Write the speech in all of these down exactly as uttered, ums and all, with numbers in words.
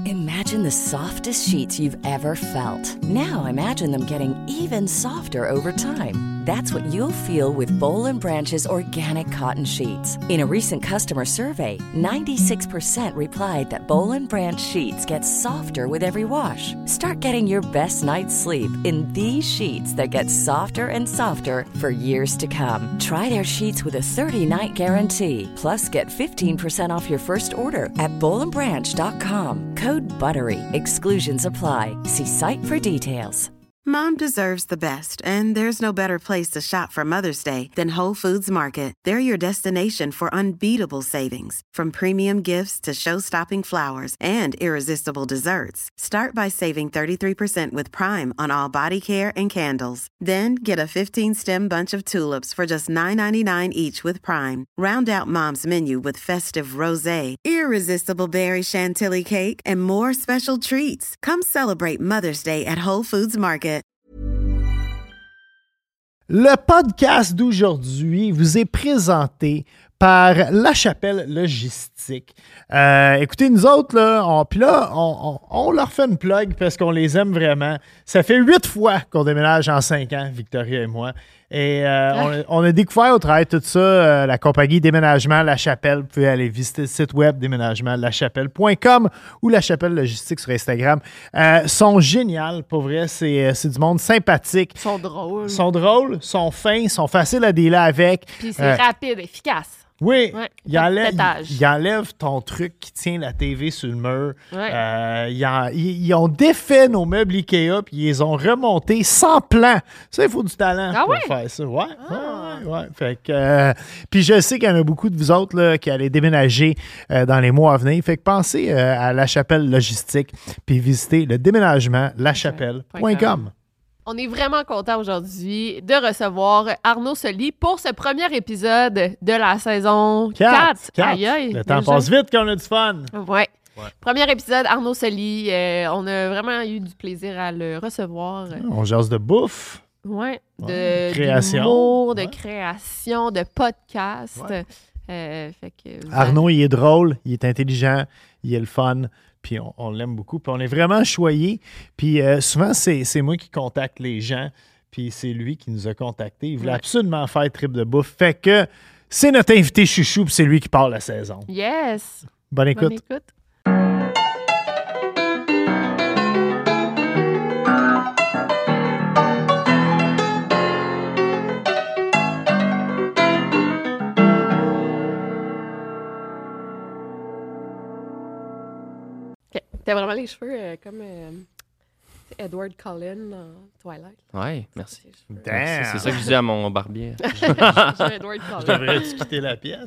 Imagine the softest sheets you've ever felt. Now imagine them getting even softer over time. That's what you'll feel with Boll and Branch's organic cotton sheets. In a recent customer survey, ninety-six percent replied that Boll and Branch sheets get softer with every wash. Start getting your best night's sleep in these sheets that get softer and softer for years to come. Try their sheets with a thirty-night guarantee. Plus, get fifteen percent off your first order at boll and branch dot com. Code BUTTERY. Exclusions apply. See site for details. Mom deserves the best, and there's no better place to shop for Mother's Day than Whole Foods Market. They're your destination for unbeatable savings, from premium gifts to show-stopping flowers and irresistible desserts. Start by saving thirty-three percent with Prime on all body care and candles. Then get a fifteen-stem bunch of tulips for just nine ninety-nine each with Prime. Round out Mom's menu with festive rosé, irresistible berry chantilly cake, and more special treats. Come celebrate Mother's Day at Whole Foods Market. Le podcast d'aujourd'hui vous est présenté par La Chapelle Logistique. Euh, écoutez, nous autres, là, on, puis là, on, on, on leur fait une plug parce qu'on les aime vraiment. Ça fait huit fois qu'on déménage en cinq ans, Victoria et moi. Et euh, ah. on, on a découvert au travail tout ça, euh, la compagnie Déménagement La Chapelle. Vous pouvez aller visiter le site web déménagement la chapelle point com ou La Chapelle Logistique sur Instagram. Euh, sont géniales, pour vrai. C'est, c'est du monde sympathique. Ils sont drôles. Ils sont drôles, sont fins, sont faciles à dealer avec. Puis c'est euh, rapide, efficace. Oui, ouais, il, enlève, il, il enlève ton truc qui tient la T V sur le mur. Ouais. Euh, ils, en, ils, ils ont défait nos meubles Ikea puis ils les ont remontés sans plan. Ça, il faut du talent ah pour ouais? faire ça. Ouais, ah. ouais, ouais. Fait que, euh, puis je sais qu'il y en a beaucoup de vous autres là, qui allez déménager euh, dans les mois à venir. Fait que pensez euh, à La Chapelle Logistique puis visitez le déménagement la chapelle point com. On est vraiment content aujourd'hui de recevoir Arnaud Soli pour ce premier épisode de la saison quatre. quatre. Aïe, aïe, le temps déjà. passe vite quand on a du fun. Ouais. ouais. Premier épisode, Arnaud Soli. Euh, on a vraiment eu du plaisir à le recevoir. On jase de bouffe. Ouais. De ouais. création. d'humour, de ouais. création, de podcast. Ouais. Euh, fait que Arnaud, avez... il est drôle, il est intelligent, il est le fun. Puis on, on l'aime beaucoup. Puis on est vraiment choyés. Puis euh, souvent, c'est, c'est moi qui contacte les gens. Puis c'est lui qui nous a contactés. Il voulait ouais. absolument faire trip de bouffe. Fait que c'est notre invité chouchou. Puis c'est lui qui part la saison. Yes! Bonne écoute. Bonne écoute. T'as vraiment les cheveux euh, comme euh, Edward Cullen dans Twilight. Oui, merci. merci. C'est ça que je dis à mon barbier. J'ai Edward Cullen. Je devrais-tu quitter la pièce?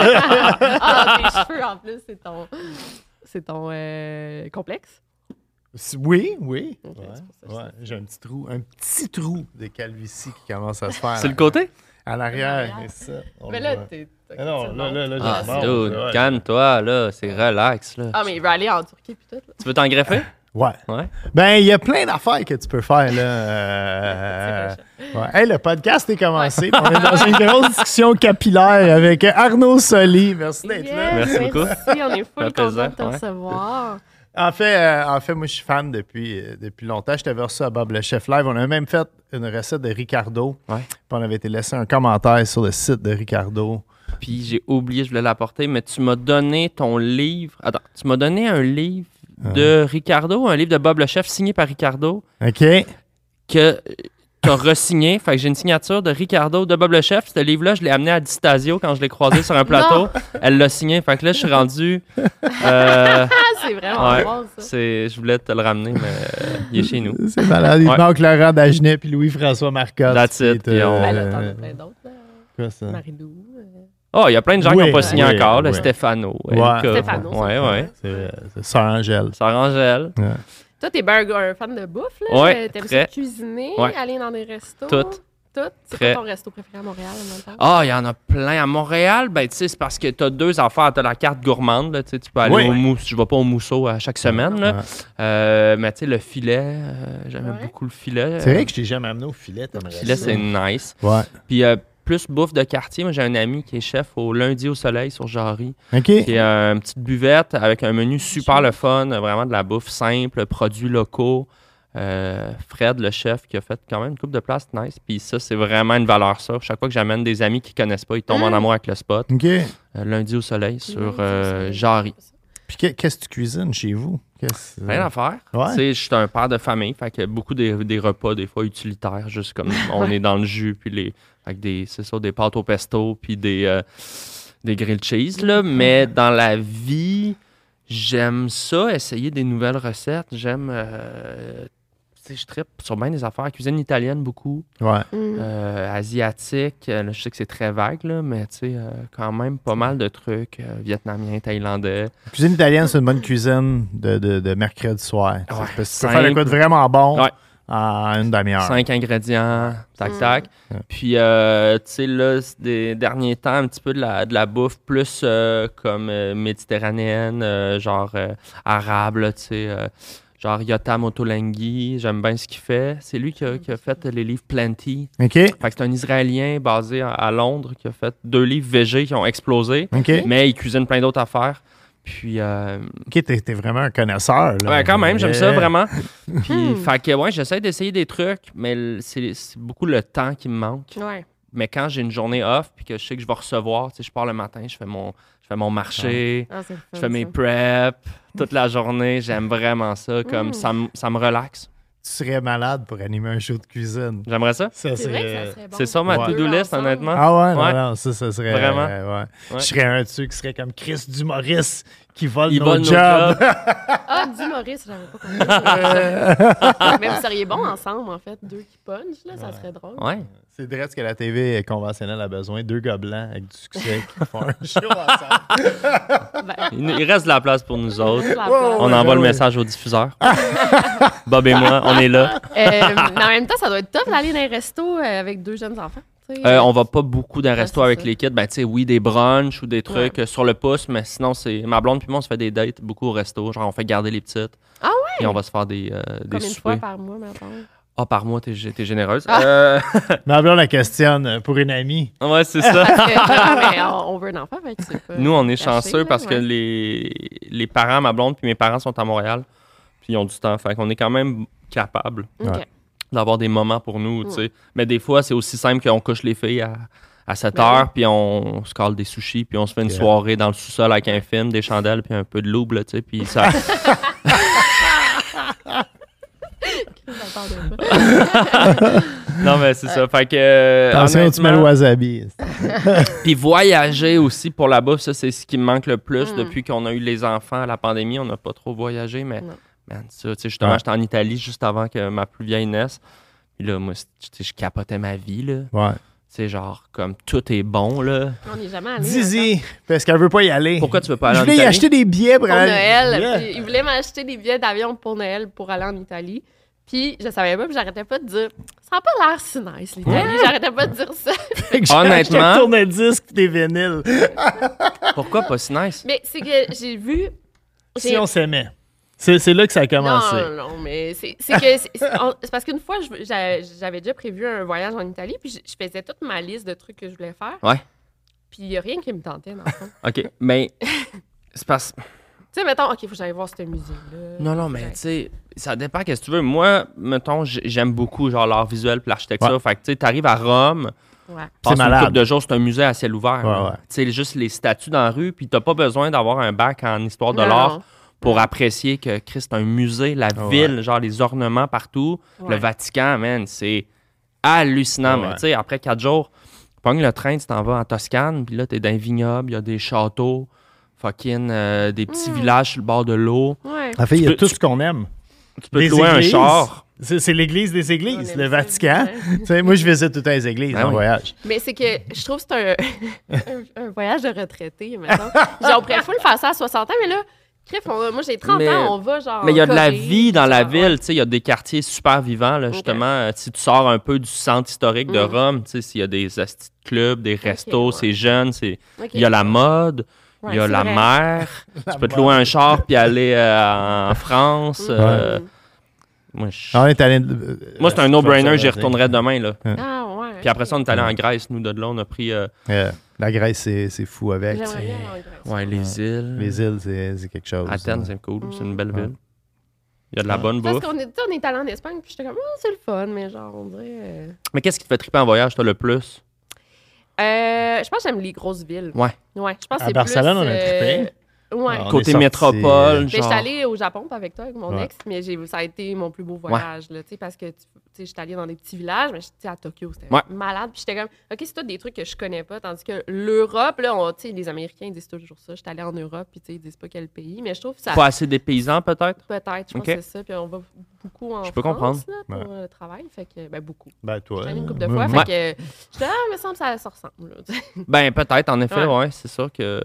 Ah, tes cheveux, en plus, c'est ton, c'est ton euh, complexe? Oui, oui. Okay, ouais, ouais. J'ai un petit trou, un petit trou de calvitie qui commence à se faire. C'est le côté? À l'arrière, c'est ça. Mais là, t'es... Ah non, là, là, là, ah, j'ai dude, ouais. Calme-toi, là, c'est relax, là. Ah, mais il va aller en Turquie puis tout, là. Tu veux t'en greffer? Ouais. ouais. Ben, il y a plein d'affaires que tu peux faire, là. Euh, ouais. Hey, le podcast est commencé. Ouais. On est dans une grosse discussion capillaire avec Arnaud Soli. Merci d'être yes, là. Merci, merci beaucoup. On est full content de te ouais. recevoir. En fait, euh, en fait, moi, je suis fan depuis, euh, depuis longtemps. Je t'avais reçu à Bob le Chef Live. On a même fait une recette de Ricardo. Ouais. Puis on avait été laissé un commentaire sur le site de Ricardo. Puis j'ai oublié, je voulais l'apporter, mais tu m'as donné ton livre. Attends, tu m'as donné un livre ah. de Ricardo, un livre de Bob le Chef signé par Ricardo. OK. Que tu as re-signé. Fait que j'ai une signature de Ricardo, de Bob le Chef. Ce livre-là, je l'ai amené à Distasio quand je l'ai croisé sur un plateau. Elle l'a signé. Fait que là, je suis rendu. Euh, c'est vraiment ouais, bon, ça. C'est, je voulais te le ramener, mais euh, il est chez nous. C'est malade. Il ouais. manque Laurent Dagenet puis Louis-François Marcotte. That's it. Euh, on... Ben là, t'en as plein d'autres. Là. Quoi ça? Marie-Lou. Euh... Oh, il y a plein de gens oui, qui n'ont pas signé oui, encore. Là, oui. Stéphano. Ouais. Stéphano. Ouais, ouais. C'est, c'est Sœur Angèle. Sœur Angèle. Ouais. Toi, t'es bien un fan de bouffe, là? Ouais, T'aimes très. ça cuisiner, ouais. aller dans des restos? Tout. Tout? C'est très. quoi ton resto préféré à Montréal? Ah, il y en a plein. À Montréal, ben, tu sais, c'est parce que t'as deux affaires. T'as la carte gourmande, là, tu sais, tu peux aller oui. au mousse. Je vais pas au mousseau à chaque semaine, là. Ouais. Euh, mais tu sais, le filet, euh, j'aimais ouais. beaucoup le filet. C'est vrai que je t'ai jamais amené au filet, t'aimerais Le filet, ça. c'est nice. Ouais. Puis euh, plus bouffe de quartier. Moi, j'ai un ami qui est chef au Lundi au Soleil sur Jarry. OK. Qui est euh, une petite buvette avec un menu super le fun, vraiment de la bouffe simple, produits locaux. Euh, Fred, le chef, qui a fait quand même une coupe de place nice. Puis ça, c'est vraiment une valeur ça. Chaque fois que j'amène des amis qui connaissent pas, ils tombent Mm. en amour avec le spot. OK. Euh, Lundi au Soleil sur euh, Jarry. Puis que- qu'est-ce que tu cuisines chez vous? Qu'est-ce- Rien à faire. Ouais. Tu sais, je suis un père de famille, fait que beaucoup des, des repas, des fois utilitaires, juste comme on est dans le jus, puis les, avec des, c'est ça, des pâtes au pesto, puis des, euh, des grilled cheese, là. Mais dans la vie, j'aime ça, essayer des nouvelles recettes. J'aime, euh, tu sais, je trippe sur bien des affaires. Cuisine italienne, beaucoup. Ouais. Mm. Euh, asiatique, euh, là, je sais que c'est très vague, là, mais tu sais, euh, quand même pas mal de trucs. euh, vietnamiens, thaïlandais. La cuisine italienne, c'est une bonne cuisine de, de, de mercredi soir. Ouais, Parce que tu peux simple. faire de quoi de vraiment bon Ouais. en une demi-heure. Cinq ingrédients, tac, Mm. tac. Ouais. Puis, euh, tu sais, là, c'est des derniers temps, un petit peu de la, de la bouffe plus euh, comme euh, méditerranéenne, euh, genre euh, arabe, là, tu sais. euh, genre Yotam Ottolenghi, j'aime bien ce qu'il fait. C'est lui qui a, qui a fait les livres Plenty. OK. Fait que c'est un Israélien basé à, à Londres qui a fait deux livres végés qui ont explosé. OK. Mais il cuisine plein d'autres affaires. Puis, euh, OK, t'es, t'es vraiment un connaisseur. Là. ouais, quand même, j'aime ça Yeah. vraiment. Puis, Hmm. fait que, ouais, j'essaie d'essayer des trucs, mais l- c'est, c'est beaucoup le temps qui me manque. Ouais. Mais quand j'ai une journée off, puis que je sais que je vais recevoir, tu sais, je pars le matin, je fais mon, je fais mon marché, Ah, c'est le fun, je fais mes ça. preps toute la journée. J'aime vraiment ça. Comme Mm. ça, me- ça me relaxe. Tu serais malade pour animer un show de cuisine. J'aimerais ça. Ça, C'est vrai que ça serait bon. C'est ça ma Ouais. to-do Deux list, ensemble. honnêtement. Ah ouais, non, Ouais. non, ça, ça serait... Vraiment. euh, ouais. Ouais. Je serais un dessus qui serait comme Chris Dumoris qui vole Il nos vole nos jobs. jobs. Ah, dis Maurice, j'avais pas compris. Mais vous seriez bons ensemble, en fait. Deux qui punch, là, ça serait drôle. Ouais. C'est vrai ce que la T V conventionnelle a besoin. Deux gars blancs avec du succès qui font un show ensemble. Ben, Il, il reste de la place pour nous autres. la place. On Ouais, envoie ouais, le ouais. message au diffuseur. Bob et moi, on est là. Euh, mais en même temps, ça doit être tough d'aller dans les restos euh, avec deux jeunes enfants. tu sais. Euh, on va pas beaucoup d'un Ah, resto c'est avec ça. les kids. Ben, tu sais, oui, des brunchs ou des trucs euh, sur le pouce, mais sinon, c'est ma blonde puis moi, on se fait des dates beaucoup au resto. Genre, on fait garder les petites. Ah ouais? Puis on va se faire des, euh, des Combien de fois soupers. par mois, maintenant? Ah, par mois, t'es, t'es généreuse. Ah. Euh, Ma blonde la questionne pour une amie. ouais, c'est ça. Parce que, non, mais on, on veut un enfant, fait que c'est pas Nous, on est caché, chanceux là, parce que ouais. les, les parents, ma blonde puis mes parents sont à Montréal. Puis ils ont du temps. Fait qu'on est quand même capable OK. Ouais. d'avoir des moments pour nous, tu sais. Mais des fois, c'est aussi simple qu'on couche les filles à, à sept Ben heures, oui. puis on, on se cale des sushis, puis on se fait une Ok. soirée dans le sous-sol avec un film, des chandelles, puis un peu de loup, là, tu sais. Puis ça... J'attendais pas. non, mais c'est ça. Fait que... euh, Attention, tu mets le honnêtement- wasabi. Puis voyager aussi pour la bouffe, ça, c'est ce qui me manque le plus Mm. depuis qu'on a eu les enfants à la pandémie. On n'a pas trop voyagé, mais Non. man, ça, tu sais, justement, Ouais. j'étais en Italie juste avant que ma plus vieille naisse. Puis là, moi, c'est- tu sais, je capotais ma vie, là. Ouais. Tu sais, genre, comme tout est bon, là. On n'est jamais allé. Zizi, parce qu'elle veut pas y aller. Pourquoi tu veux pas aller Je en voulais y Italie? acheter des billets pour, Pour aller- Noël. Yeah. Puis il voulait m'acheter des billets d'avion pour Noël pour aller en Italie. Puis je savais pas, puis j'arrêtais pas de dire ça n'a pas l'air si nice, l'Italie. J'arrêtais pas de dire ça. Fait que j'ai Honnêtement- acheté un tourne-disque et des vinyles. Pourquoi pas si nice? Mais c'est que j'ai vu. Si j'ai- on s'aimait. C'est, c'est là que ça a commencé. Non, non, mais c'est c'est que c'est c'est- on- c'est parce qu'une fois, je- j'a- j'avais déjà prévu un voyage en Italie, puis je, je faisais toute ma liste de trucs que je voulais faire. Ouais. Puis il n'y a rien qui me tentait, dans le fond. OK, mais c'est parce... Tu sais, mettons, OK, il faut que j'aille voir ce musée-là. Non, non, mais Ouais. tu sais, ça dépend qu'est-ce que tu veux. Moi, mettons, j- j'aime beaucoup genre l'art visuel puis l'architecture. Ouais. Fait que tu sais, t'arrives à Rome, Ouais. passes une malade. couple de jours, c'est un musée à ciel ouvert. Ouais, là. ouais. Tu sais, juste les statues dans la rue, puis t'as pas besoin d'avoir un bac en histoire de Non, l'art non. pour apprécier que Christ, c'est un musée, la Ouais. ville, genre les ornements partout. Ouais. Le Vatican, man, c'est hallucinant. Ouais. Mais tu sais, après quatre jours, tu pognes le train, tu t'en vas en Toscane, puis là, t'es dans un vignoble, il y a des châteaux, fucking euh, des petits Mm. villages sur le bord de l'eau. Ouais. En fait, il y a peux- tout tu- ce qu'on aime. Tu peux Des te louer un églises. char. C'est, c'est l'église des églises, On le aime ça, Vatican. ouais. Tu sais, moi, je visite tout le temps les églises Ben en oui. voyage. Mais c'est que je trouve que c'est un, un, un voyage de retraité, mettons. Genre, on pourrait full faire ça à soixante ans, mais là, crif, on- moi j'ai trente Mais- ans, on va genre. Mais il y a de la Corée, vie dans la genre, ville, ouais. tu sais, il y a des quartiers super vivants, là, justement. Euh, Si tu sors un peu du centre historique de Mm. Rome, tu sais, s'il y a des asti de clubs, des restos, ouais. c'est jeune, c'est... Ok. il y a la mode, Ouais, il y a c'est la vrai. mer, La tu peux te mode. louer un char puis aller euh, en France. euh, Mm. moi, je- On est allé. euh, moi, c'est un euh, no-brainer, j'y euh, retournerais demain, là. Ah, ouais. Puis après ça, on est allé en Grèce. Nous, de là, on a pris... Euh... Yeah. La Grèce, c'est, c'est fou avec. J'aimerais bien aller en Grèce. Ouais, les îles. Les îles, c'est, c'est quelque chose. Athènes, hein. c'est cool. Mm. C'est une belle Ouais. ville. Il y a de la bonne Parce bouffe. qu'on est, on est allé en Espagne, puis j'étais comme, oh, c'est le fun, mais genre, on dirait... Euh... Mais qu'est-ce qui te fait triper en voyage, toi, le plus? Euh, je pense que j'aime les grosses villes. Ouais. Ouais, je pense que À c'est Barcelone, plus, on a euh, trippé. Ouais. Ah, on Côté est sorti, métropole, euh, Mais genre... j'étais allée au Japon pas avec toi, avec mon Ouais. ex, mais j'ai, ça a été mon plus beau voyage, là, tu sais, parce que, tu sais, j'étais allée dans des petits villages, mais j'étais à Tokyo, c'était Ouais. malade, puis j'étais comme, OK, c'est tout des trucs que je connais pas, tandis que l'Europe, là, on- tu sais, les Américains, ils disent toujours ça, j'étais allée en Europe, puis tu sais, ils disent pas quel pays, mais je trouve que ça... Pas assez des paysans, peut-être? Peut-être, je pense Ok. que c'est ça, puis on va beaucoup en Je peux France, comprendre. là, pour Ouais. le travail, fait que, ben, beaucoup. Ben, toi. J'étais allée une couple euh, de fois, moi- fait que, j'étais, ah, il me semble que ça, ça ressemble, là, tu sais. Ben, peut-être, en effet, Ouais. ouais. C'est sûr que...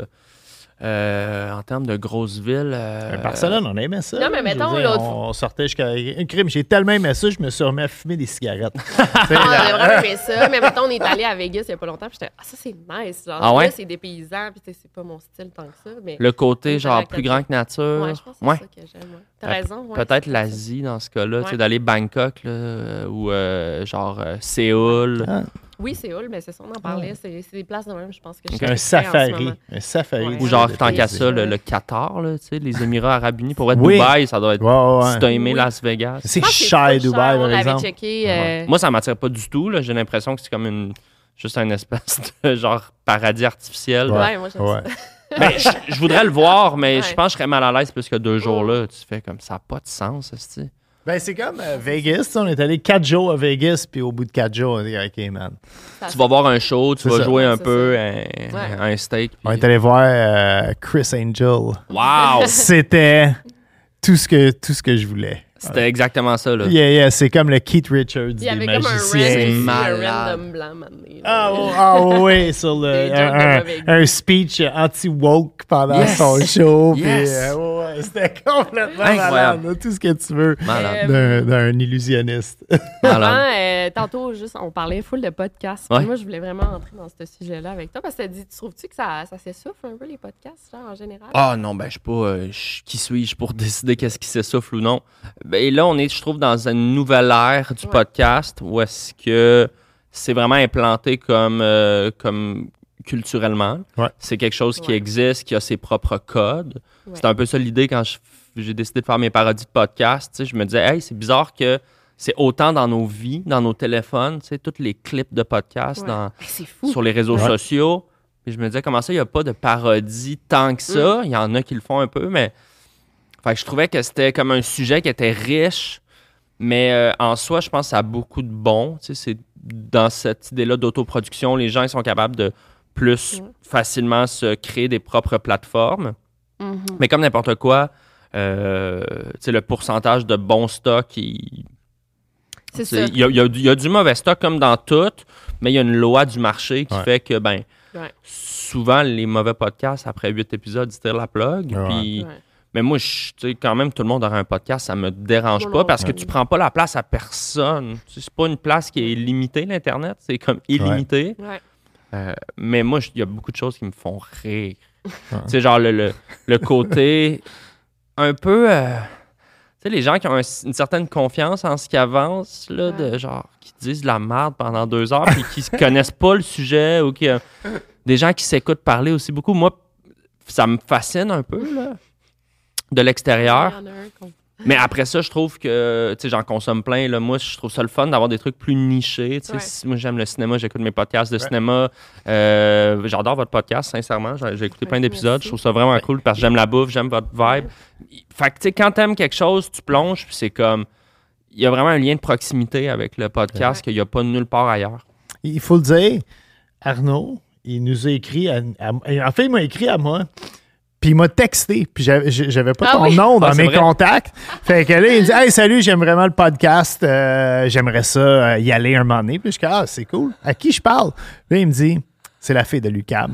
euh, en termes de grosses villes... euh, Ben, Barcelone, on aimait ça. Non, mais là, je veux mettons, dire, l'autre on sortait jusqu'à un crime. J'ai tellement aimé ça, je me suis remis à fumer des cigarettes. Tu sais, Ah, la- on a vraiment aimé ça. Mais mettons, on est allé à Vegas il y a pas longtemps, puis j'étais, ah, ça, c'est nice. Genre, Ah ouais? là, c'est des paysans, puis tu sais, c'est pas mon style tant que ça. Mais Le côté, On genre, était à plus quatre grand que nature. ouais, je pense que c'est Ouais. ça que j'aime. Ouais. T'as Euh, raison. ouais, Peut-être c'est l'Asie dans ce cas-là, tu sais, Ouais. d'aller Bangkok là, euh, ou euh, genre euh, Séoul. Ah, ça. Oui, Séoul, mais c'est ça, on en parlait. C'est, c'est des places de même, je pense que je Ok. serais un en ce safari. moment. Un safari. Ouais. Ou genre, de tant qu'à plaisir. ça, le, le Qatar, là, tu sais, les Émirats Arabes Unis. Pour être Oui. Dubaï, ça doit être. Ouais, ouais, Si t'as ouais. aimé Oui. Las Vegas. C'est Je pense que cher, full Dubaï, cher, par on avait exemple. checké. euh, Moi, ça m'attire pas du tout. Là. J'ai l'impression que c'est comme une. Juste un espèce de genre paradis artificiel. Ouais. Ouais, moi, j'aime Ouais. ça. Ben, je, je voudrais le voir, mais Ouais. je pense que je serais mal à l'aise plus que deux jours là. Tu fais comme ça, n'a pas de sens, esti. Ben, c'est comme euh, Vegas. On est allé quatre jours à Vegas, puis au bout de quatre jours, on dit, OK, man. Ça, Tu vas voir un show, tu C'est vas ça. jouer un C'est peu, ça. un, Ouais. un steak. On puis- est allé voir euh, Chris Angel. Wow! C'était tout ce que, tout ce que je voulais. C'était exactement ça, là. Yeah, yeah, c'est comme le Keith Richards Il y des avait comme un magiciens. C'est random, malade. un random blanc, mané, là. Ah, oh, ah oui, sur le, Des jokes de un, mauvais goût. un speech anti-woke pendant Yes. son show. puis, Yes. euh, ouais, ouais, c'était complètement Incroyable. malade. là, Tout ce que tu veux Malade. Euh, d'un, d'un illusionniste. Malade. Avant, euh, tantôt, juste, on parlait full de podcasts. Puis Ouais. moi, je voulais vraiment entrer dans ce sujet-là avec toi parce que t'as dit, tu trouves-tu que ça, ça s'essouffle un peu les podcasts, genre, en général? Ah non, ben je suis pas. euh, je- qui suis-je pour décider qu'est-ce qui s'essouffle ou non? Ben là, on est, je trouve, dans une nouvelle ère du Ouais. podcast où est-ce que c'est vraiment implanté comme, euh, comme culturellement. Ouais. C'est quelque chose qui Ouais. existe, qui a ses propres codes. Ouais. C'était un peu ça l'idée quand je- j'ai décidé de faire mes parodies de podcast. Tu sais, je me disais, hey, c'est bizarre que c'est autant dans nos vies, dans nos téléphones, tu sais, tous les clips de podcast Ouais. dans, Hey, c'est fou. sur les réseaux Ouais. sociaux. Puis je me disais, comment ça, il n'y a pas de parodie tant que ça? Il y en a qui le font un peu, mais. Fait que je trouvais que c'était comme un sujet qui était riche, mais euh, en soi, je pense que ça a beaucoup de bon. Tu sais, c'est dans cette idée-là d'autoproduction, les gens ils sont capables de plus Ouais. facilement se créer des propres plateformes. Mhm. Mais comme n'importe quoi, euh, tu sais, le pourcentage de bon stock, il, C'est c'est- ça. il y, a, il y a du- il y a du mauvais stock comme dans tout, mais il y a une loi du marché qui Ouais. fait que, ben, Ouais. souvent, les mauvais podcasts, après huit épisodes, ils tirent la plug. Ouais. Puis- Ouais. Mais moi, je- tu sais, quand même, tout le monde aurait un podcast, ça me dérange Moi pas non parce que plus. tu prends pas la place à personne. Tu sais, C'est pas une place qui est limitée, l'Internet. C'est comme illimité. Ouais. Euh, mais moi, je- il y a beaucoup de choses qui me font rire. Tu sais, genre le, le, le côté un peu... euh, tu sais, les gens qui ont un- une certaine confiance en ce qui avance, là, de Ouais. genre, qui disent de la merde pendant deux heures puis qui ne connaissent pas le sujet ou qui... euh, des gens qui s'écoutent parler aussi beaucoup. Moi, ça me fascine un peu, là, de l'extérieur. Il y en a un qu'on- Mais après ça, je trouve que, tu sais, j'en consomme plein. Là. Moi, je trouve ça le fun d'avoir des trucs plus nichés. Tu sais, Ouais. si- moi, j'aime le cinéma, j'écoute mes podcasts de cinéma. Euh, j'adore votre podcast, sincèrement. J'ai, j'ai écouté Ouais, plein d'épisodes. merci. Je trouve ça vraiment cool parce que j'aime la bouffe, j'aime votre vibe. Fait que, tu sais, quand t'aimes quelque chose, tu plonges, puis c'est comme... Il y a vraiment un lien de proximité avec le podcast Ouais. qu'il n'y a pas nulle part ailleurs. Il faut le dire, Arnaud, il nous a écrit, à, à- en fait, il m'a écrit à moi, puis il m'a texté, puis j'avais, j'avais pas Ah ton oui? nom dans Ah, c'est mes vrai? contacts. Fait que là, il me dit, hey, salut, j'aime vraiment le podcast, euh, j'aimerais ça euh, y aller un moment donné. Puis je dis, ah, c'est cool. À qui je parle? Là, il me dit, c'est la fille de l'U Q A M.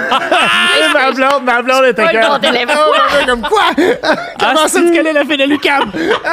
ma blonde, ma blonde était Pas le bon comme, téléphone. Oh, comme quoi? Comment ça, tu connais la fille de l'U Q A M?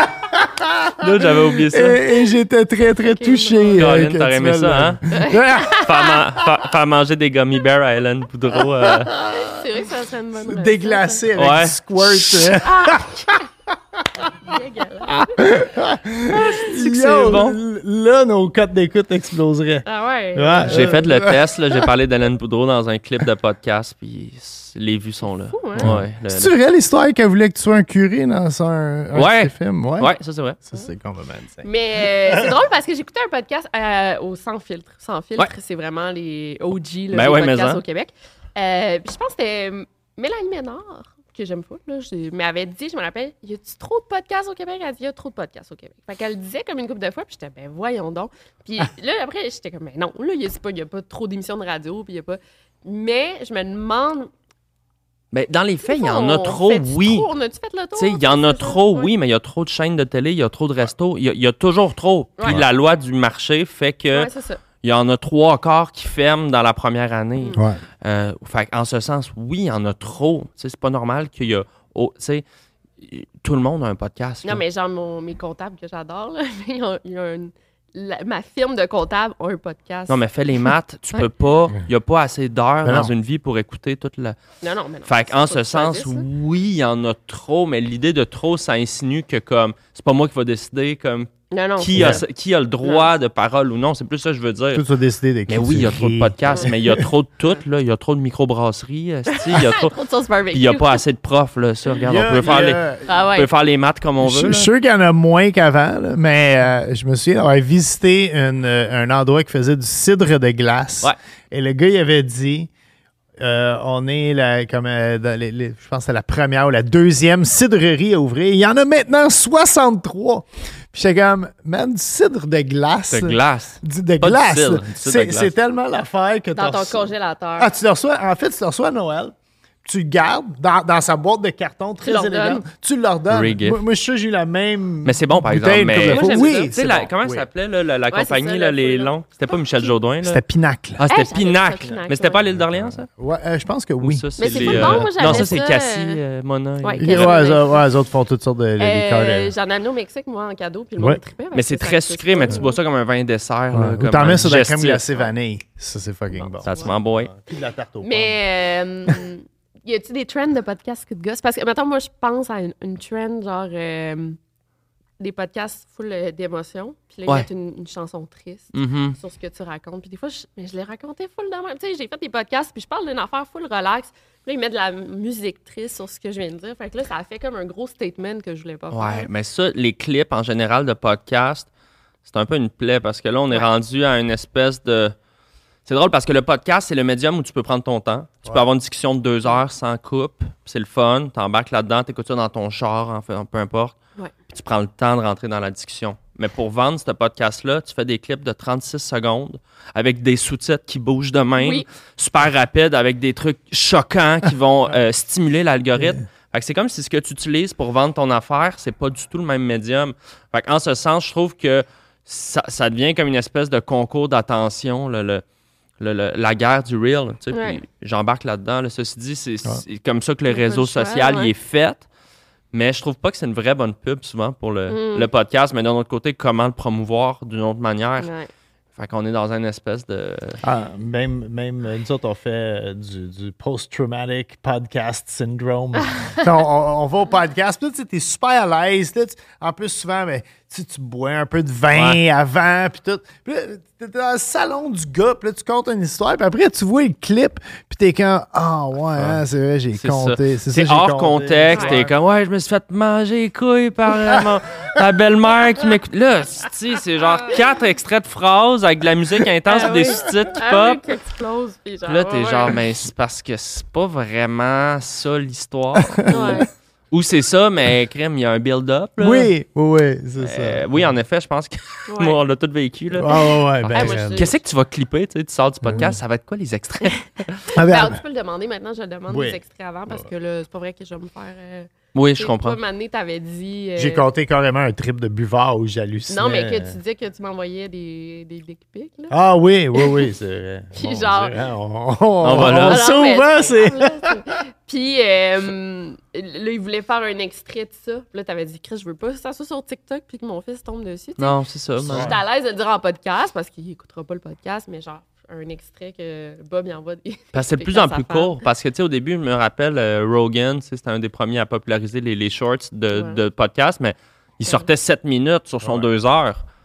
Là, j'avais oublié ça. Et, et j'étais très, très touché. euh, Caroline, que t'aurais tu aimé me ça, hein? le- faire, man- faire- faire manger des gummy bears à Hélène Boudreau. euh, C'est vrai que ça serait une bonne recette. Déglacé avec Ouais. du squirt. euh. Dégueulasse. que c'est Yo, bon. l- là, nos cotes d'écoute exploseraient. Ah ouais? Ouais. J'ai Euh, fait le test, là, j'ai parlé d'Hélène Boudreau dans un clip de podcast, puis les vues sont là. Fou, hein? Ouais, le- C'est-tu vrai l'histoire qu'elle voulait que tu sois un curé dans son, un Ouais. de ses films? Ouais. Ouais, ça c'est vrai. Ça, c'est complètement insane. Mais euh, c'est drôle parce que j'écoutais un podcast euh, au Sans Filtre. Sans Filtre, Ouais. c'est vraiment les O G là, Ben des ouais, mais podcasts en. au Québec. Euh, puis je pense que c'était Mélanie Ménard, que j'aime pas, là, j'ai- mais elle avait dit, je me rappelle, y a-tu trop de podcasts au Québec? Elle a dit, y a trop de podcasts au Québec. Fait qu'elle le disait comme une couple de fois, puis j'étais, ben voyons donc. Puis là, après, j'étais comme, ben non, là, il n'y a pas trop d'émissions de radio, puis il y a pas. Mais je me demande. Mais dans les faits, il y en on a trop, fait-tu oui. trop? On a-tu fait le tour? Tu sais, il y en a C'est ça? trop, Ouais. oui, mais il y a trop de chaînes de télé, il y a trop de restos, il y a, il y a toujours trop. Puis Ouais. la loi du marché fait que Ouais, c'est ça. il y en a trois quarts qui ferment dans la première année. Mm. Ouais. Euh, fait en ce sens, oui, il y en a trop. Tu sais, c'est pas normal qu'il y a. Oh, tu sais, tout le monde a un podcast. là. Non, mais genre, mon- mes comptables que j'adore, là, ils ont, ils ont une- la- ma firme de comptables a un podcast. Non, mais fais les maths, tu Ouais. peux pas. Il n'y a pas assez d'heures Mais dans non. une vie pour écouter toute la. Non, non, mais non. Fait c'est en pas ce du sens, service, là. oui, il y en a trop, mais l'idée de trop, ça insinue que comme c'est pas moi qui va décider comme Non, non. qui c'est a, ça. qui a le droit de parole ou non. C'est plus ça que je veux dire. Tout a décidé d'écrire. Mais oui, il y a trop de podcasts, mais il y a trop de tout, là. Il y a trop de microbrasseries, esti, il y a trop. Trop de sauce barbecue. Puis il n'y a pas assez de profs, là. Ça, regarde, on peut faire, les, Ah on ouais. peut faire les maths comme on Je veut. je là. suis sûr qu'il y en a moins qu'avant, là, mais euh, je me souviens d'avoir visité une, euh, un endroit qui faisait du cidre de glace. Ouais. Et le gars, il avait dit euh, on est la, comme, euh, dans les- les- je pense que c'est la première ou la deuxième cidrerie à ouvrir. Il y en a maintenant soixante-trois. Puis j'étais comme, man, du cidre de glace. De glace. Du- de Pas du glace. cidre, là. du cidre de C'est glace. c'est tellement l'affaire que Dans t'as ton reçu- congélateur. Ah, tu le reçois, en fait, tu le reçois à Noël. Tu le gardes dans, dans sa boîte de carton très leur élégante. donnes. Tu leur donnes. Free gift. Moi, moi, je suis sûr que j'ai eu la même. Mais c'est bon, par bouteille exemple, une couple mais- de Moi, fois. j'aime Oui, ça. Tu sais, c'est la- bon, comment oui. ça s'appelait, là, la, la Ouais, c'est compagnie, ça, là, le les fou, là. longs? C'était pas Michel Jourdain, là? C'était Pinacle. Ah, c'était Hey, j'avais Pinacle. ça, Pinacle, Mais c'était pas ouais. l'île d'Orléans, ça? Ouais, euh, je pense que Ou oui. ça, Mais c'est les, pas euh, bon, moi, j'avais Non, ça, c'est ça, Cassie, euh, euh, Mona. et- ouais, Ouais, Cassie. ouais, ouais, les autres font toutes sortes de, de liqueurs. Euh, de- J'en ai amené au Mexique, moi, en cadeau, puis le Ouais. monde trippait. Mais c'est très sucré, mais tu bois ça comme un vin dessert. là, Ouais. Ou comme t'en un mets ça dans la crème digestif. glacée vanille. Ça, c'est fucking bon. Ça se m'emboie. Puis de la tarte aux pommes. Mais euh, y a-tu des trends de podcasts qui te gossent? Parce que, maintenant, moi, je pense à une, une trend, genre, euh, des podcasts full euh, d'émotions. Puis là, ils Ouais. mettent une, une chanson triste Mhm. sur ce que tu racontes. Puis des fois, je, mais je les racontais full de même. Tu sais, j'ai fait des podcasts, puis je parle d'une affaire full relax. Puis là, ils mettent de la musique triste sur ce que je viens de dire. Fait que là, ça a fait comme un gros statement que je voulais pas Ouais, faire. mais ça, les clips en général de podcast, c'est un peu une plaie parce que là, on est Ouais. rendu à une espèce de. C'est drôle parce que le podcast, c'est le médium où tu peux prendre ton temps. Tu peux avoir une discussion de deux heures sans coupe. puis C'est le fun. Tu embarques là-dedans, tu écoutes ça dans ton char, en fait, peu importe. Ouais. Puis tu prends le temps de rentrer dans la discussion. Mais pour vendre ce podcast-là, tu fais des clips de trente-six secondes avec des sous-titres qui bougent de même, Oui. super rapides, avec des trucs choquants qui vont euh, stimuler l'algorithme. Fait que c'est comme si ce que tu utilises pour vendre ton affaire, c'est pas du tout le même médium. Fait en ce sens, je trouve que ça, ça devient comme une espèce de concours d'attention, le, le- le- le- la guerre du real. Tu sais, Ouais. puis j'embarque là-dedans. Là. Ceci dit, c'est Ouais. c'est comme ça que le Il y a pas réseau le choix, social ouais. il est fait. Mais je trouve pas que c'est une vraie bonne pub souvent pour le, Mm. le podcast. Mais d'un autre côté, comment le promouvoir d'une autre manière? Ouais. Fait qu'on est dans une espèce de... Ah, même, même euh, nous autres, on fait euh, du, du post-traumatic podcast syndrome. on, on, on va au podcast, puis là, tu sais, t'es super à l'aise. là, tu- En plus, souvent, ben, tu, sais, tu bois un peu de vin Ouais. avant, puis tout. Puis là, t'es dans le salon du gars, puis là, tu comptes une histoire, puis après, tu vois le clip, puis t'es comme, ah ouais, hein, c'est vrai, j'ai C'est compté. ça. C'est C'est ça, j'ai hors compté. contexte. Ouais. T'es comme, ouais, je me suis fait manger les couilles par euh, mon- ta belle-mère qui m'écoute. Là, tu sais, c'est genre quatre extraits de phrases avec de la musique intense Ah et des oui. sous-titres qui Ah oui, pop. qui explose, puis genre, Puis là, t'es ouais, genre, ouais. mais c'est parce que c'est pas vraiment ça l'histoire. Ouais. Ou c'est ça, mais crème, il y a un build-up. là. Oui, oui, oui, c'est Euh, ça. oui, en effet, je pense que Ouais. moi, on l'a tous vécu. Là. Ah, ouais, ouais, ben, Ah, moi, je euh, sais. Qu'est-ce que tu vas clipper? Tu sais, tu sors du podcast, ça va être quoi les extraits? ah, ben, Ben, tu peux le demander maintenant, je le demande Oui. des extraits avant parce que là, c'est pas vrai que je vais me faire. euh, Oui, tu je sais, comprends. Toi, Mané, t'avais dit. euh, J'ai compté carrément un trip de buvard où j'hallucinais. Non, mais que tu disais que tu m'envoyais des, des dick pics, là. Ah oui, oui, oui, c'est vrai. Puis Mon genre- Dieu, hein, on, on, On va là. on Ah, le sait non, mais souvent, c'est c'est... pas grave, là, c'est- Puis euh, là, il voulait faire un extrait de ça. Puis là, t'avais dit, Chris, je veux pas que ça soit sur TikTok puis que mon fils tombe dessus. tu sais. Non, c'est ça. Puis mais- J'étais à l'aise de le dire en podcast parce qu'il écoutera pas le podcast, mais genre un extrait que Bob il envoie des. Parce que c'est de plus en plus court. Parce que, tu sais, au début, je me rappelle, euh, Rogan, tu sais, c'était un des premiers à populariser les, les shorts de, Ouais. de podcast, mais il sortait sept minutes sur son Ouais. deux heures.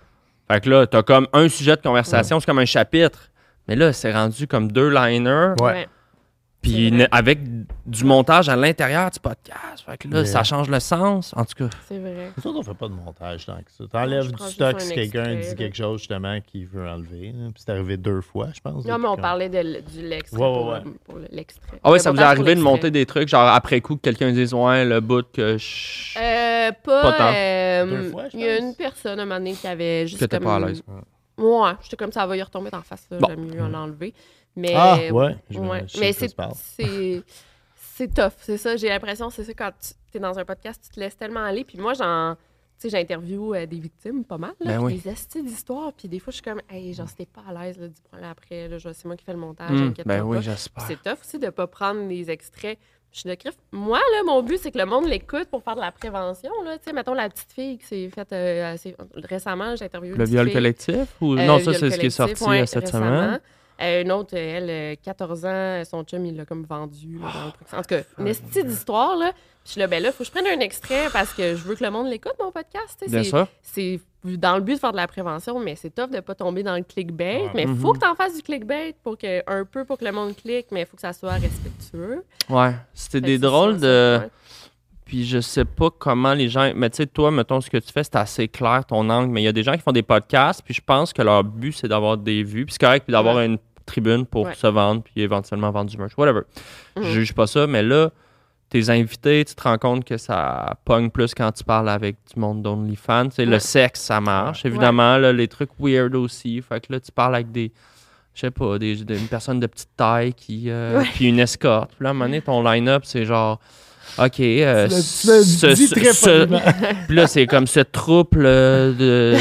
Fait que là, t'as comme un sujet de conversation, ouais. c'est comme un chapitre. Mais là, c'est rendu comme deux liners. Ouais. Ouais. Puis ne- avec du montage à l'intérieur du podcast. Fait que là, Mais... ça change le sens. En tout cas. C'est vrai. C'est sûr qu'on fait pas de montage tant que ça. T'enlèves je du prends stock juste si un quelqu'un extrait, dit là. quelque chose justement qu'il veut enlever. Là. Puis c'est arrivé deux fois, je pense. Non, mais on depuis parlait de, l- du l'extrait Ouais, ouais, pour, ouais. pour le- l'extrait. Ah ouais, Le ça vous est montage pour arrivé de l'extrait. monter des trucs, genre après coup, que quelqu'un dise ouais, le bout que je. Euh, pas. Pas tant. euh, Deux fois, je Il y a pense. une personne à un moment donné qui avait juste. Que t'es comme... pas à l'aise. Ouais, j'étais comme ça, ça va y retomber dans la face. Là. Bon. J'aime mieux l'enlever. Mais, Ah, ouais. Je, ouais. je sais Mais de quoi c'est, tu parles. c'est, c'est tough, c'est ça. J'ai l'impression, c'est ça, quand tu es dans un podcast, tu te laisses tellement aller. Puis moi, j'en, tu sais, j'interviewe euh, des victimes pas mal, là, Ben puis oui. des astuces d'histoire. Puis des fois, je suis comme, hey, genre, c'était pas à l'aise, là, dis-moi après. Là, genre, c'est moi qui fais le montage, Hum, inquiète-toi ben oui, pas. j'espère. Puis c'est tough aussi de pas prendre des extraits. Je suis de crif. Moi, là, mon but, c'est que le monde l'écoute pour faire de la prévention. Là. Tu sais, mettons la petite fille qui s'est faite euh, assez... récemment, j'ai interviewé une Le petite viol fille. collectif ou. Euh, non, ça, viol c'est ce qui est collectif, sorti ouais, euh, cette récemment. semaine. Euh, une autre, elle, euh, quatorze ans, son chum, il l'a comme vendu. Là, dans le truc. En tout cas, une esti d'histoire, là. Puis je suis là, ben là, faut que je prenne un extrait parce que je veux que le monde l'écoute, mon podcast. tu sais. Bien C'est, sûr. c'est dans le but de faire de la prévention, mais c'est tough de pas tomber dans le clickbait. Ouais. Mais il Mhm. faut que tu en fasses du clickbait pour que, un peu pour que le monde clique, mais il faut que ça soit respectueux. Ouais. C'était Fait que des c'est drôles ça, de. ça, ouais. Puis je sais pas comment les gens. Mais tu sais, toi, mettons, ce que tu fais, c'est assez clair ton angle. Mais il y a des gens qui font des podcasts, puis je pense que leur but, c'est d'avoir des vues. Puis c'est correct, puis d'avoir Ouais. une tribune pour Ouais. se vendre, puis éventuellement vendre du merch. Whatever. Mhm. Je juge pas ça, mais là, tes invités, tu te rends compte que ça pogne plus quand tu parles avec du monde d'OnlyFans. Tu sais, le Ouais. sexe, ça marche. Évidemment, là, les trucs weird aussi. Fait que là, tu parles avec des. Je sais pas, des, des- une personne de petite taille qui. euh, Ouais. Puis une escorte. Puis là, à un moment donné, ton line-up, c'est genre. OK. euh, Tu l'as- tu l'as ce- dit ce- très ce- poliment. Puis là, c'est comme ce trouble euh, de.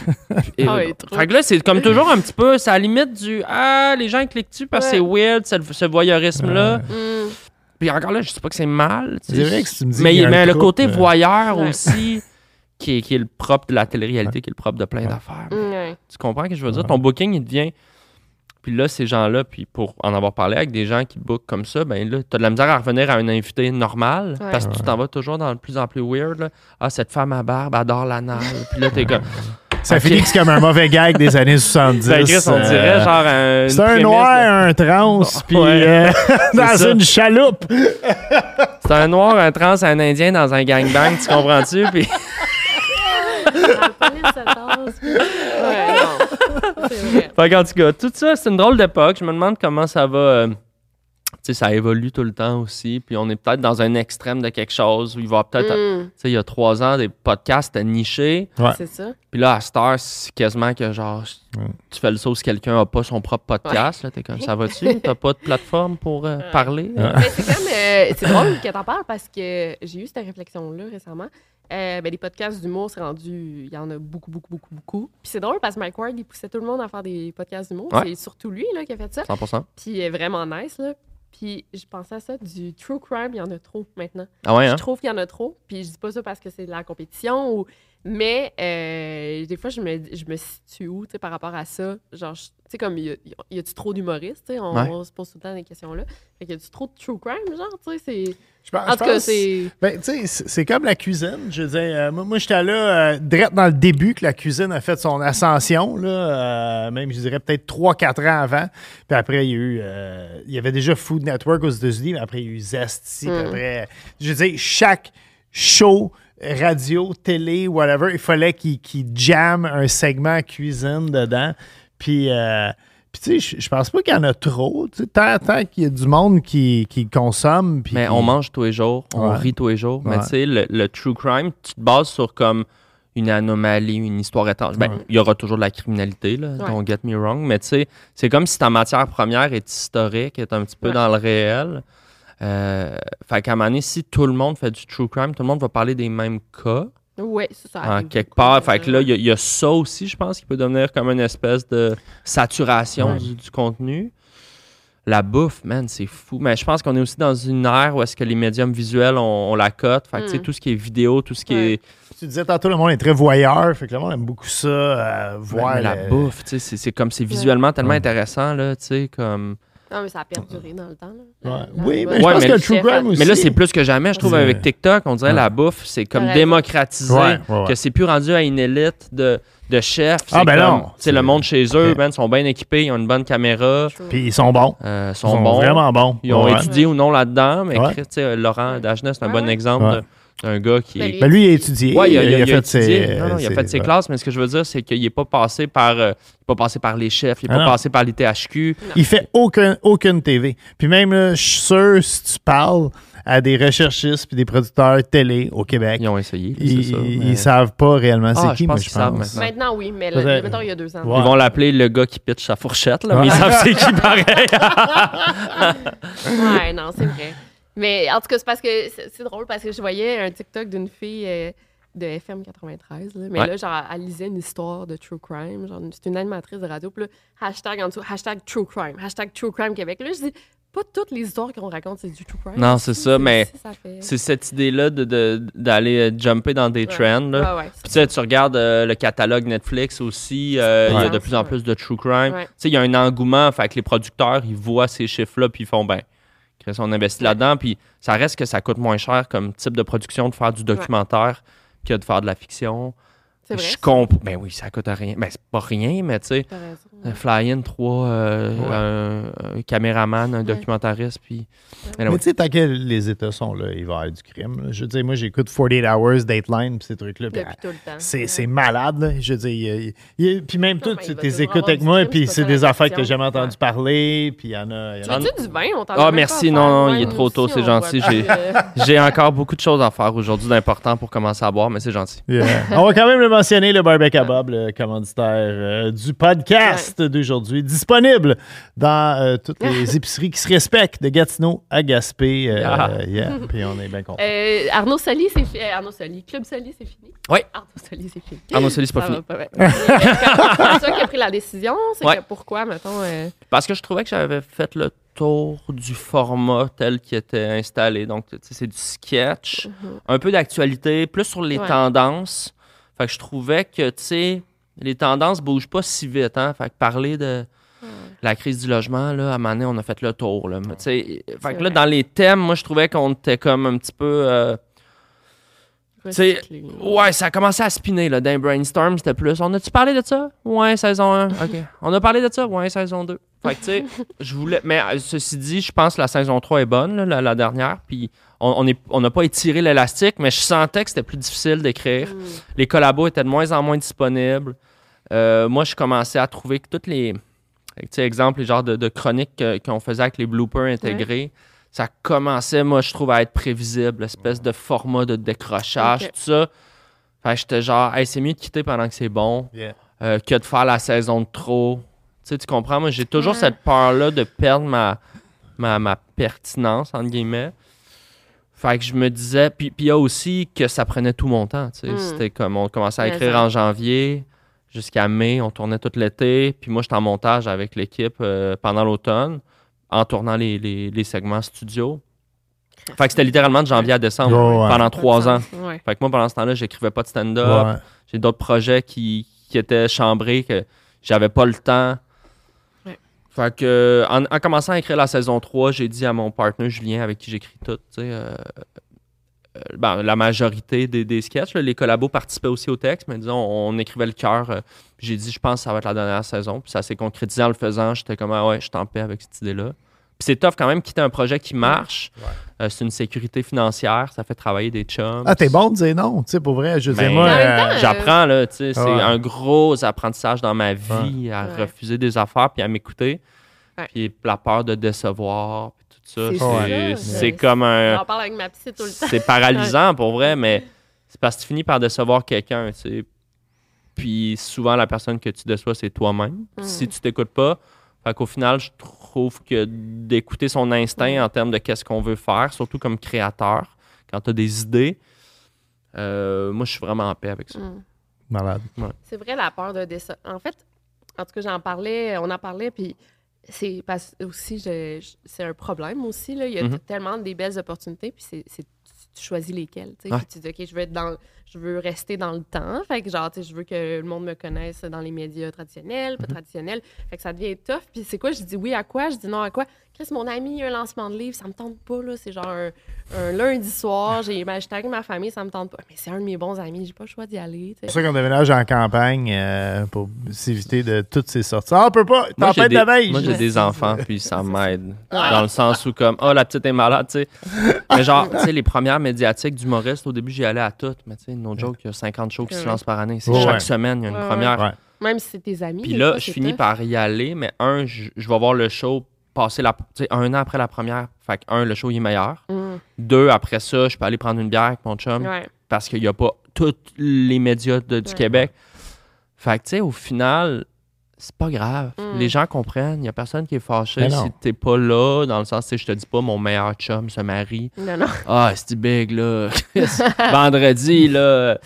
Et- Ah oui, trouble. fait que là, c'est comme toujours un petit peu. C'est à la limite du. Ah, les gens cliquent dessus parce que Ouais. c'est weird, ce, ce voyeurisme-là. Hum. Puis encore là, je sais pas que c'est mal. tu sais. C'est vrai que si tu me dis Mais, qu'il y a un mais le trouble, côté euh, voyeur Ouais. aussi, qui est, qui est le propre de la télé-réalité, qui est le propre de plein Ouais. d'affaires. Ouais. Tu comprends ce que je veux dire? Ouais. Ton booking, il devient. Puis là, ces gens-là, puis pour en avoir parlé avec des gens qui bookent comme ça, ben là, t'as de la misère à revenir à un invité normal Ouais. parce que tu t'en vas toujours dans le plus en plus weird. Là. Ah, cette femme à barbe adore l'anal. Puis là, t'es comme. Ça Ok. finit que c'est comme un mauvais gag des années soixante-dix. Ben, Chris, on euh, dirait genre un. c'est un noir, un trans, puis Ouais. euh, dans ça. une chaloupe. C'est un noir, un trans, un indien dans un gangbang, tu comprends-tu? Puis. La police se tasse, puis- Ouais, non. C'est vrai. Fait qu'en tout cas, tout ça, c'est une drôle d'époque. Je me demande comment ça va. euh, Tu sais, ça évolue tout le temps aussi. Puis on est peut-être dans un extrême de quelque chose où il va peut-être. Hum, Tu sais, il y a trois ans, des podcasts nichés. Ouais. C'est ça. Puis là, à cette heure, c'est quasiment que genre, Ouais. tu fais le saut si quelqu'un n'a pas son propre podcast. Là, t'es comme, ça va-tu? T'as pas de plateforme pour euh, parler? Ouais. Mais c'est comme. euh, c'est drôle que t'en parles parce que j'ai eu cette réflexion-là récemment. Euh, ben, les podcasts d'humour, c'est rendu. Il y en a beaucoup, beaucoup, beaucoup, beaucoup. Puis c'est drôle parce que Mike Ward, il poussait tout le monde à faire des podcasts d'humour. Ouais. C'est surtout lui là, qui a fait ça. cent pour cent. Puis il est vraiment nice. Là. Puis je pensais à ça, du true crime, il y en a trop maintenant. Ah ouais, hein? Je trouve qu'il y en a trop. Puis je dis pas ça parce que c'est de la compétition ou. Mais euh, des fois, je me, je me situe où, tu sais, par rapport à ça. Genre, je- tu sais, comme, y, a, y a-tu trop d'humoristes, tu sais? On, Ouais. on se pose tout le temps des questions-là. Fait que y a-tu trop de true crime, genre, tu sais? C'est... Je pense- En je tout cas, pense- c'est... Ben, tu sais, c'est c'est comme la cuisine. Je veux dire, euh, moi, moi, j'étais là, euh, direct dans le début que la cuisine a fait son ascension, là, euh, même, je dirais, peut-être trois quatre ans avant. Puis après, il y a eu, euh, il y avait déjà Food Network aux États-Unis, mais après, il y a eu Zest ici. Puis Mm. après, je veux dire, chaque show, radio, télé, whatever, il fallait qu'il qu'il jamme un segment cuisine dedans. Puis, euh, puis tu sais, je- je pense pas qu'il y en a trop. Tu sais, tant tant qu'il y a du monde qui, qui consomme. puis Mais qui- on mange tous les jours, on Ouais. rit tous les jours. Mais Ouais. tu sais, le, le true crime, tu te bases sur comme une anomalie, une histoire étrange. Ben, Ouais. il y aura toujours de la criminalité, là, Ouais. don't get me wrong. Mais tu sais, c'est comme si ta matière première est historique, est un petit peu Ouais. dans le réel. Euh, fait qu'à un moment donné, si tout le monde fait du true crime, tout le monde va parler des mêmes cas Ouais, ça, ça en arrive quelque beaucoup, part. euh, Fait que là, il y, a- il y a ça aussi, je pense, qui peut devenir comme une espèce de saturation Ouais. du, du contenu. La bouffe, man, c'est fou. Mais je pense qu'on est aussi dans une ère où est-ce que les médiums visuels, on, on la cote. Fait que, tu sais, Mm. tout ce qui est vidéo, tout ce qui Ouais. est... Tu disais tantôt, le monde est très voyeur. Fait que le monde aime beaucoup ça, euh, voir Mais la le- bouffe, tu sais, c'est, c'est comme, c'est visuellement tellement Ouais. intéressant, là, tu sais, comme... Non, mais ça a perduré dans le temps. Là. Ouais. La- Oui, la- mais je Ouais, pense mais que le le True chef, Crime elle- aussi. Mais là, c'est plus que jamais, je trouve, C'est- avec TikTok. On dirait Ouais. la bouffe, c'est comme T'as raison. démocratisé, Ouais, ouais, ouais. que c'est plus rendu à une élite de, de chefs. Ah, C'est ben comme, non. tu sais, le C'est- monde chez eux, Ok. man, sont bien équipés, ils ont une bonne caméra, True. Puis ils sont bons. euh, Ils sont, sont bons. vraiment bons. Ils ont Ouais. étudié ou non là-dedans, mais Ouais. tu sais, Laurent Ouais. Dagenet, c'est un Ouais, bon ouais. exemple Ouais. de- d'un gars qui Ben, est. lui, Ben, lui, il a étudié. Ouais, il a, il a- il a il a fait étudié. ses. Non, non, il a ses- fait ses ouais. classes, mais ce que je veux dire, c'est qu'il n'est pas passé par euh, il est pas passé par les chefs, il n'est Ah pas non. passé par l'I T H Q. Il fait aucun, aucune T V. Puis même, là, je suis sûr, si tu parles à des recherchistes puis des producteurs télé au Québec, Ils ont essayé, ils, c'est ça. ils mais- savent pas réellement c'est Ah, qui, je moi, pense je qu'ils savent pense. maintenant. Maintenant, oui, mais Peut-être. le, mettons, il y a deux ans. Ouais. Ils vont l'appeler le gars qui pitch sa fourchette, là, Ouais. mais ils savent c'est qui pareil. Ouais, non, c'est vrai. Mais en tout cas, c'est parce que c'est c'est drôle parce que je voyais un TikTok d'une fille euh, de F M quatre-vingt-treize. Là, mais Ouais. là, genre, elle lisait une histoire de True Crime. Genre, c'est une animatrice de radio. Puis là, hashtag en dessous, hashtag True Crime, hashtag True Crime Québec. Là, je dis, pas toutes les histoires qu'on raconte, c'est du True Crime. Non, c'est ça, mais ça fait... C'est cette idée-là de, de- d'aller euh, jumper dans des Ouais. trends. Là. Ouais, ouais, Puis tu sais, tu regardes euh, le catalogue Netflix aussi, euh, il y a Ouais. de plus en plus de true crime. Ouais. Tu sais, il y a un engouement, fait que les producteurs, ils voient ces chiffres-là, puis ils font, ben, Chris, on investit là-dedans, puis ça reste que ça coûte moins cher comme type de production de faire du documentaire que de faire de la fiction. C'est vrai. Je comprends. Ben oui, ça coûte rien. Ben, c'est pas rien, mais tu sais, T'as raison. un fly-in, trois, euh, un, un caméraman, un documentariste, puis. Mais tu sais, tant que les États sont là, il va y avoir du crime. là. Je veux dire, moi, j'écoute quarante-eight hours, Dateline, puis ces trucs-là. puis, Depuis tout le temps. C'est, Ouais. c'est malade, là. Je veux dire, il y a- il y a- puis même Non, tout, mais tu il va tes toujours écoutes avoir avec du moi, crime, puis c'est c'est pas des ça la affaires que t'as question. jamais entendu Ouais. parler, puis il y en a... il y Tu en a- veux-tu du vin? On t'en Ah, a même merci, pas à non, faire. non, Ouais, il est nous trop tôt, aussi, c'est on gentil. boit J'ai, plus, euh, j'ai encore beaucoup de choses à faire aujourd'hui d'important pour commencer à boire, mais c'est gentil. Yeah. On va quand même le mentionner, le Barbecue à Bob, le commanditaire euh, du podcast d'aujourd'hui, disponible dans euh, toutes les épiceries qui se respectent, de Gatineau à Gaspé. euh, Yeah. yeah. Puis on est bien contents. Euh, Arnaud Soli, c'est fini. Arnaud Soli. Club Soli, c'est fini. Oui. Arnaud Soli, c'est fini. Arnaud Soli, c'est pas Ça fini. va pas bien. Et, euh, C'est toi qui as pris la décision. C'est Ouais. que pourquoi, mettons. euh, Parce que je trouvais que j'avais fait le tour du format tel qu'il était installé. Donc, tu sais, c'est du sketch, un peu d'actualité, plus sur les Ouais. tendances. Fait que je trouvais que, tu sais, les tendances bougent pas si vite, hein. Fait que parler de la crise du logement, là, à un moment donné, on a fait le tour, là. Mais, tu sais, fait que là, vrai. dans les thèmes, moi, je trouvais qu'on était comme un petit peu... euh, sais, recyclés. Ouais, ça a commencé à spinner, là, d'un brainstorm, c'était plus. On a-tu parlé de ça? Ouais, saison un. OK. On a parlé de ça? Ouais, saison deux. Fait que, tu sais, je voulais. Mais euh, ceci dit, je pense que la saison trois est bonne, là, la, la dernière. Puis on on est- on n'a pas étiré l'élastique, mais je sentais que c'était plus difficile d'écrire. Mm. Les collabos étaient de moins en moins disponibles. Euh, moi, je commençais à trouver que toutes les. Tu sais, exemple, les genres de, de chroniques que- qu'on faisait avec les bloopers intégrés. Ça commençait, moi, je trouve, à être prévisible, l'espèce de format de décrochage, Ok. tout ça. Fait que j'étais genre, hey, c'est mieux de quitter pendant que c'est bon Yeah. euh, que de faire la saison de trop. Tu sais, tu comprends? Moi, j'ai toujours Ouais. cette peur-là de perdre ma, ma, ma pertinence, entre guillemets. Fait que je me disais, puis puis il y a aussi que ça prenait tout mon temps. Tu sais. Mm. C'était comme, on commençait à Mais écrire ça. en janvier jusqu'à mai, on tournait tout l'été. Puis moi, j'étais en montage avec l'équipe euh, pendant l'automne, en tournant les, les, les segments studio. Fait que c'était littéralement de janvier à décembre, Ouais, ouais. pendant trois ans. Ouais. Fait que moi, pendant ce temps-là, j'écrivais pas de stand-up. Ouais. J'ai d'autres projets qui, qui étaient chambrés que j'avais pas le temps. Ouais. Fait que, en, en commençant à écrire la saison trois, j'ai dit à mon partner Julien, avec qui j'écris tout, tu sais, euh, euh, ben, la majorité des, des sketchs, là, les collabos participaient aussi au texte, mais disons, on écrivait le cœur. euh, puis j'ai dit, je pense que ça va être la dernière saison. Puis ça s'est concrétisé en le faisant. J'étais comme, ah ouais, je suis en paix avec cette idée-là. Puis c'est tough quand même quitter un projet qui marche. Euh, c'est une sécurité financière, ça fait travailler des chums. Ah, t'es bon de dire non, tu sais, pour vrai. Je veux dire, Ben, moi. Mais en même euh, temps, J'apprends, là, tu sais, c'est Ouais. un gros apprentissage dans ma vie à Ouais. refuser des affaires puis à m'écouter. Ouais. Puis la peur de décevoir, puis tout ça. C'est C'est ça, c'est c'est- comme un. J'en parle avec ma petite tout le temps. C'est paralysant pour vrai, mais c'est parce que tu finis par décevoir quelqu'un, tu sais. Puis souvent, la personne que tu déçois, c'est toi-même. Mm. Si tu t'écoutes pas, fait qu'au final, je trouve que d'écouter son instinct Mm. en termes de qu'est-ce qu'on veut faire, surtout comme créateur, quand tu as des idées, euh, moi, je suis vraiment en paix avec ça. Mm. Malade. C'est vrai, la peur de déce... En fait, en tout cas, j'en parlais, on en parlait, puis c'est parce aussi, je- je- c'est un problème aussi. Là. Il y a Mhm. tellement des belles opportunités, puis c'est, c'est- tu choisis lesquels, tu sais. Ouais. Puis tu dis, OK, je veux être dans... Je veux rester dans le temps. Fait que, genre, tu sais, je veux que le monde me connaisse dans les médias traditionnels, pas Mm-hmm. traditionnels. Fait que ça devient tough. Puis c'est quoi? Je dis oui à quoi? Je dis non à quoi? Chris, mon ami, il a un lancement de livre, ça me tente pas, là. C'est genre un, un lundi soir, j'ai ben, j'étais avec ma famille, ça me tente pas. Mais c'est un de mes bons amis, j'ai pas le choix d'y aller, tu C'est pour sais. ça qu'on déménage en campagne euh, pour s'éviter de toutes ces sorties. Ah, on peut pas! Moi, j'ai Tempête des, de neige! moi, j'ai des enfants, puis ça m'aide. Dans le sens où, comme, oh, la petite est malade, tu sais. Mais genre, tu sais, les premières médiatiques d'humoristes, au début, j'y allais à toutes. Mais tu sais, no joke, il y a cinquante shows qui se Ouais. lancent par année. C'est Ouais. chaque semaine, il y a une Ouais, première. Ouais. Même si c'est tes amis. Puis des là, fois, je c'est finis tough. par y aller, mais un, je, je vais voir le show passer la, tu sais, un an après la première. Fait que, un, le show il est meilleur. Mm. Deux, après ça, je peux aller prendre une bière avec mon chum Ouais. parce qu'il n'y a pas tous les médias de- du Ouais. Québec. Fait que, tu sais, au final, c'est pas grave. Mm. Les gens comprennent. Il n'y a personne qui est fâché Mais non. si t'es pas là, dans le sens, tu sais, je te dis pas mon meilleur chum se marie. Non, non. Ah, c'est big, là. Vendredi, là.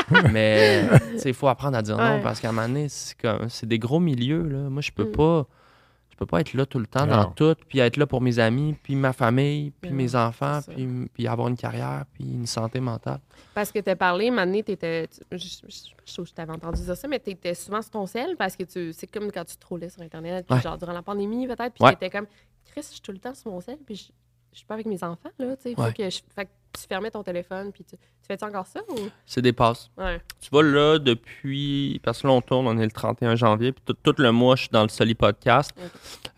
Mais, tu sais, il faut apprendre à dire non Ouais. parce qu'à un moment donné, c'est comme, c'est des gros milieux, là. Moi, je peux Mm. pas. Je peux pas être là tout le temps Non. dans tout, puis être là pour mes amis, puis ma famille, puis Non, mes enfants, c'est ça. puis, puis avoir une carrière, puis une santé mentale. Parce que tu as parlé, Mané, tu étais. Je je- je sais pas si je t'avais entendu dire ça, mais tu étais souvent sur ton sel parce que tu c'est comme quand tu trollais sur Internet, puis Ouais. genre durant la pandémie peut-être, puis Ouais. tu étais comme, Chris, je suis tout le temps sur mon sel, puis je, je suis pas avec mes enfants, là, tu sais. Faut Ouais. que je- Fait que tu fermais ton téléphone, puis tu, tu fais-tu encore ça ou. C'est des passes. Ouais. Tu vois, là, depuis. Parce que là, on tourne, on est le trente et un janvier, puis tout, tout le mois, je suis dans le Soli Podcast. Ok.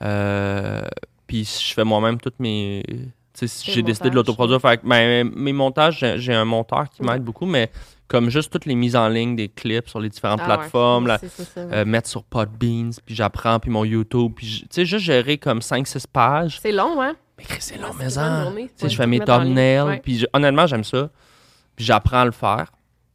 Euh, puis je fais moi-même toutes mes. Tu sais, Tes j'ai décidé de montages. l'autoproduire. Fait que ben, mes montages, j'ai, j'ai un monteur qui m'aide beaucoup, mais comme juste toutes les mises en ligne des clips sur les différentes Ah ouais. plateformes, la- C'est ça, ça, ouais. euh, mettre sur Podbeans, puis j'apprends, puis mon YouTube, puis je- tu sais, juste gérer comme cinq six pages. C'est long, hein? Mais Chris, c'est Ouais, long, c'est mais une bonne hein. journée. Tu sais, Ouais, je fais tout mes mettre en ligne. thumbnails, Ouais. puis je- honnêtement, j'aime ça. Puis j'apprends à le faire.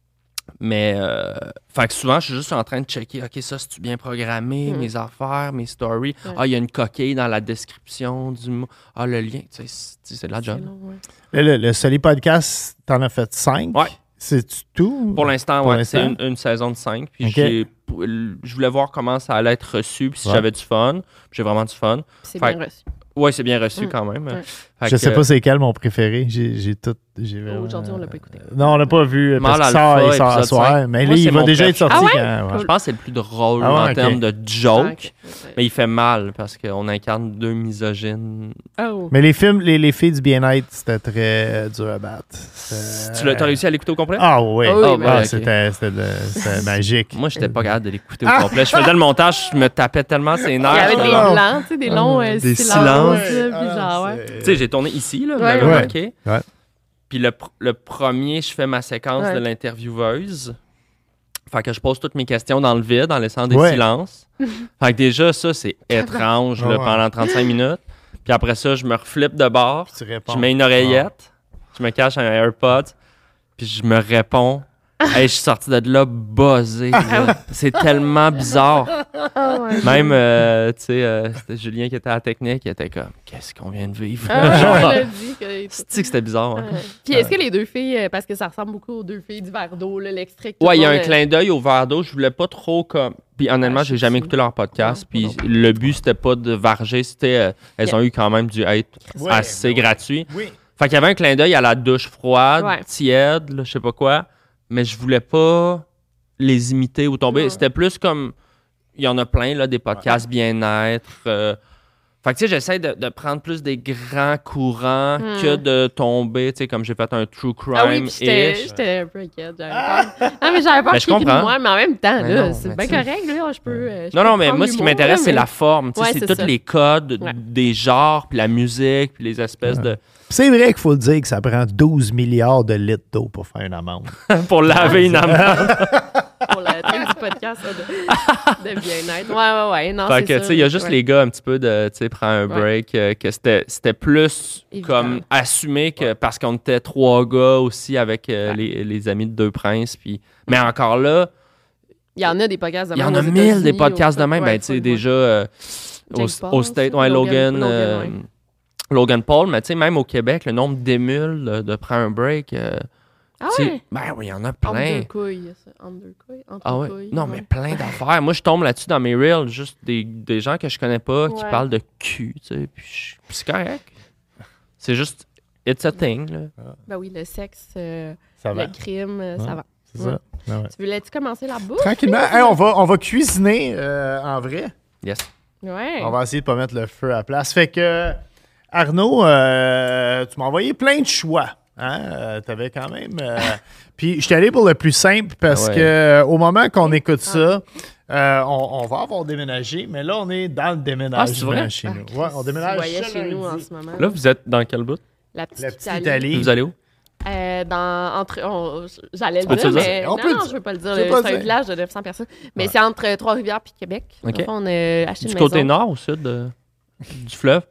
Mais, euh, fait que souvent, je suis juste en train de checker, OK, ça, c'est-tu bien programmé, Mm. mes affaires, mes stories. Ouais. Ah, il y a une coquille dans la description du mot. Ah, le lien, tu sais, c'est, c'est de la C'est job. long, ouais. Là, le, le Soli Podcast, t'en as fait cinq? Ouais. C'est tout? Pour l'instant, Pour ouais, c'est l'instant? une, une saison de cinq. Puis OK. j'ai, je voulais voir comment ça allait être reçu, puis si Ouais. j'avais du fun. J'ai vraiment du fun. Puis c'est Fait- bien reçu. Ouais, c'est bien reçu Mm. quand même. Ouais. Fait Je que, sais pas c'est quel mon préféré. J'ai, j'ai tout. J'ai vraiment- Aujourd'hui, on l'a pas écouté. Non, on l'a pas vu. Parce Mal qu'il sort, Alpha, il sort à épisode soir. cinq. Mais Moi, là, c'est il va mon déjà être préféré. sorti Ah ouais? quand. ouais. Je pense que c'est le plus drôle Ah ouais, en ok. termes de Ah, joke. ok. Mais il fait mal parce qu'on incarne deux misogynes. Oh. Mais les films, les, les filles du bien-être, c'était très euh, dur à battre. C'était- Tu l'as t'as réussi à l'écouter au complet? Ah oui. Ah oui, Ah, mais- ah, ok. c'était, c'était, de- c'était magique. Moi, j'étais pas capable de l'écouter au complet. Je faisais le montage, je me tapais tellement ses Il y nerfs. avait j'étais des là. Ah. blancs, tu sais, des longs euh, Des silences. silences. là, puis Ah, genre, ouais. c'est- Tu sais, j'ai tourné ici, là, vous Ouais, l'avez ouais. remarqué. Ouais. Puis le, pr- le premier, je fais ma séquence Ouais. de l'intervieweuse. Fait que je pose toutes mes questions dans le vide en laissant des Ouais. silences. Fait que déjà, ça, c'est étrange là, Ouais. pendant trente-cinq minutes. Puis après ça, je me reflippe de bord. Tu réponds. Je mets une oreillette, je me cache un AirPod, puis je me réponds. Hey, je suis sorti de là buzzé. là. C'est tellement bizarre. Ah, ouais. Même, euh, tu sais, euh, c'était Julien qui était à la technique, il était comme, qu'est-ce qu'on vient de vivre? Ah, ouais, on l'a dit que- C'est-tu que c'était bizarre? hein? Ouais. Puis est-ce que les deux filles, euh, parce que ça ressemble beaucoup aux deux filles du verre d'eau, là, l'extrait que tout Ouais, il y le a un monde, euh, clin d'œil au verre d'eau. Je voulais pas trop comme. Puis honnêtement, Ah, j'ai je jamais sais. écouté leur podcast. Non, Puis moi non le but, c'était pas de varger. C'était. euh, elles Yeah. ont eu quand même du hate Ouais, assez ouais. gratuit. Oui. Fait qu'il y avait un clin d'œil à la douche froide, Ouais. tiède, là, je sais pas quoi. Mais je voulais pas les imiter ou tomber. Ouais. C'était plus comme. Il y en a plein, là, des podcasts bien-être. euh, Fait que, tu sais, j'essaie de, de prendre plus des grands courants Hmm. que de tomber, tu sais, comme j'ai fait un true crime. Ah oui, puis j'étais j'étais un peu inquiète. J'avais peur. Non, mais j'avais peur Ben, je qu'il rie de comprends. moi, mais en même temps, Mais là, non, c'est mais bien tu sais. correct. Là, je peux, euh, je Non, peux non, mais prendre moi, ce qui l'humour, m'intéresse, là, c'est mais- la forme. Tu sais, Ouais, c'est c'est tous ça. les codes Ouais. des genres, puis la musique, puis les espèces C'est vrai qu'il faut le dire que ça prend douze milliards de litres d'eau pour faire une amende. de. pour laver une amende. Pour le truc du podcast là, de, de bien-être. Ouais, ouais, ouais. Non, Fait c'est que, tu ça. sais, il y a juste Ouais. les gars un petit peu de, tu sais, prends un Ouais. break, euh, que c'était c'était plus Évident. comme assumé que parce qu'on était trois gars aussi avec euh, Ouais. les, les amis de Deux Princes, puis. Mais encore là, Il y en a des podcasts de il y même en a aux mille États-Unis, des podcasts au- de même. ouais, Ben, tu sais, faut le déjà, euh, au, Jake Paul au State, aussi, ouais, Logan- Logan. Logan, euh, ouais. Logan Paul, mais tu sais, même au Québec, le nombre d'émules de, de prendre un break. euh, Ah tu sais, ouais? ben oui, il y en a Entre plein. deux couilles, ça. Entre deux couilles. Entre Ah ouais? couilles, Non, ouais. mais plein d'affaires. Moi, je tombe là-dessus dans mes reels, juste des, des gens que je connais pas qui Ouais. parlent de cul, tu sais. Puis je- puis c'est correct. C'est juste it's a thing. Là. Ben oui, le sexe, euh, Ça va. le crime, euh, ça va. C'est ça. Ah ouais. Tu voulais-tu commencer la bouffe? Tranquillement. Hey, on, va, on va cuisiner euh, en vrai. Yes. Ouais. On va essayer de pas mettre le feu à la place. Fait que, Arnaud, euh, tu m'as envoyé plein de choix. Hein? Euh, T'avais quand même. Euh... Puis, je suis allé pour le plus simple parce Ah ouais. que euh, au moment qu'on écoute ça, euh, on, on va avoir déménagé, mais là, on est dans le déménagement Ah, c'est vrai? chez nous. Ah, Ouais, on déménage. Tu voyais ça chez nous en lundi. ce moment. Là, vous êtes dans quel bout? La petite, La petite Italie. Italie. Vous allez où? Euh, dans, entre, on- j'allais le peux-tu dire, le dire? mais On non, peut non, le je dire. veux pas le dire. Tu veux le- pas le C'est un dire? village de neuf cents personnes. Mais Ouais. c'est entre Trois-Rivières et Québec. OK. Dans le fond, on a acheté Du une côté maison. nord ou sud de- du fleuve?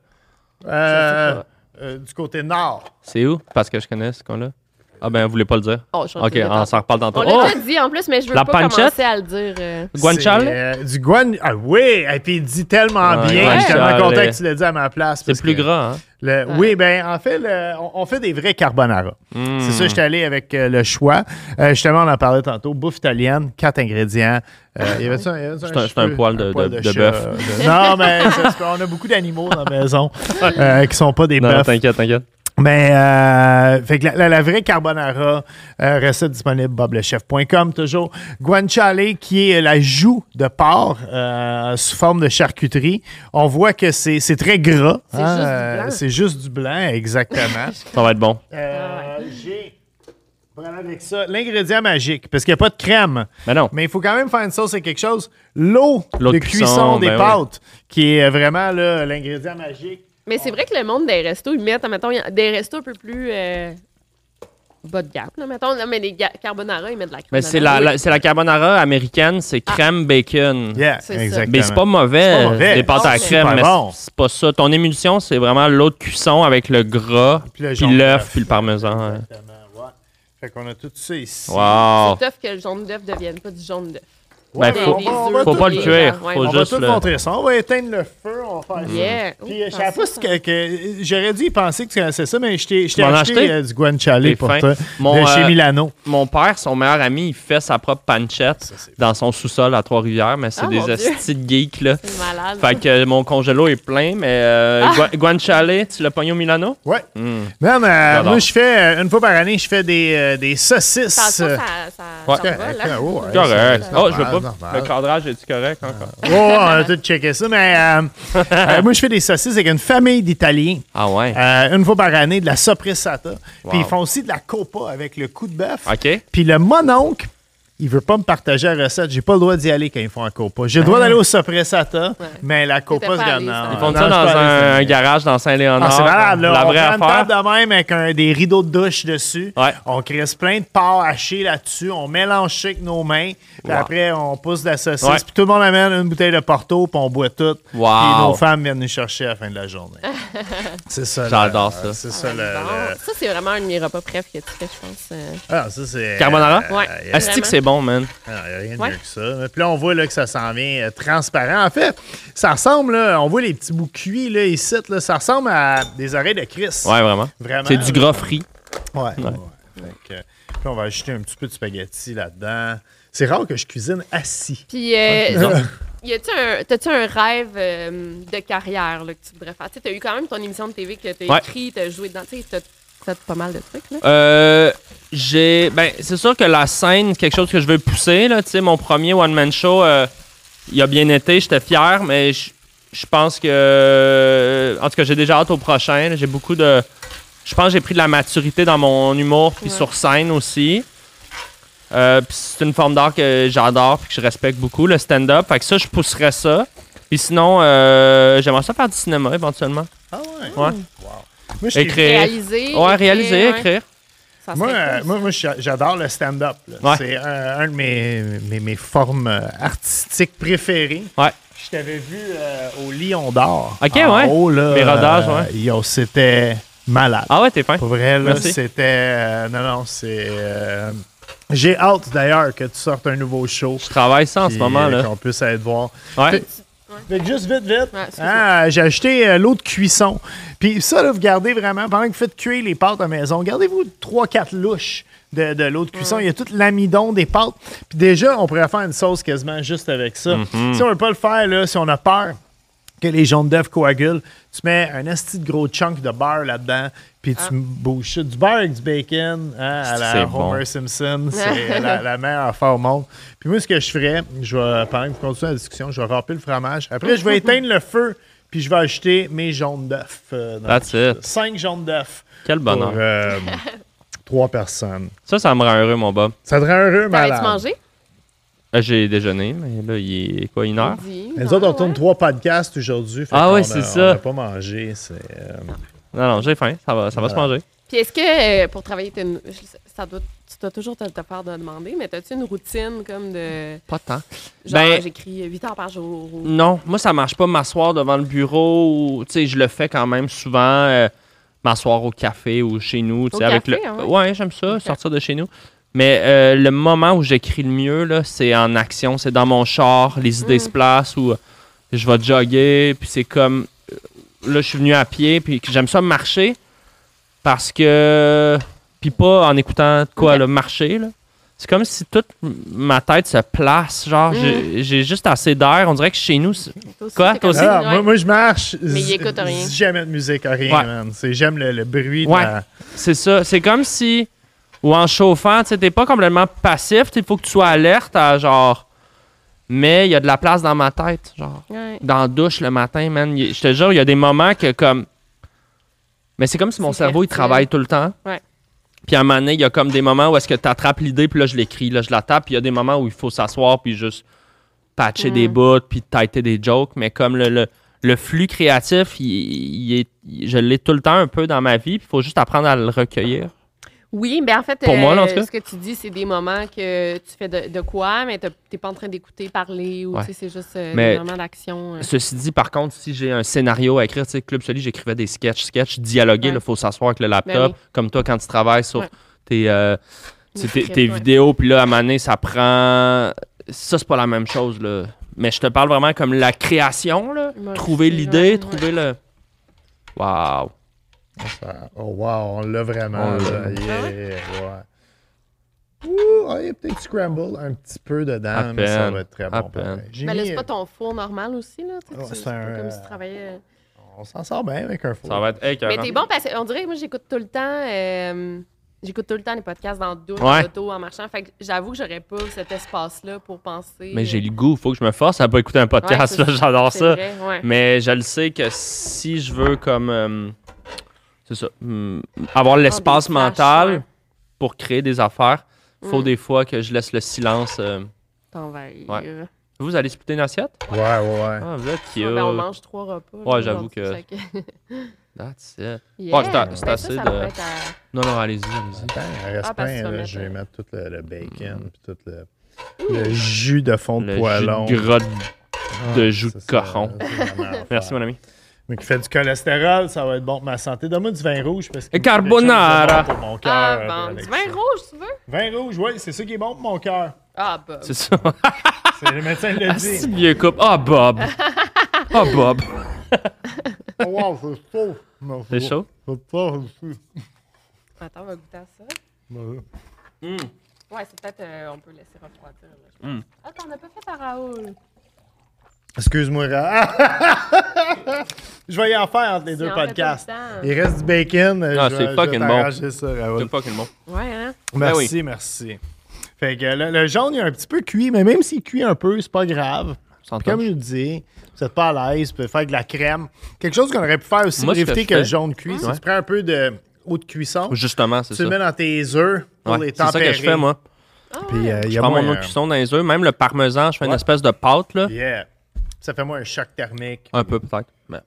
Euh, Je sais pas. euh, du côté nord. C'est où? Parce que je connais ce coin-là. Ah ben, vous voulez pas le dire? Oh, je vais OK, le dire on tantôt. s'en reparle tantôt. On l'a Oh! déjà dit en plus, mais je veux La pas pancetta? commencer à le dire. euh. Guanciale? C'est, euh, du guan. Ah oui! Et puis il dit tellement Ouais, bien. Je suis tellement guanciale. content que tu l'aies dit à ma place. C'est parce plus que gras, hein? le- Ouais. Oui, ben en fait, le- on, on fait des vrais carbonara. Mm. C'est ça, j'étais allé avec euh, le choix. Euh, justement, on en parlait tantôt. Bouffe italienne, quatre ingrédients. Euh, y avait-tu un, y avait-tu C'est un- c'est un cheveu? poil de- de- de chat, bœuf. de- Non, mais c'est parce qu'on a beaucoup d'animaux dans la maison euh, qui sont pas des Non, bœufs. t'inquiète, t'inquiète. Mais euh, fait que la, la- la vraie carbonara, euh, recette disponible bob le chef point com toujours. Guanciale qui est la joue de porc euh, sous forme de charcuterie. On voit que c'est c'est très gras. C'est juste du blanc. C'est juste du blanc, exactement. Ça va être bon. Euh, J'ai vraiment avec ça l'ingrédient magique parce qu'il n'y a pas de crème. Mais non. Mais il faut quand même faire une sauce avec quelque chose. L'eau L'eau de de cuisson, cuisson, des ben pâtes qui est vraiment là, l'ingrédient magique. Mais c'est vrai que le monde des restos, ils mettent, mettons, des restos un peu plus euh, bas de gamme, là, mettons. Là, mais les ga- carbonara, ils mettent de la Mais carbonara. c'est la, Oui. la- c'est la carbonara américaine, c'est crème bacon. Yeah, C'est ça. exactement. Mais c'est pas mauvais, C'est pas mauvais. les pâtes à Non, la c'est crème, super mais bon. c'est- c'est pas ça. Ton émulsion, c'est vraiment l'eau de cuisson avec le gras, Puis le puis jaune l'œuf, d'œuf. puis le parmesan. hein. Exactement, ouais. Fait qu'on a tout ça ici. Wow! C'est tough que le jaune d'œuf devienne pas du jaune d'œuf. Ben, Ouais, faut- on va- on va faut tout pas le le- cuire, Ouais. faut On va juste tout le... montrer ça. On va éteindre le feu. On va faire Yeah. ça. Puis Oh, euh, je savais pas ça, ce que, que- j'aurais dû y penser que tu connaissais ça, mais je t'ai je t'ai Tu m'en as acheté, acheté? euh, du guanciale T'es pour fin. toi. Mon, de chez euh, Milano. Mon père, son meilleur ami, il fait sa propre pancette dans son sous-sol à Trois-Rivières, mais c'est Ah, mon des Dieu. astis de geeks, là. C'est malade. Fait que euh, mon congélo est plein, mais euh, Ah! gua- guanciale, tu l'as pogné au Milano? Ouais. Mm. Même, euh, J'adore. moi, je fais, euh, une fois par année, je fais des, euh, des saucisses. Ça, ça, euh, ça, ça, Ouais. ça va, là. correct, ouais, Correct. c'est Oh, je veux normal, pas. normal. Le cadrage, est-tu correct encore? Oh, on a tout checké ça, mais euh, euh, moi, je fais des saucisses avec une famille d'Italiens. Ah ouais? Euh, une fois par année, de la sopressata. Wow. Puis ils font aussi de la copa avec le cou de bœuf. OK. Puis le mononcle, il veut pas me partager la recette. J'ai pas le droit d'y aller quand ils font la copa. J'ai le droit d'aller au sopressata, Ouais. mais la copa, T'étais je pas gagne. allé, non, ça. Ils font non, ça je suis dans pas allé, un, c'est- un garage dans Saint-Léonard. Ah, c'est malade, là. La On vraie prend une affaire. table de même avec un- des rideaux de douche dessus. Ouais. On crisse plein de porc haché là-dessus. On mélange ça avec nos mains. Puis Wow. après, on pousse de la saucisse. Ouais. Puis tout le monde amène une bouteille de Porto, puis on boit tout. Wow. Puis nos femmes viennent nous chercher à la fin de la journée. c'est ça. là. J'adore ça. C'est ça. Ouais, le- bon. le- Ça, c'est vraiment un de mes repas préf que tu fais, je pense. euh. Ah, ça, c'est. Carbonara? euh, Ouais. y a- Asti que Vraiment. c'est bon, man. Il n'y a rien de Ouais. mieux que ça. Puis là, on voit là, que ça s'en vient euh, transparent. En fait, ça ressemble, là, on voit les petits bouts cuits là, ici. Là, ça ressemble à des oreilles de Chris. Ouais, vraiment. Vraiment. C'est du gras frit. Ouais. ouais. Fait que, puis on va ajouter un petit peu de spaghetti là-dedans. C'est rare que je cuisine assis. Puis, euh, y a-tu un, t'as-tu un rêve euh, de carrière là, que tu voudrais faire? Tu sais, t'as eu quand même ton émission de T V que t'as Ouais. écrit, t'as joué dedans. Tu sais, t'as fait pas mal de trucs, là. Euh, j'ai. Ben, c'est sûr que la scène, c'est quelque chose que je veux pousser, là. Tu sais, mon premier one-man show, euh, il a bien été, j'étais fier, mais je je pense que. En tout cas, j'ai déjà hâte au prochain. là. J'ai beaucoup de. Je pense que j'ai pris de la maturité dans mon humour, puis Ouais. sur scène aussi. Euh, puis c'est une forme d'art que j'adore puis que je respecte beaucoup, le stand-up. Fait que ça, je pousserais ça. Puis sinon, euh, j'aimerais ça faire du cinéma éventuellement. Ah ouais? Ouais. Moi, je Écrire. Réaliser. Ouais, écrire, réaliser, ouais. écrire. Ça Moi, serait euh, cool, moi, ça. moi, j'a- j'adore le stand-up. là. Ouais. C'est un, un de mes, mes, mes formes euh, artistiques préférées. Ouais. Je t'avais vu euh, au Lion d'Or. Ok, en ouais. haut, là, Les rodages, ouais. yo, c'était malade. Ah ouais, t'es fin. Pour vrai, là, Merci. c'était... euh, non, non, c'est... euh, j'ai hâte, d'ailleurs, que tu sortes un nouveau show. Je travaille ça en ce puis, moment, euh, là. Qu'on puisse aller te voir. Ouais. Fait- Fait que juste vite, vite, Ouais, excuse-moi. hein, j'ai acheté euh, l'eau de cuisson. Puis ça, là, vous gardez vraiment, pendant que vous faites cuire les pâtes à la maison, gardez-vous trois quatre louches de, de l'eau de cuisson. Il y a tout l'amidon des pâtes. Puis déjà, on pourrait faire une sauce quasiment juste avec ça. Mhm. Si on veut pas le faire, là, si on a peur, que les jaunes d'œufs coagulent. Tu mets un esti de gros chunk de beurre là-dedans, puis tu Ah. bouges ça. Du beurre avec du bacon, hein, à la C'est Homer bon. Simpson, c'est la, la meilleure affaire au monde. Puis moi, ce que je ferais, je vais, pendant que vous continuez la discussion, je vais râper le fromage. Après, je vais éteindre le feu, puis je vais ajouter mes jaunes d'œufs. Euh, dans That's it. Cinq jaunes d'œufs. Quel bonheur. Pour euh, trois personnes. Ça, ça me rend heureux, mon Bob. Ça te rend heureux, T'avais-tu malade. mangé? Euh, J'ai déjeuné, mais là, il est quoi, une heure? Midi, Les non, autres, on tourne ouais. trois podcasts aujourd'hui. fait Ah qu'on ouais, a- c'est On ça. n'a pas mangé. C'est, euh, Non, non, j'ai faim. Ça va, ça va se Voilà. manger. Puis est-ce que euh, pour travailler, t'as une- ça doit, tu dois toujours te, te faire de demander, mais as-tu une routine comme de. Pas tant. Genre, Ben- j'écris huit heures par jour ou. Non, moi, ça marche pas m'asseoir devant le bureau. ou, Tu sais, je le fais quand même souvent, euh, m'asseoir au café ou chez nous. tu Au sais, avec café, le... ah ouais? Ouais, j'aime ça, Ok. sortir de chez nous. Mais euh, le moment où j'écris le mieux, là, c'est en action. C'est dans mon char, les idées Mm. se placent ou je vais jogger. Puis c'est comme. euh, Là, je suis venu à pied, puis que j'aime ça marcher parce que. Puis pas en écoutant de quoi, Ok. là, marcher. Là. C'est comme si toute m- ma tête se place. Genre, Mm. j'ai- j'ai juste assez d'air. On dirait que chez nous. c'est- Toi aussi, Quoi, t'es toi comme aussi? ça, Ah, ouais. moi, moi, je marche. Mais il z- écoute rien. Jamais de musique, rien, Ouais. man. C'est, j'aime le, le bruit de Ouais. la... C'est ça. C'est comme si. Ou en chauffant, tu sais, t'es pas complètement passif. Il faut que tu sois alerte à genre. Mais il y a de la place dans ma tête. Genre, Ouais. dans la douche le matin, man. Il- Je te jure, il y a des moments que comme. Mais c'est comme si mon C'est cerveau, il fertile. travaille tout le temps. Ouais. Puis à un moment donné, il y a comme des moments où est-ce que tu attrapes l'idée, puis là, je l'écris, là, je la tape. Puis il y a des moments où il faut s'asseoir, puis juste patcher Mm. des bouts, puis têter des jokes. Mais comme le, le, le flux créatif, il, il est, il- je l'ai tout le temps un peu dans ma vie, puis il faut juste apprendre à le recueillir. Oui, ben en fait, Pour moi, là, en tout cas. ce que tu dis, c'est des moments que tu fais de, de quoi, mais t'as- t'es pas en train d'écouter parler ou Ouais. tu sais, c'est juste euh, Mais- des moments d'action. euh. Ceci dit, par contre, si j'ai un scénario à écrire, tu sais, Club Soli, j'écrivais des sketchs, sketchs dialogués, il Ouais. faut s'asseoir avec le laptop, Ben oui. comme toi quand tu travailles sur Ouais. tes, euh, tu sais, Le tes, script, tes ouais. vidéos, puis là, à un moment donné, ça prend... Ça, c'est pas la même chose, là. Mais je te parle vraiment comme la création, là. Moi, Trouver c'est l'idée, genre, trouver le... Wow! Ça- Oh, wow, on l'a vraiment. On l'a. là. Yeah, Ah ouais. Ouh, ah, il y a peut-être scramble un petit peu dedans, À mais ça peine, va être très à bon. peine. pareil. J'ai Ben là, mis- c'est pas ton four normal aussi, là. tu sais, Ouais, tu- c'est c'est pas un, comme si euh, tu travaillais. On s'en sort bien avec un four. Ça va être écœurant. Mais t'es bon parce qu'on dirait que moi, j'écoute tout le temps. euh, J'écoute tout le temps les podcasts dans le douche, Ouais. en auto, en marchant. Fait que j'avoue que j'aurais pas cet espace-là pour penser. Mais j'ai le goût, faut que je me force à pas écouter un podcast, Ouais, là, c'est- j'adore c'est ça. vrai, ouais. Mais je le sais que si je veux comme euh, c'est ça, hum, avoir l'espace des flashs, mental ouais. pour créer des affaires, faut Mm. des fois que je laisse le silence. euh. T'envahir. Ouais. Vous allez splitter une assiette? Ouais, ouais, ouais. Ah, vous êtes cute. Ah, ben, on mange trois repas. Ouais, là, j'avoue aujourd'hui, que- fait That's it. Yeah. Ouais, c'est a- Ben, c'est ça, assez ça de- pourrait être à- Non, non, allez-y, allez-y. Attends, il reste Ah, parce que tu plein, vas là, mettre, je vais euh, mettre tout le, le bacon puis tout le, le jus de fond de Le jus poêlon. de gras de- Ah, de jus de c'est ça, cochon. c'est vraiment l'affaire. Merci, mon ami. Mais qui fait du cholestérol, ça va être bon pour ma santé. Donne-moi du vin rouge parce que Et carbonara. pour mon cœur. Ah, euh, bon. avec Du vin ça. rouge, tu veux? Vin rouge, oui, c'est ça qui est bon pour mon cœur. Ah, bah. C'est ça. C'est le médecin qui l'a Ah, c'est dit. vieux couple. Ah, Bob. Ah, Bob. Oh, wow, c'est chaud. Non, C'est chaud? C'est pas aussi. Attends, on va goûter à ça. Voilà. Hum. Ouais, c'est peut-être. euh, on peut laisser refroidir. Là, je pense. Mm. Attends, on n'a pas fait à Raoul. Excuse-moi, Ra. Je vais y en faire entre les Si, deux en fait, podcasts. tout le temps. Il reste du bacon. euh, Ah, je c'est vais- fucking je vais bon. t'arranger ça, Raoul. C'est pas quel mot. Ouais, hein? Merci, Ben merci. Fait que le, le jaune, il est un petit peu cuit, mais même s'il cuit un peu, c'est pas grave. Sans Puis comme touch. je le dis, vous n'êtes pas à l'aise, vous pouvez faire de la crème. Quelque chose qu'on aurait pu faire aussi Moi, pour ce que éviter je que, le fais- jaune cuise, c'est que Ouais. tu prends un peu de eau de cuisson, Justement, c'est tu ça. le mets dans tes œufs pour Ouais, les c'est ça tempérer. que je fais, moi. Ah, Puis ouais. euh, il y Je a prends moins mon eau de un- cuisson dans les œufs. Même le parmesan, je fais une Ouais. espèce de pâte, là. Yeah. Ça fait moi un choc thermique. Un peu, peut-être. Mais...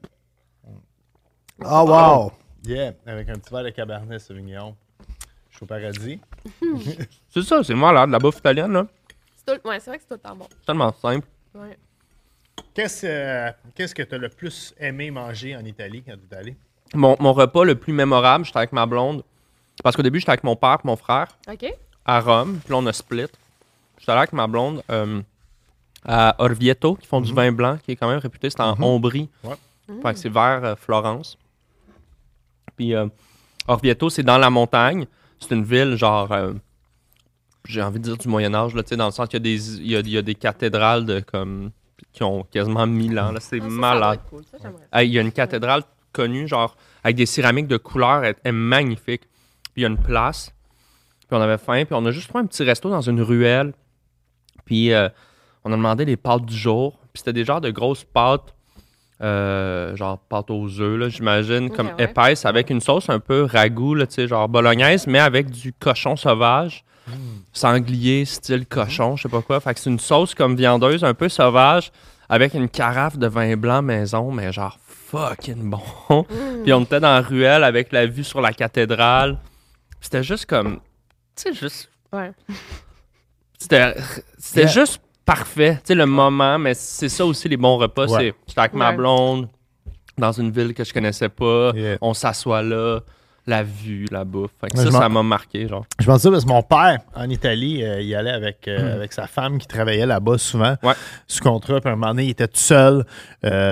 Oh wow! Yeah, avec un petit verre de Cabernet Sauvignon. Je suis au paradis. C'est ça, c'est malade, la bouffe italienne, là. C'est tout- ouais, c'est vrai que c'est tout le temps bon. C'est tellement simple. Ouais. Qu'est-ce euh, qu'est-ce que tu as le plus aimé manger en Italie quand tu es allé? Mon, mon repas le plus mémorable, j'étais avec ma blonde. Parce qu'au début, j'étais avec mon père et mon frère OK? à Rome. Puis là, on a split. J'étais allé avec ma blonde euh, à Orvieto, qui font du vin blanc, qui est quand même réputé. C'est en Ombrie. Ouais. Fait que c'est vers euh, Florence. Puis euh, Orvieto, c'est dans la montagne. C'est une ville, genre, euh, j'ai envie de dire du Moyen-Âge, là, tu sais, dans le sens qu'il y a des, il y a, il y a des cathédrales de comme qui ont quasiment mille ans. Là. C'est Ah, ça, ça malade. doit être cool. Ça, j'aimerais. Hey, il y a une cathédrale connue, genre, avec des céramiques de couleur, elle est magnifique. Puis il y a une place, puis on avait faim, puis on a juste pris un petit resto dans une ruelle. Puis euh, on a demandé les pâtes du jour. Puis c'était des genres de grosses pâtes, euh, genre pâtes aux œufs, là, j'imagine, Ok, comme ouais. épaisses, avec une sauce un peu ragoût, là, tu sais, genre bolognaise, mais avec du cochon sauvage. Sanglier, style cochon, je sais pas quoi. Fait que c'est une sauce comme viandeuse, un peu sauvage, avec une carafe de vin blanc maison, mais genre fucking bon. Puis on était dans la ruelle avec la vue sur la cathédrale. C'était juste comme... Tu sais, juste... Ouais. C'était, c'était Yeah. juste parfait, tu sais, le moment, mais c'est ça aussi, les bons repas. Ouais. C'est, j'étais avec ma Ouais. blonde, dans une ville que je connaissais pas, Yeah. on s'assoit là, la vue, la bouffe. Fait que Ouais, ça, je m'en- ça m'a marqué, genre. Je pense ça parce que mon père, en Italie, euh, il allait avec, euh, avec sa femme qui travaillait là-bas souvent, Ouais. sous contrat. Puis à un moment donné, il était tout seul. Euh,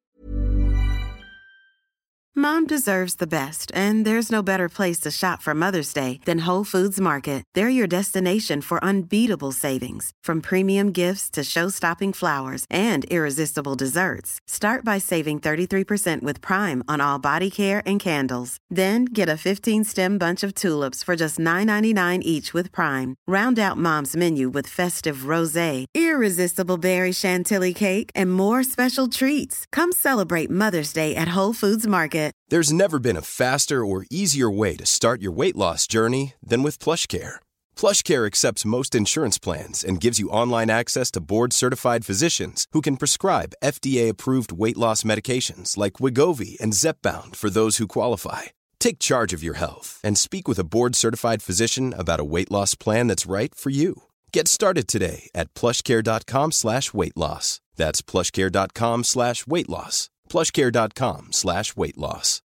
Mom deserves the best, and there's no better place to shop for Mother's Day than Whole Foods Market. They're your destination for unbeatable savings, from premium gifts to show-stopping flowers and irresistible desserts. Start by saving thirty-three percent with Prime on all body care and candles. Then get a fifteen-stem bunch of tulips for just nine ninety-nine each with Prime. Round out Mom's menu with festive rosé, irresistible berry chantilly cake, and more special treats. Come celebrate Mother's Day at Whole Foods Market. There's never been a faster or easier way to start your weight loss journey than with PlushCare. PlushCare accepts most insurance plans and gives you online access to board-certified physicians who can prescribe F D A-approved weight loss medications like Wegovy and Zepbound for those who qualify. Take charge of your health and speak with a board-certified physician about a weight loss plan that's right for you. Get started today at plushcare.com slash weight loss. That's plushcare.com slash weight loss. plushcare.com slash weight loss.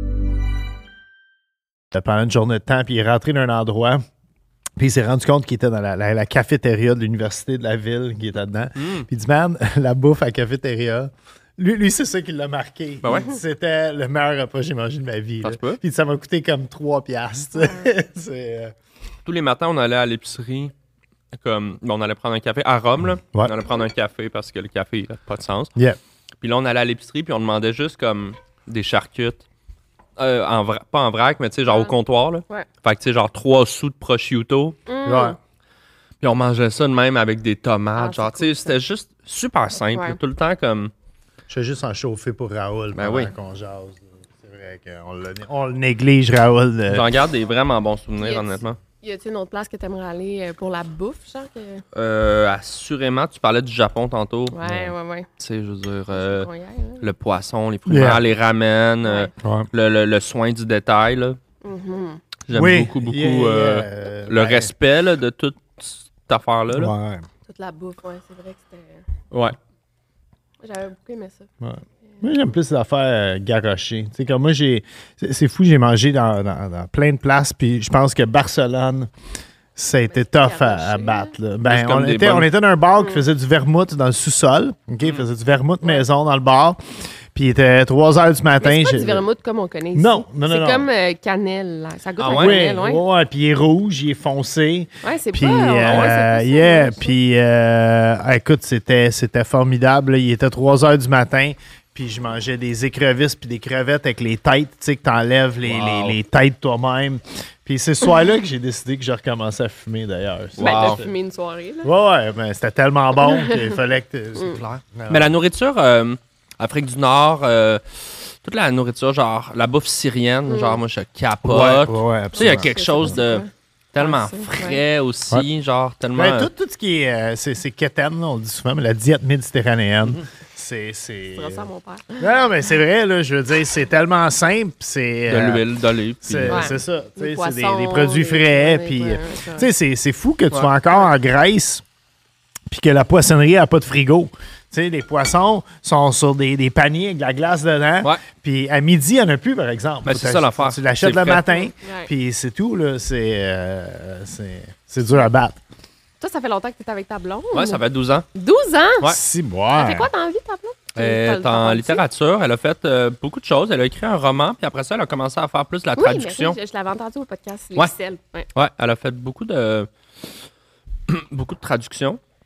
pendant une journée de temps, puis il est rentré d'un endroit, puis il s'est rendu compte qu'il était dans la, la, la cafétéria de l'université de la ville, qui était dedans. Puis il dit, man, la bouffe à la cafétéria, lui, lui c'est ça qui l'a marqué. Ben ouais. Il dit, c'était le meilleur repas que j'ai mangé de ma vie. Ça là. se peut. Puis ça m'a coûté comme trois piastres. c'est, euh, Tous les matins, on allait à l'épicerie, comme, bon, on allait prendre un café à Rome, là. Ouais. On allait prendre un café parce que le café, il n'a pas de sens. yeah. Puis là, on allait à l'épicerie, puis on demandait juste comme des charcutes. Euh, en vra- pas en vrac, mais tu sais, genre au comptoir, là. Ouais. Fait que tu sais, genre trois sous de prosciutto. Ouais. Puis on mangeait ça de même avec des tomates. Ah, genre, c'est tu sais, cool, c'était juste super simple. Ouais. là, Tout le temps comme. Je fais juste en chauffer pour Raoul Ben pendant oui. qu'on jase. là. C'est vrai qu'on le, on le néglige, Raoul. euh. J'en garde des vraiment bons souvenirs, Yes. honnêtement. Y a-t-il une autre place que t'aimerais aller euh, pour la bouffe, genre? Que... Euh, assurément, tu parlais du Japon tantôt. Ouais, ouais, ouais. Tu sais, je veux dire, euh, Qu'on y aille, là. le poisson, les fruits Yeah. verts, les ramen, euh, Ouais. le, le- le soin du détail. Là. Mhm. J'aime Oui, beaucoup, beaucoup yeah, yeah, euh, euh, le ben, respect là, de toute cette affaire-là. Là. Ouais. Toute la bouffe, ouais, c'est vrai que c'était... Ouais. J'avais beaucoup aimé ça. Ouais. Moi, j'aime plus les affaires euh, garochées. Tu sais, comme moi, j'ai. C'est, c'est fou, j'ai mangé dans, dans- dans plein de places, puis je pense que Barcelone, ça a été c'est tough à, à garoché, battre. là. Ben, Juste comme on, des était, bonnes- on était dans un bar qui faisait du vermouth dans le sous-sol. OK? Il faisait du vermouth maison dans le bar. Puis il était trois heures du matin. Mais c'est pas j'ai- du vermouth comme on connaît ici. Non, non, non, C'est non. comme euh, cannelle, là. Ça goûte Ah la ouais? Oui, cannelle, ouais. ouais, ouais, puis il est rouge, il est foncé. Ouais, c'est Puis, pas... ouais, euh, c'est plus ça, yeah, ouais, puis, euh, ah, écoute, c'était, c'était formidable. là. Il était trois heures du matin, puis je mangeais des écrevisses puis des crevettes avec les têtes, tu sais, que t'enlèves les, Wow. les, les têtes toi-même. Puis c'est ce soir-là que j'ai décidé que je recommençais à fumer, d'ailleurs. Ben, t'as Wow. fumé une soirée, là. Ouais, ouais, mais c'était tellement bon qu'il fallait que... Mm. c'est Clair. Ouais. Mais la nourriture, euh, Afrique du Nord, euh, toute la nourriture, genre la bouffe syrienne, genre moi je capote. Ouais, ouais, ouais, Tu sais, il y a absolument. quelque Je sais chose pas de c'est quoi. tellement Ouais, c'est- frais aussi, genre tellement. Ben, tout, tout ce qui est... euh, c'est, c'est quétaine, là, on le dit souvent, mais la diète méditerranéenne, c'est... c'est... Je dirais ça à mon père. Non, non, mais c'est vrai, là, je veux dire, c'est tellement simple, c'est... de euh, l'huile d'olive. puis- C'est, Ouais. c'est ça. tu sais, Des c'est des, poissons, des produits des- frais. des- Puis, ouais, euh, ouais, tu sais, c'est, c'est fou que tu Ouais. vas encore en Grèce puis que la poissonnerie n'a pas de frigo. Tu sais, les poissons sont sur des, des paniers avec de la glace dedans. Ouais. Puis à midi, il n'y en a plus, par exemple. Ben, Faut c'est t'ach- ça l'affaire. Tu l'achètes C'est le frais. matin, Ouais. puis c'est tout. Là, c'est, euh, c'est, c'est dur à battre. Toi, ça fait longtemps que tu es avec ta blonde? Ouais, ça fait douze ans. douze ans? Ouais. Si, Elle moi. fait quoi dans la vie, ta blonde? Elle T'as- est t'as en entendu? littérature. Elle a fait euh, beaucoup de choses. Elle a écrit un roman, puis après ça, elle a commencé à faire plus de la Oui, traduction. mais oui, je, je l'avais entendu au podcast Les Ouais. Ficelles. Ouais. Ouais, elle a fait beaucoup de beaucoup de traductions.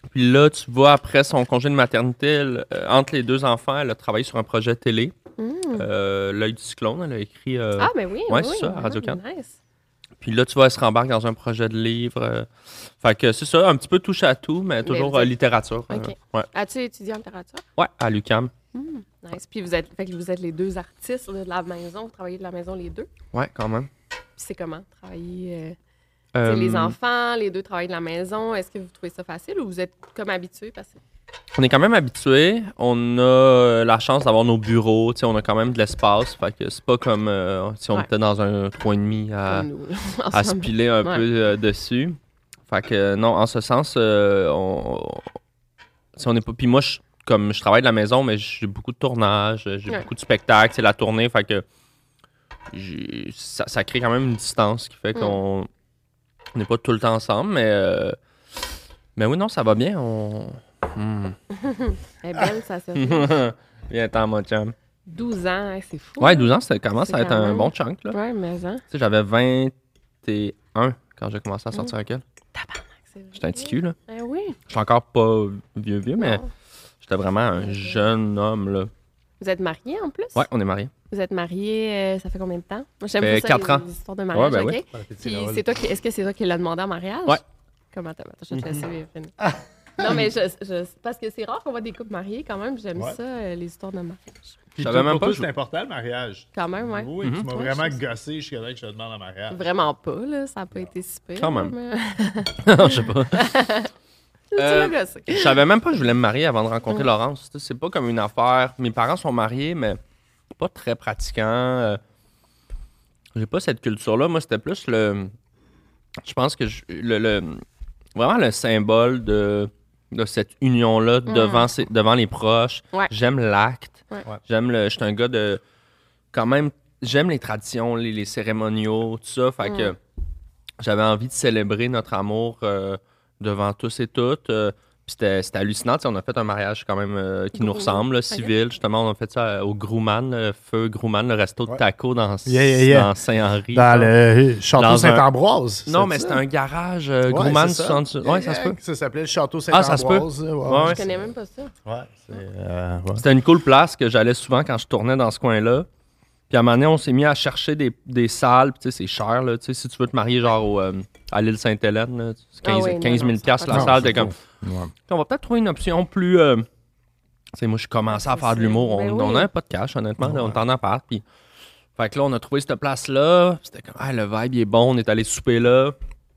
Puis là, tu vois, après son congé de maternité, elle, euh, entre les deux enfants, elle a travaillé sur un projet télé. Mm. Euh, L'œil du cyclone, elle a écrit... euh, Ah, ben oui. ouais, oui, c'est ça, à oui, Radio-Can. Nice. Puis là, tu vois, elle se rembarque dans un projet de livre. euh, Fait que c'est ça, un petit peu touche à tout, mais toujours vous euh, êtes- littérature. euh, OK. ouais. As-tu étudié en littérature? Ouais, à l'U Q A M. Mm. Nice. Puis vous êtes, fait que vous êtes les deux artistes là, de la maison. Vous travaillez de la maison les deux. Ouais, quand même. Puis c'est comment travailler... euh, Euh, tu sais, les enfants, les deux travaillent de la maison. Est-ce que vous trouvez ça facile ou vous êtes comme habitués? Parce que... On est quand même habitués. On a euh, la chance d'avoir nos bureaux. Tu sais, on a quand même de l'espace. Fait que c'est pas comme euh, si on Ouais. était dans un trois et demi à, Comme nous, là, à se ensemble. piler un Ouais. peu euh, dessus. Fait que euh, non, en ce sens, euh, on, si on est pas. Puis moi, je, comme je travaille de la maison, mais j'ai beaucoup de tournage, j'ai Ouais. beaucoup de spectacles, c'est la tournée. Fait que j'ai- ça, ça crée quand même une distance qui fait Mm. qu'on on n'est pas tout le temps ensemble, mais euh, mais oui, non, ça va bien. On... Hmm. Elle est belle, ça se Viens-t'en, mon chum. douze ans, hein, c'est fou. Ouais, hein? douze ans, ça commence C'est à être quand un même- bon chunk. Là. Ouais, mais hein. Tu sais, j'avais vingt et un quand j'ai commencé à sortir avec elle. Tabarnak, c'est J'étais un petit cul, là. Ben oui. Je suis encore pas vieux, vieux, mais Non. j'étais vraiment un jeune homme, là. Vous êtes mariés en plus? Ouais, on est mariés. Vous êtes mariés, euh, ça fait combien de temps? Moi, j'aime Fait pas ça, quatre les, ans. les histoires de mariage, Ouais, ben OK? oui. Puis c'est toi qui, est-ce que c'est toi qui l'as demandé en mariage? Ouais. Comment t'as... Attends, je vais te laisser finir. Non, mais je, je- parce que c'est rare qu'on voit des couples mariés quand même. J'aime Ouais. ça, euh, les histoires de mariage. Puis Je savais toi, même pour pas toi, que c'est important le mariage. Quand même, ouais. Oui, Mhm. tu m'as Ouais, vraiment je sais. gossé jusqu'à là que je te demande en mariage. Vraiment pas, là. Ça n'a pas été si pire. Quand même. mais- Non, je sais pas. tu Euh, l'as gossé. Je savais même pas que je voulais me marier avant de rencontrer Laurence. Tu sais, c'est pas comme une affaire. Mes parents sont mariés, mais pas très pratiquants. Euh, J'ai pas cette culture-là. Moi, c'était plus le. Je pense que je- le, le- vraiment le symbole de, de cette union-là devant, ses- devant les proches. Ouais. J'aime l'acte. Ouais. Ouais. J'aime le. Je suis un gars de. Quand même, j'aime les traditions, les, les cérémoniaux, tout ça. Fait que j'avais envie de célébrer notre amour euh, devant tous et toutes. euh, Puis c'était c'était hallucinant. Tu sais, on a fait un mariage quand même euh, qui nous Gros. ressemble, là, civil. Justement, on a fait ça euh, au Grumman, le feu Grumman, le resto de Ouais. taco dans, Yeah, yeah, yeah. dans Saint-Henri. Dans genre. le château Dans un- Saint-Ambroise. Non, c'est mais ça? c'était un garage euh, Ouais, Grumman. c'est ça. soixante- Ouais, ça se peut. Ça s'appelait le château Ah, ça se peut. Saint-Ambroise. Ouais, Ouais, Je connais même pas ça. ouais, c'est, euh, ouais. C'était une cool place que j'allais souvent quand je tournais dans ce coin-là. Puis à un moment donné, on s'est mis à chercher des, des salles. Puis tu sais, c'est cher, là. Tu sais, si tu veux te marier genre au, euh, à l'île Sainte-Hélène, là, c'est Ah quinze oui, non, quinze non, mille ça piastres a la pas de salle. sens, T'es comme, Ouais. on va peut-être trouver une option plus. euh, Tu sais, moi, je commençais à C'est faire de ça. l'humour. On, Ben oui. on a pas de cash, honnêtement. là, on est en appart. Puis, fait que là, on a trouvé cette place-là. C'était comme, ah, le vibe, il est bon. On est allé souper là.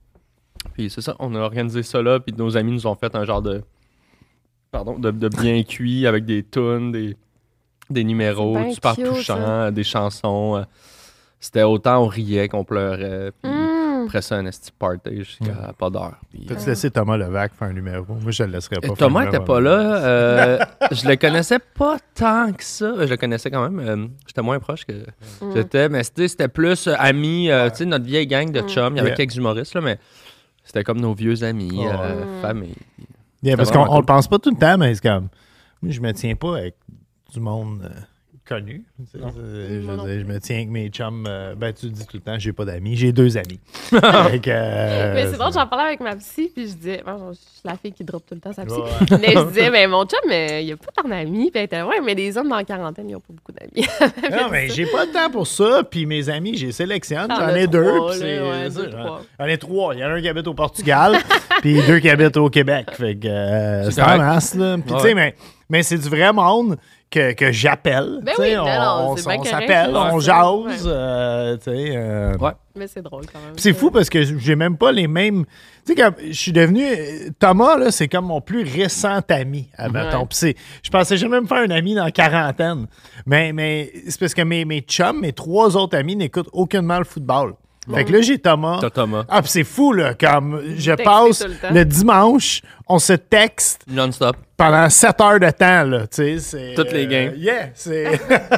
Puis c'est ça, on a organisé ça là. Puis nos amis nous ont fait un genre de. Pardon, de, de bien cuit avec des tunes, des, des numéros C'est bien super cute, touchants, des chansons. euh, C'était autant on riait qu'on pleurait. Puis Hum. après ça, un esti party jusqu'à pas d'heure. Puis, T'as-tu euh, laissé Thomas Levac faire un numéro? Moi, je le laisserais pas et faire Thomas un était numéro. pas là. euh, je le connaissais pas tant que ça. Je le connaissais quand même. euh, J'étais moins proche que j'étais. Mais c'était c'était plus euh, amis. euh, Tu sais, notre vieille gang de chums. Il y avait Yeah. quelques humoristes, là, mais c'était comme nos vieux amis, Oh, euh, famille. Yeah, parce C'était qu'on vraiment on le pense pas tout le temps, mais c'est comme. Moi, je me tiens pas avec du monde euh, connu. Tu sais, euh, je, Moi veux non dire, je me tiens avec mes chums. euh, ben, tu le dis tout le temps, j'ai pas d'amis. J'ai deux amis. Fait que, euh, Mais c'est drôle, j'en parlais avec ma psy, puis je disais, moi, je suis la fille qui drop tout le temps sa psy. Ouais. Mais je disais, mais mon chum, euh, il a pas tant d'amis. Puis elle était, ouais, mais les hommes dans la quarantaine, ils ont pas beaucoup d'amis. Non, mais j'ai pas le temps pour ça. Puis mes amis, j'ai sélectionne. T'en J'en as ai deux. trois, puis c'est- là, ouais, c'est deux, ça, trois. J'en ai trois. Il y en a un qui habite au Portugal, puis deux qui habitent au Québec. Fait que euh, C'est c'est en correct. masse, là. Puis Ouais. tu sais, mais, mais c'est du vrai monde que, que j'appelle. Ben Tu sais, oui, on, non, non, on, c'est bien on correct, s'appelle, là, on ça. jase. Ouais. euh, tu sais, euh, Ouais. Mais c'est drôle quand même. Puis c'est fou parce que j'ai même pas les mêmes. Tu sais, comme je suis devenu. Thomas, là, c'est comme mon plus récent ami, admettons. Ouais. Puis c'est. Je pensais jamais me faire un ami dans la quarantaine. Mais, mais c'est parce que mes, mes chums, mes trois autres amis n'écoutent aucunement le football. Fait que là, j'ai Thomas. T'as Thomas. Ah, puis c'est fou, là. Comme je textez passe tout le temps. le dimanche, on se texte Non-stop. pendant sept heures de temps, là. Tu sais, c'est. Toutes les games. yeah, c'est.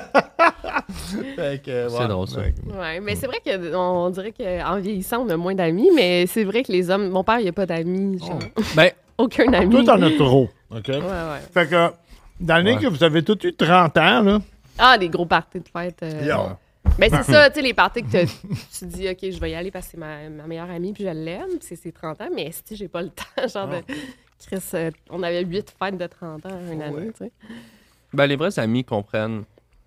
Fait que, C'est ouais. drôle, ça. Ouais. Ouais, mais c'est vrai qu'on dirait qu'en vieillissant, on a moins d'amis, mais c'est vrai que les hommes. Mon père, il a pas d'amis. genre. Ben, Aucun ami. Toi, t'en as trop. OK? Ouais, ouais. Fait que, dans l'année Ouais. que vous avez tous eu trente ans, là. Ah, des gros parties de fête. euh, Yo. Ben, c'est ça, tu sais, les parties que t'as- tu dis, OK, je vais y aller parce que c'est ma, ma meilleure amie, puis je l'aime, puis c'est ses trente ans, mais si j'ai pas le temps, genre, de Chris, euh, on avait huit fêtes de trente ans une année, Ouais. tu sais. Ben, les vrais amis comprennent.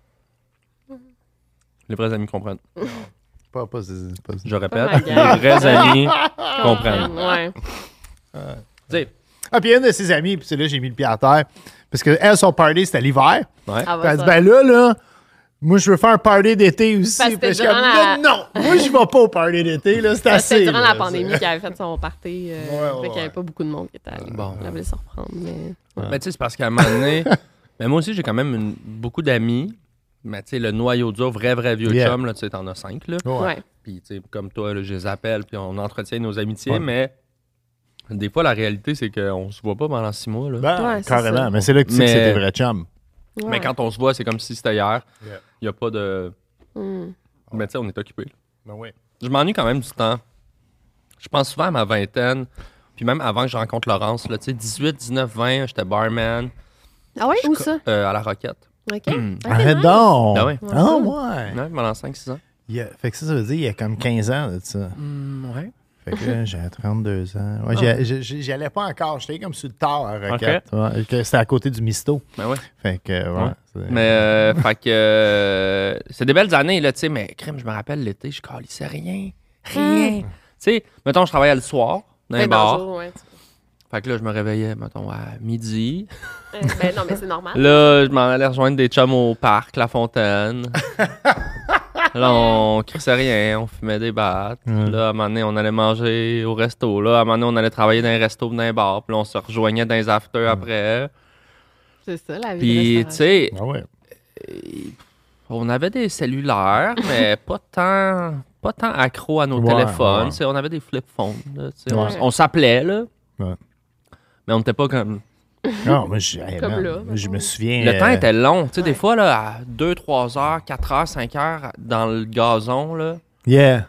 Les vrais amis comprennent. Pas, pas, pas, Je répète, Pas ma gang. les vrais amis comprennent. Ouais. Tu sais, Ah, puis une de ses amies, puis c'est là j'ai mis le pied à terre. Parce que elle, son party, c'était l'hiver. ouais. Ah, Puis elle dit, ça. ben là, là, moi, je veux faire un party d'été aussi. Parce que Puis je suis durant comme, la- non, non, moi, je vais pas au party d'été, là, c'est C'était assez. durant là, la pandémie qu'il avait fait son party. Euh, Ouais, ouais, fait qu'il n'y ouais. avait pas beaucoup de monde qui était allé. Bon. On voulait se reprendre, mais... Mais tu sais, c'est parce qu'à un moment donné, mais moi aussi, j'ai quand même une- beaucoup d'amis. Mais tu sais, le noyau dur, vrai, vrai vieux Yeah. chum, là, tu sais, t'en as cinq, là. c'est- Ouais. Ouais. Puis, tu sais, comme toi, là, je les appelle, puis on entretient nos amitiés, Ouais. mais des fois, la réalité, c'est qu'on se voit pas pendant six mois, là. Ben, Ouais, c'est carrément. ça. Mais c'est là que tu sais Mais- que c'est des vrais chums. Mais Ouais. quand on se voit, c'est comme si c'était hier. Il Yeah. n'y a pas de... Hmm. Mais tu sais, on est occupé. Ben oui. Je m'ennuie quand même du temps. Je pense souvent à ma vingtaine, puis même avant que je rencontre Laurence, là, tu sais, dix-huit, dix-neuf, vingt, j'étais barman Ah ouais, où ça? euh, à la Roquette. OK. Ok, Arrête nice. donc. Ah ouais. Ah ouais. Ouais, pendant cinq six ans. Il y a- fait que ça, ça veut dire qu'il y a comme quinze ans de ça. ouais. Fait que là, j'ai trente-deux ans. Ouais, j'y- j'y j'y- j'y allais pas encore. J'étais comme sur le tard à Roquette. Ouais, que c'était à côté du Misto. Ben ouais. Fait que, ouais. Ouais. c'est- Mais, euh, fait que, euh, c'est des belles années, là, tu sais, mais crème, je me rappelle l'été, je calissais rien. Rien. Tu sais, mettons, je travaillais le soir, dans un Ben, dans le bar. jour, ouais. Fait que là, je me réveillais, mettons, à midi. Euh, ben non, mais c'est normal. Là, je m'en allais rejoindre des chums au parc, La Fontaine. Là, on crissait rien, on fumait des battes. Ouais. Là, à un moment donné, on allait manger au resto. Là, à un moment donné, on allait travailler dans un resto, dans un bar. Puis là, on se rejoignait dans les afters après. C'est ça, la vie. Puis, de tu sais, Ah ouais. on avait des cellulaires, mais pas tant, pas tant accro à nos Ouais, téléphones. ouais. Tu sais, on avait des flip phones. Là, tu sais, Ouais. On, on s'appelait, là. Ouais. Mais on n'était pas comme. Non, moi, je, hey, Comme man, là, moi, je me mettons. souviens. Le euh, temps était long. Tu sais, des Ouais. fois, là, à deux, trois heures, quatre heures, cinq heures, dans le gazon, là, Yeah.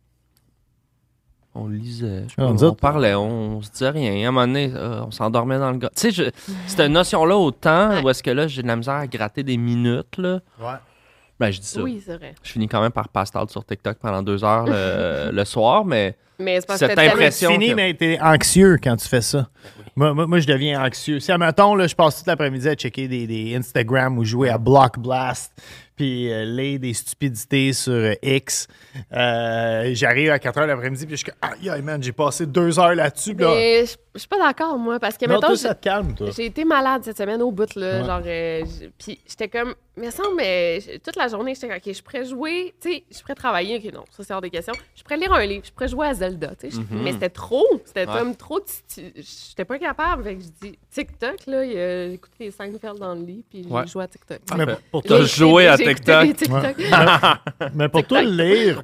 on lisait. je sais Ah, pas, nous on autres- parlait, on, on se disait rien. À un moment donné, euh, on s'endormait dans le gazon. Tu sais, je- cette notion-là, au temps, Ouais. où est-ce que là, j'ai de la misère à gratter des minutes, là. Ouais. Ben, je dis ça. Oui, c'est vrai. Je finis quand même par passer out sur TikTok pendant deux heures le, le soir, mais Mais c'est parce que Cette t'as impression- C'est fini, que- mais t'es anxieux quand tu fais ça. Moi, moi, moi, je deviens anxieux. Si, admettons, là, je passe toute l'après-midi à checker des, des Instagram ou jouer à Block Blast, puis euh, lire des stupidités sur euh, X, euh, j'arrive à quatre heures l'après-midi, puis je suis comme, aïe, aïe, man, j'ai passé deux heures là-dessus. puis là- Mais je je suis pas d'accord, moi, parce que non, mettons, toi, j'ai- ça te calme, toi. j'ai été malade cette semaine au bout, là. Ouais. Genre, euh, j- puis j'étais comme, mais ça, mais toute la journée, j'étais comme, OK, je pourrais jouer, tu sais, je pourrais travailler, OK, non, ça, c'est hors des questions. Je pourrais lire un livre, je pourrais jouer à Zelda, tu sais. je- Mais c'était trop, c'était Ouais. comme trop, ti- ti- j'étais pas capable. Fait que je dis, TikTok, là, il a écouté les Seinfeld dans le lit, puis Ouais. j'ai joué à TikTok. Mais Parfait. pour T'as toi, J'ai joué écouté- à j'ai écouté TikTok. des TikTok. mais pour toi, TikTok. lire,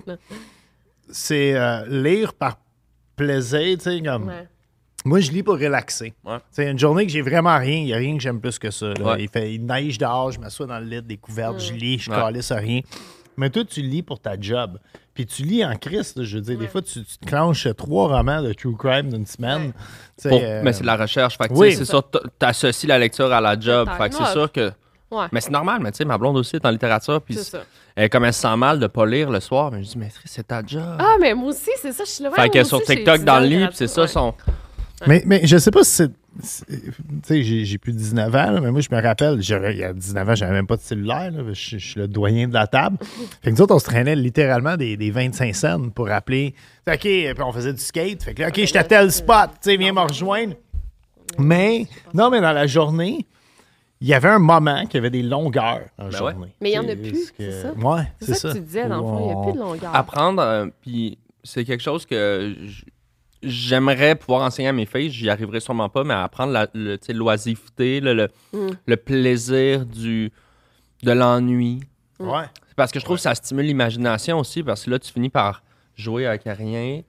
c'est euh, lire par plaisir, tu sais, comme... Ouais. Moi, je lis pour relaxer. Ouais. C'est une journée que j'ai vraiment rien. Il n'y a rien que j'aime plus que ça. là. Ouais. Il, fait, il neige dehors, je m'assois dans le lit découverte, je lis, je Ouais. calisse à rien. Mais toi, tu lis pour ta job. Puis tu lis en Christ, là, je veux dire. Des fois, tu, tu te clenches trois romans de true crime d'une semaine. Tu sais, Pour- euh, mais c'est de la recherche. Fait que, oui. tu sais, c'est sûr, tu associes la lecture à la job. Peut-être. Fait que c'est Ouais. sûr que. Ouais. Mais c'est normal, mais tu sais, ma blonde aussi est en littérature. Puis C'est ça. elle, comme elle se sent mal de pas lire le soir, mais je dis, mais c'est ta job. Ah, mais moi aussi, c'est ça, je suis là. fait ouais, que moi sur aussi, j'ai TikTok, étudié dans le en lit, puis littérature, c'est ça ouais. son. Mais, mais je sais pas si c'est. c'est- Tu sais, j'ai, j'ai plus de dix-neuf ans, là, mais moi, je me rappelle, j'avais- il y a dix-neuf ans, j'avais même pas de cellulaire. là, je, je suis le doyen de la table. Fait que nous autres, on se traînait littéralement des, des vingt-cinq cents pour appeler. OK, puis on faisait du skate. Fait que là, OK, j'étais à tel spot, tu sais, viens me rejoindre. Mais, non, mais dans la journée, il y avait un moment qui avait des longueurs en Ben journée. Mais il y en a Tu sais, plus, parce que- c'est ça? Ouais, C'est c'est ça, ça. que tu disais, dans le fond, il n'y a plus de longueur. Apprendre, euh, puis c'est quelque chose que j- j'aimerais pouvoir enseigner à mes filles. J'y arriverai sûrement pas, mais apprendre la le, tu sais, l'oisiveté, le, le, Mm. le plaisir du, de l'ennui. Ouais. C'est parce que je trouve que ça stimule l'imagination aussi, parce que là, tu finis par jouer avec rien.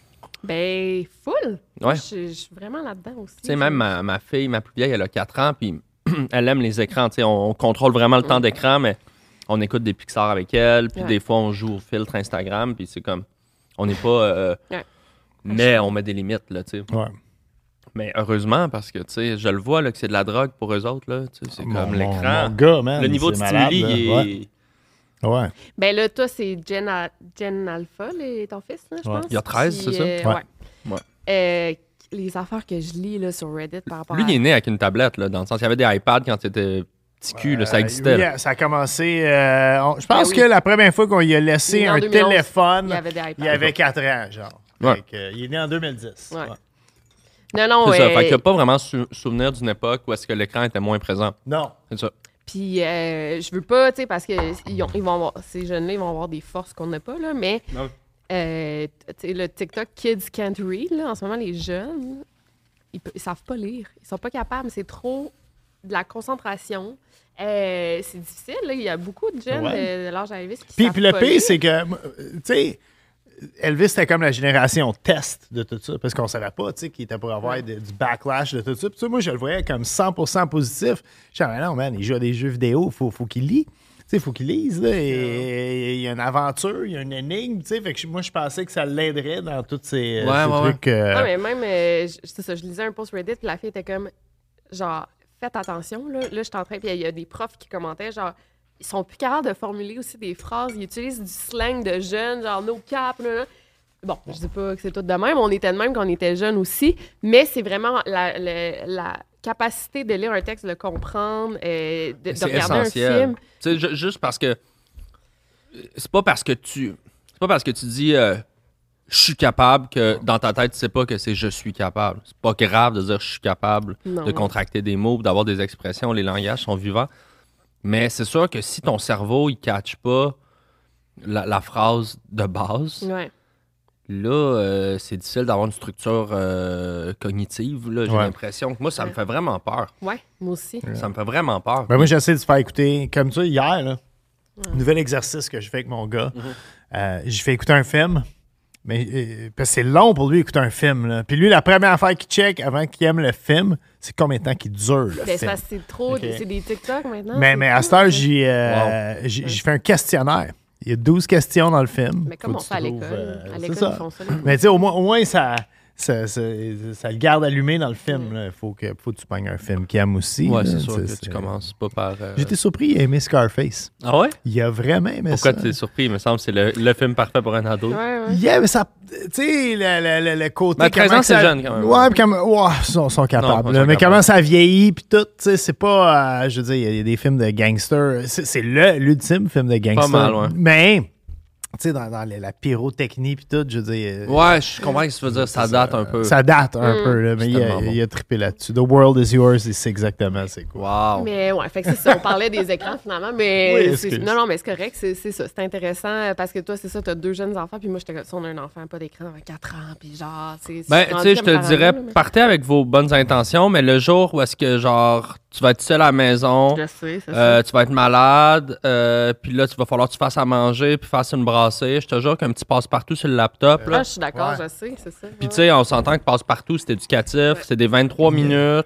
Ben, full. Ouais. Je je suis vraiment là-dedans aussi. Tu sais, même ma, ma fille, ma plus vieille, elle a quatre ans, puis elle aime les écrans. Tu sais, on, on contrôle vraiment le temps d'écran, mais on écoute des Pixar avec elle, puis Ouais. des fois, on joue au filtre Instagram, puis c'est comme... On n'est pas... euh, Ouais. Mais on met des limites, là, tu sais. Ouais. Mais heureusement, parce que, tu sais, je le vois, là, que c'est de la drogue pour eux autres, là. Tu sais, c'est Mon- comme mon- l'écran. mon gars, man, Le niveau de c'est malade, stimuli, là. il est... Ouais. Ouais. Ben là, toi, c'est Gen, Al- Gen Alpha, les- ton fils, là, je Ouais. pense. Il y a treize, Qui, c'est ça? euh, Ouais. ouais. Ouais. Euh, les affaires que je lis là, sur Reddit par rapport Lui, à... il est né avec une tablette, là, dans le sens, il y avait des iPads quand il était petit cul, là, ça existait. Oui, là. ça a commencé. euh, on- je pense Ben que oui. la première fois qu'on lui a laissé Il est né en un deux mille onze. téléphone, Il y avait des iPads. il avait quatre ans, genre. Ouais. Fait que, euh, il est né en deux mille dix. Ouais. Ouais. Non, non, C'est ça, ouais. fait qu'il n'y a pas vraiment sou- souvenir d'une époque où est-ce que l'écran était moins présent. Non. C'est ça. Puis euh, je veux pas, tu sais, parce que ils, ont- ils vont avoir, ces jeunes-là, ils vont avoir des forces qu'on n'a pas, là, mais Non. euh, tu sais, le TikTok Kids Can't Read, là, en ce moment, les jeunes, ils, pe- ils savent pas lire. Ils sont pas capables. C'est trop de la concentration. Euh, c'est difficile, là. Il y a beaucoup de jeunes Ouais. de, de l'âge d'Elvis qui Puis, savent puis le pas pire, lire. c'est que, euh, tu sais, Elvis, c'était comme la génération test de tout ça, parce qu'on savait pas, tu sais, qu'il était pour avoir Ouais. de- du backlash de tout ça. Puis, tu sais, moi, je le voyais comme cent pour cent positif. Je disais, non, man, il joue à des jeux vidéo, il faut, faut qu'il lit. Tu sais, il faut qu'il lise, là. Et il y a une aventure, il y a une énigme, tu sais. Fait que je- moi, je pensais que ça l'aiderait dans tous ces, euh, Ouais, ces ouais, ouais. trucs. euh, Ah, mais même, euh, je- c'est ça, je lisais un post Reddit, puis la fille était comme, genre, faites attention, là. Là, je suis en train, puis il y a des profs qui commentaient, genre, ils sont plus capables de formuler aussi des phrases. Ils utilisent du slang de jeunes, genre, no cap, là. là. Bon, je dis pas que c'est tout de même, on était de même quand on était jeunes aussi, mais c'est vraiment la, la, la capacité de lire un texte, de le comprendre, euh, de, de C'est regarder essentiel. un film. Tu sais, ju- juste parce que c'est pas parce que tu c'est pas parce que tu dis euh, je suis capable que dans ta tête tu sais pas que c'est je suis capable. C'est pas grave de dire je suis capable Non, de non. contracter des mots, d'avoir des expressions, les langages sont vivants. Mais c'est sûr que si ton cerveau il catch pas la, la phrase de base, Ouais. là euh, c'est difficile d'avoir une structure euh, cognitive. Là, j'ai Ouais. l'impression que moi ça me Ouais. fait vraiment peur. Ouais, moi aussi. Ça me fait vraiment peur. Ben moi, j'essaie de se faire écouter, comme ça, hier, là, nouvel exercice que je fais avec mon gars. Mm-hmm. Euh, j'ai fait écouter un film, mais euh, parce que c'est long pour lui écouter un film. Là. Puis lui, la première affaire qu'il check avant qu'il aime le film, c'est combien de temps qu'il dure, le Ben, c'est film. parce que c'est trop, Ok. c'est des TikTok maintenant. Mais, c'est mais à tout. cette heure, j'ai, euh, j'ai, j'ai fait un questionnaire. Il y a douze questions dans le film. Mais comme Faut on que fait à tu l'école. trouves, euh, à c'est l'école, ça. ils font ça. les Mais tu sais, au moins, au moins ça, ça, ça, ça le garde allumé dans le film. Il faut que, faut que tu pognes un film qu'il aime aussi. Ouais, là. c'est sûr Tu que sais, tu c'est- commences pas par. euh, J'étais surpris, il a aimé Scarface. Ah ouais? Il a vraiment aimé Pourquoi ça. tu es surpris? Il me semble que c'est le, le film parfait pour un ado. Ouais, ouais. Yeah, mais ça. Tu sais, le, le, le, le côté. Ben, treize comment ans, que c'est ça- jeune, quand même. Ouais, puis comme. Ouais, ils sont, sont capables. Non, ils là. sont mais capables. comment ça vieillit, puis tout, tu sais, c'est pas. euh, je veux dire, il y a- il y, a des films de gangsters. C'est, c'est le, l'ultime film de gangsters. mal, ouais. Mais. Tu sais, dans, dans la, la pyrotechnie, puis tout, je veux dire. euh, Ouais, je comprends ce que tu veux dire. Ça date un peu. Ça date un Mm. peu, là, mais C'est il a, tellement bon. il a trippé là-dessus. The world is yours, et c'est exactement c'est quoi. Wow. Mais ouais, fait que c'est ça. On parlait des écrans finalement, mais Oui, c'est- excuse. non, non, mais c'est correct, c'est c'est ça. C'est intéressant euh, parce que toi, c'est ça, t'as deux jeunes enfants, puis moi, j'étais comme ça, on a un enfant, pas d'écran, à quatre ans, puis genre, c'est. Ben, suis tu rendue sais, je comme te dirais, parano, là, partez avec vos bonnes intentions, mais le jour où est-ce que, genre, tu vas être seul à la maison, mais Je sais, c'est euh, ça. tu vas être malade, euh, puis là, tu vas falloir que tu fasses à manger, puis fasses une brassée. Je te jure qu'un petit passe-partout sur le laptop, là. Ah, je suis d'accord, Ouais. je sais, c'est ça. Puis tu sais, on s'entend que passe-partout, c'est éducatif, c'est des vingt-trois minutes,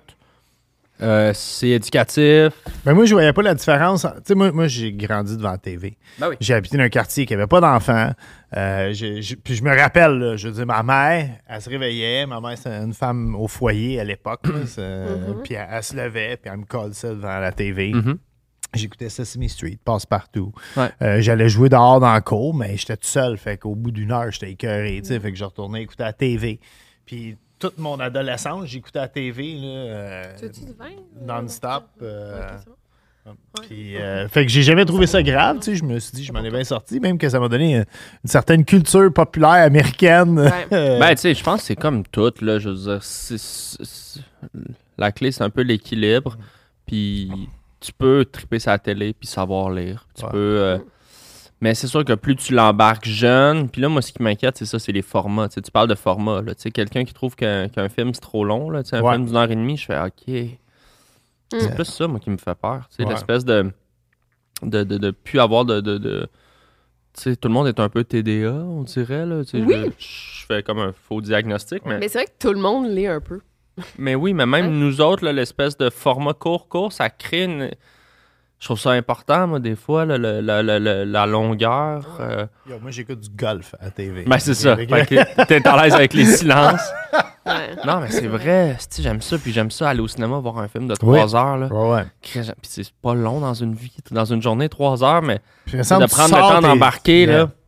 euh, c'est éducatif. Ben moi, je voyais pas la différence. Tu sais, moi, moi j'ai grandi devant la T V. Ben oui. J'ai habité dans un quartier qui avait pas d'enfants. Euh, j'ai- j'ai- puis je me rappelle, là, je veux dire, ma mère, elle se réveillait. Ma mère, c'était une femme au foyer à l'époque. là, c'est- Mm-hmm. Puis elle, elle se levait, puis elle me collait ça devant la T V. Mhm. J'écoutais Sesame Street, Passe-Partout. Ouais. Euh, j'allais jouer dehors dans la cour, mais j'étais tout seul. Fait qu'au bout d'une heure, j'étais écœuré. tu sais, Fait que je retournais écouter la T V. Puis toute mon adolescence, j'écoutais la T V là, euh, Tu veux-tu du vin? non-stop. euh, Ok, c'est bon. puis, euh, fait que j'ai jamais trouvé ça grave, tu sais, je me suis dit, je m'en ai bien sorti, même que ça m'a donné une, une certaine culture populaire américaine. Ouais. Euh, Ben, tu sais, je pense que c'est comme tout, là. Je veux dire, c'est- c'est- c'est- la clé, c'est un peu l'équilibre. Puis tu peux triper sa télé puis savoir lire. Tu Ouais. peux. euh, mais c'est sûr que plus tu l'embarques jeune, puis là, moi, ce qui m'inquiète, c'est ça, c'est les formats. Tu sais, tu parles de format, là. Tu sais, quelqu'un qui trouve qu'un qu'un film, c'est trop long, là. Tu sais, un Ouais. film d'une heure et demie, je fais OK. C'est Mm. plus ça, moi, qui me fait peur. Tu sais, Ouais. l'espèce de. de, de, de plus avoir de. de, de- tu sais, tout le monde est un peu T D A, on dirait, là. Tu sais, Oui. je, je fais comme un faux diagnostic, mais. Mais c'est vrai que tout le monde l'est un peu. Mais oui, mais même Ouais. nous autres, là, l'espèce de format court-court, ça crée une. Je trouve ça important, moi, des fois, là, le- la, la- la- la longueur. euh. yo, moi, j'écoute du golf à la T V. Ben, c'est ça. Fait Fait que- que t'es à l'aise avec les silences. Ouais. Non, mais c'est vrai. Si, j'aime ça. Puis j'aime ça aller au cinéma voir un film de trois heures. Là. Ouais, ouais. Puis c'est pas long dans une vie, dans une journée, trois heures, mais Puis, il me de semble que tu prendre le sors temps tes- d'embarquer, Yeah. là.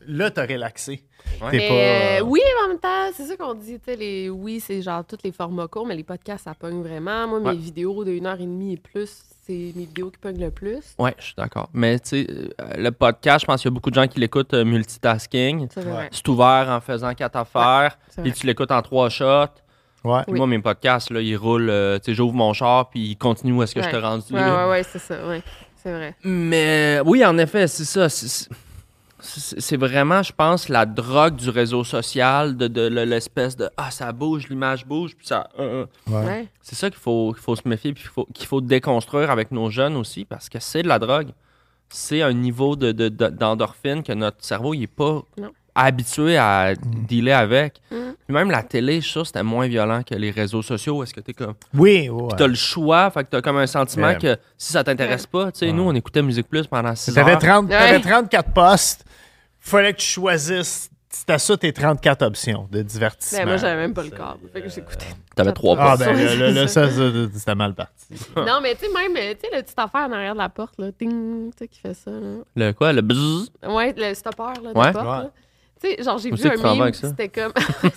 là, t'as relaxé. Ouais. T'es Mais, pas... euh, oui, mais en même temps, c'est ça qu'on dit. Les, oui, c'est genre tous les formats courts, mais les podcasts, ça pogne vraiment. Moi, mes Ouais. vidéos de une heure et demie et plus, c'est mes vidéos qui pognent le plus. Oui, je suis d'accord. Mais tu sais, euh, le podcast, je pense qu'il y a beaucoup de gens qui l'écoutent euh, multitasking. C'est vrai. C'est ouvert en faisant quatre affaires, c'est puis vrai. tu l'écoutes en trois shots. Ouais. Puis Oui. moi, mes podcasts, là, ils roulent. euh, tu sais, j'ouvre mon char, puis ils continuent où est-ce que Ouais. je t'ai rendu. Ouais, là. ouais, ouais, c'est ça, ouais. C'est vrai. Mais oui, en effet, c'est ça. C'est, c'est- c'est c'est vraiment, je pense, la drogue du réseau social, de, de, de l'espèce de ah, ça bouge, l'image bouge, puis ça. euh, euh. Ouais. Ouais. C'est ça qu'il faut, qu'il faut se méfier, puis qu'il faut, qu'il faut déconstruire avec nos jeunes aussi, parce que c'est de la drogue. C'est un niveau de, de- de- d'endorphine que notre cerveau n'est pas Non. habitué à dealer avec. Mm. Puis même la télé, je suis sûr que c'était moins violent que les réseaux sociaux. Est-ce que t'es comme. Oui, ouais. Puis t'as le choix, fait que t'as comme un sentiment Ouais. que si ça t'intéresse pas, tu sais, Ouais. nous, on écoutait Musique Plus pendant six T'avais, heures. trente, Ouais. t'avais trente-quatre postes. Fallait que tu choisisses. C'était ça tes trente-quatre options de divertissement. Ben, moi, j'avais même pas le câble. Fait que j'écoutais. T'avais trois Ah, postes. ben là, là, là, ça, ça, c'était mal parti. Non, mais tu sais, même, tu sais, le petit affaire en arrière de la porte, là, ting, tu sais, qui fait ça, là. Le quoi? Le bzzz? Ouais, le stopper, là, de Ouais. porte, Ouais. là. Tu sais, genre, j'ai Où vu c'est que un tu t'en vas meme, avec ça? c'était comme...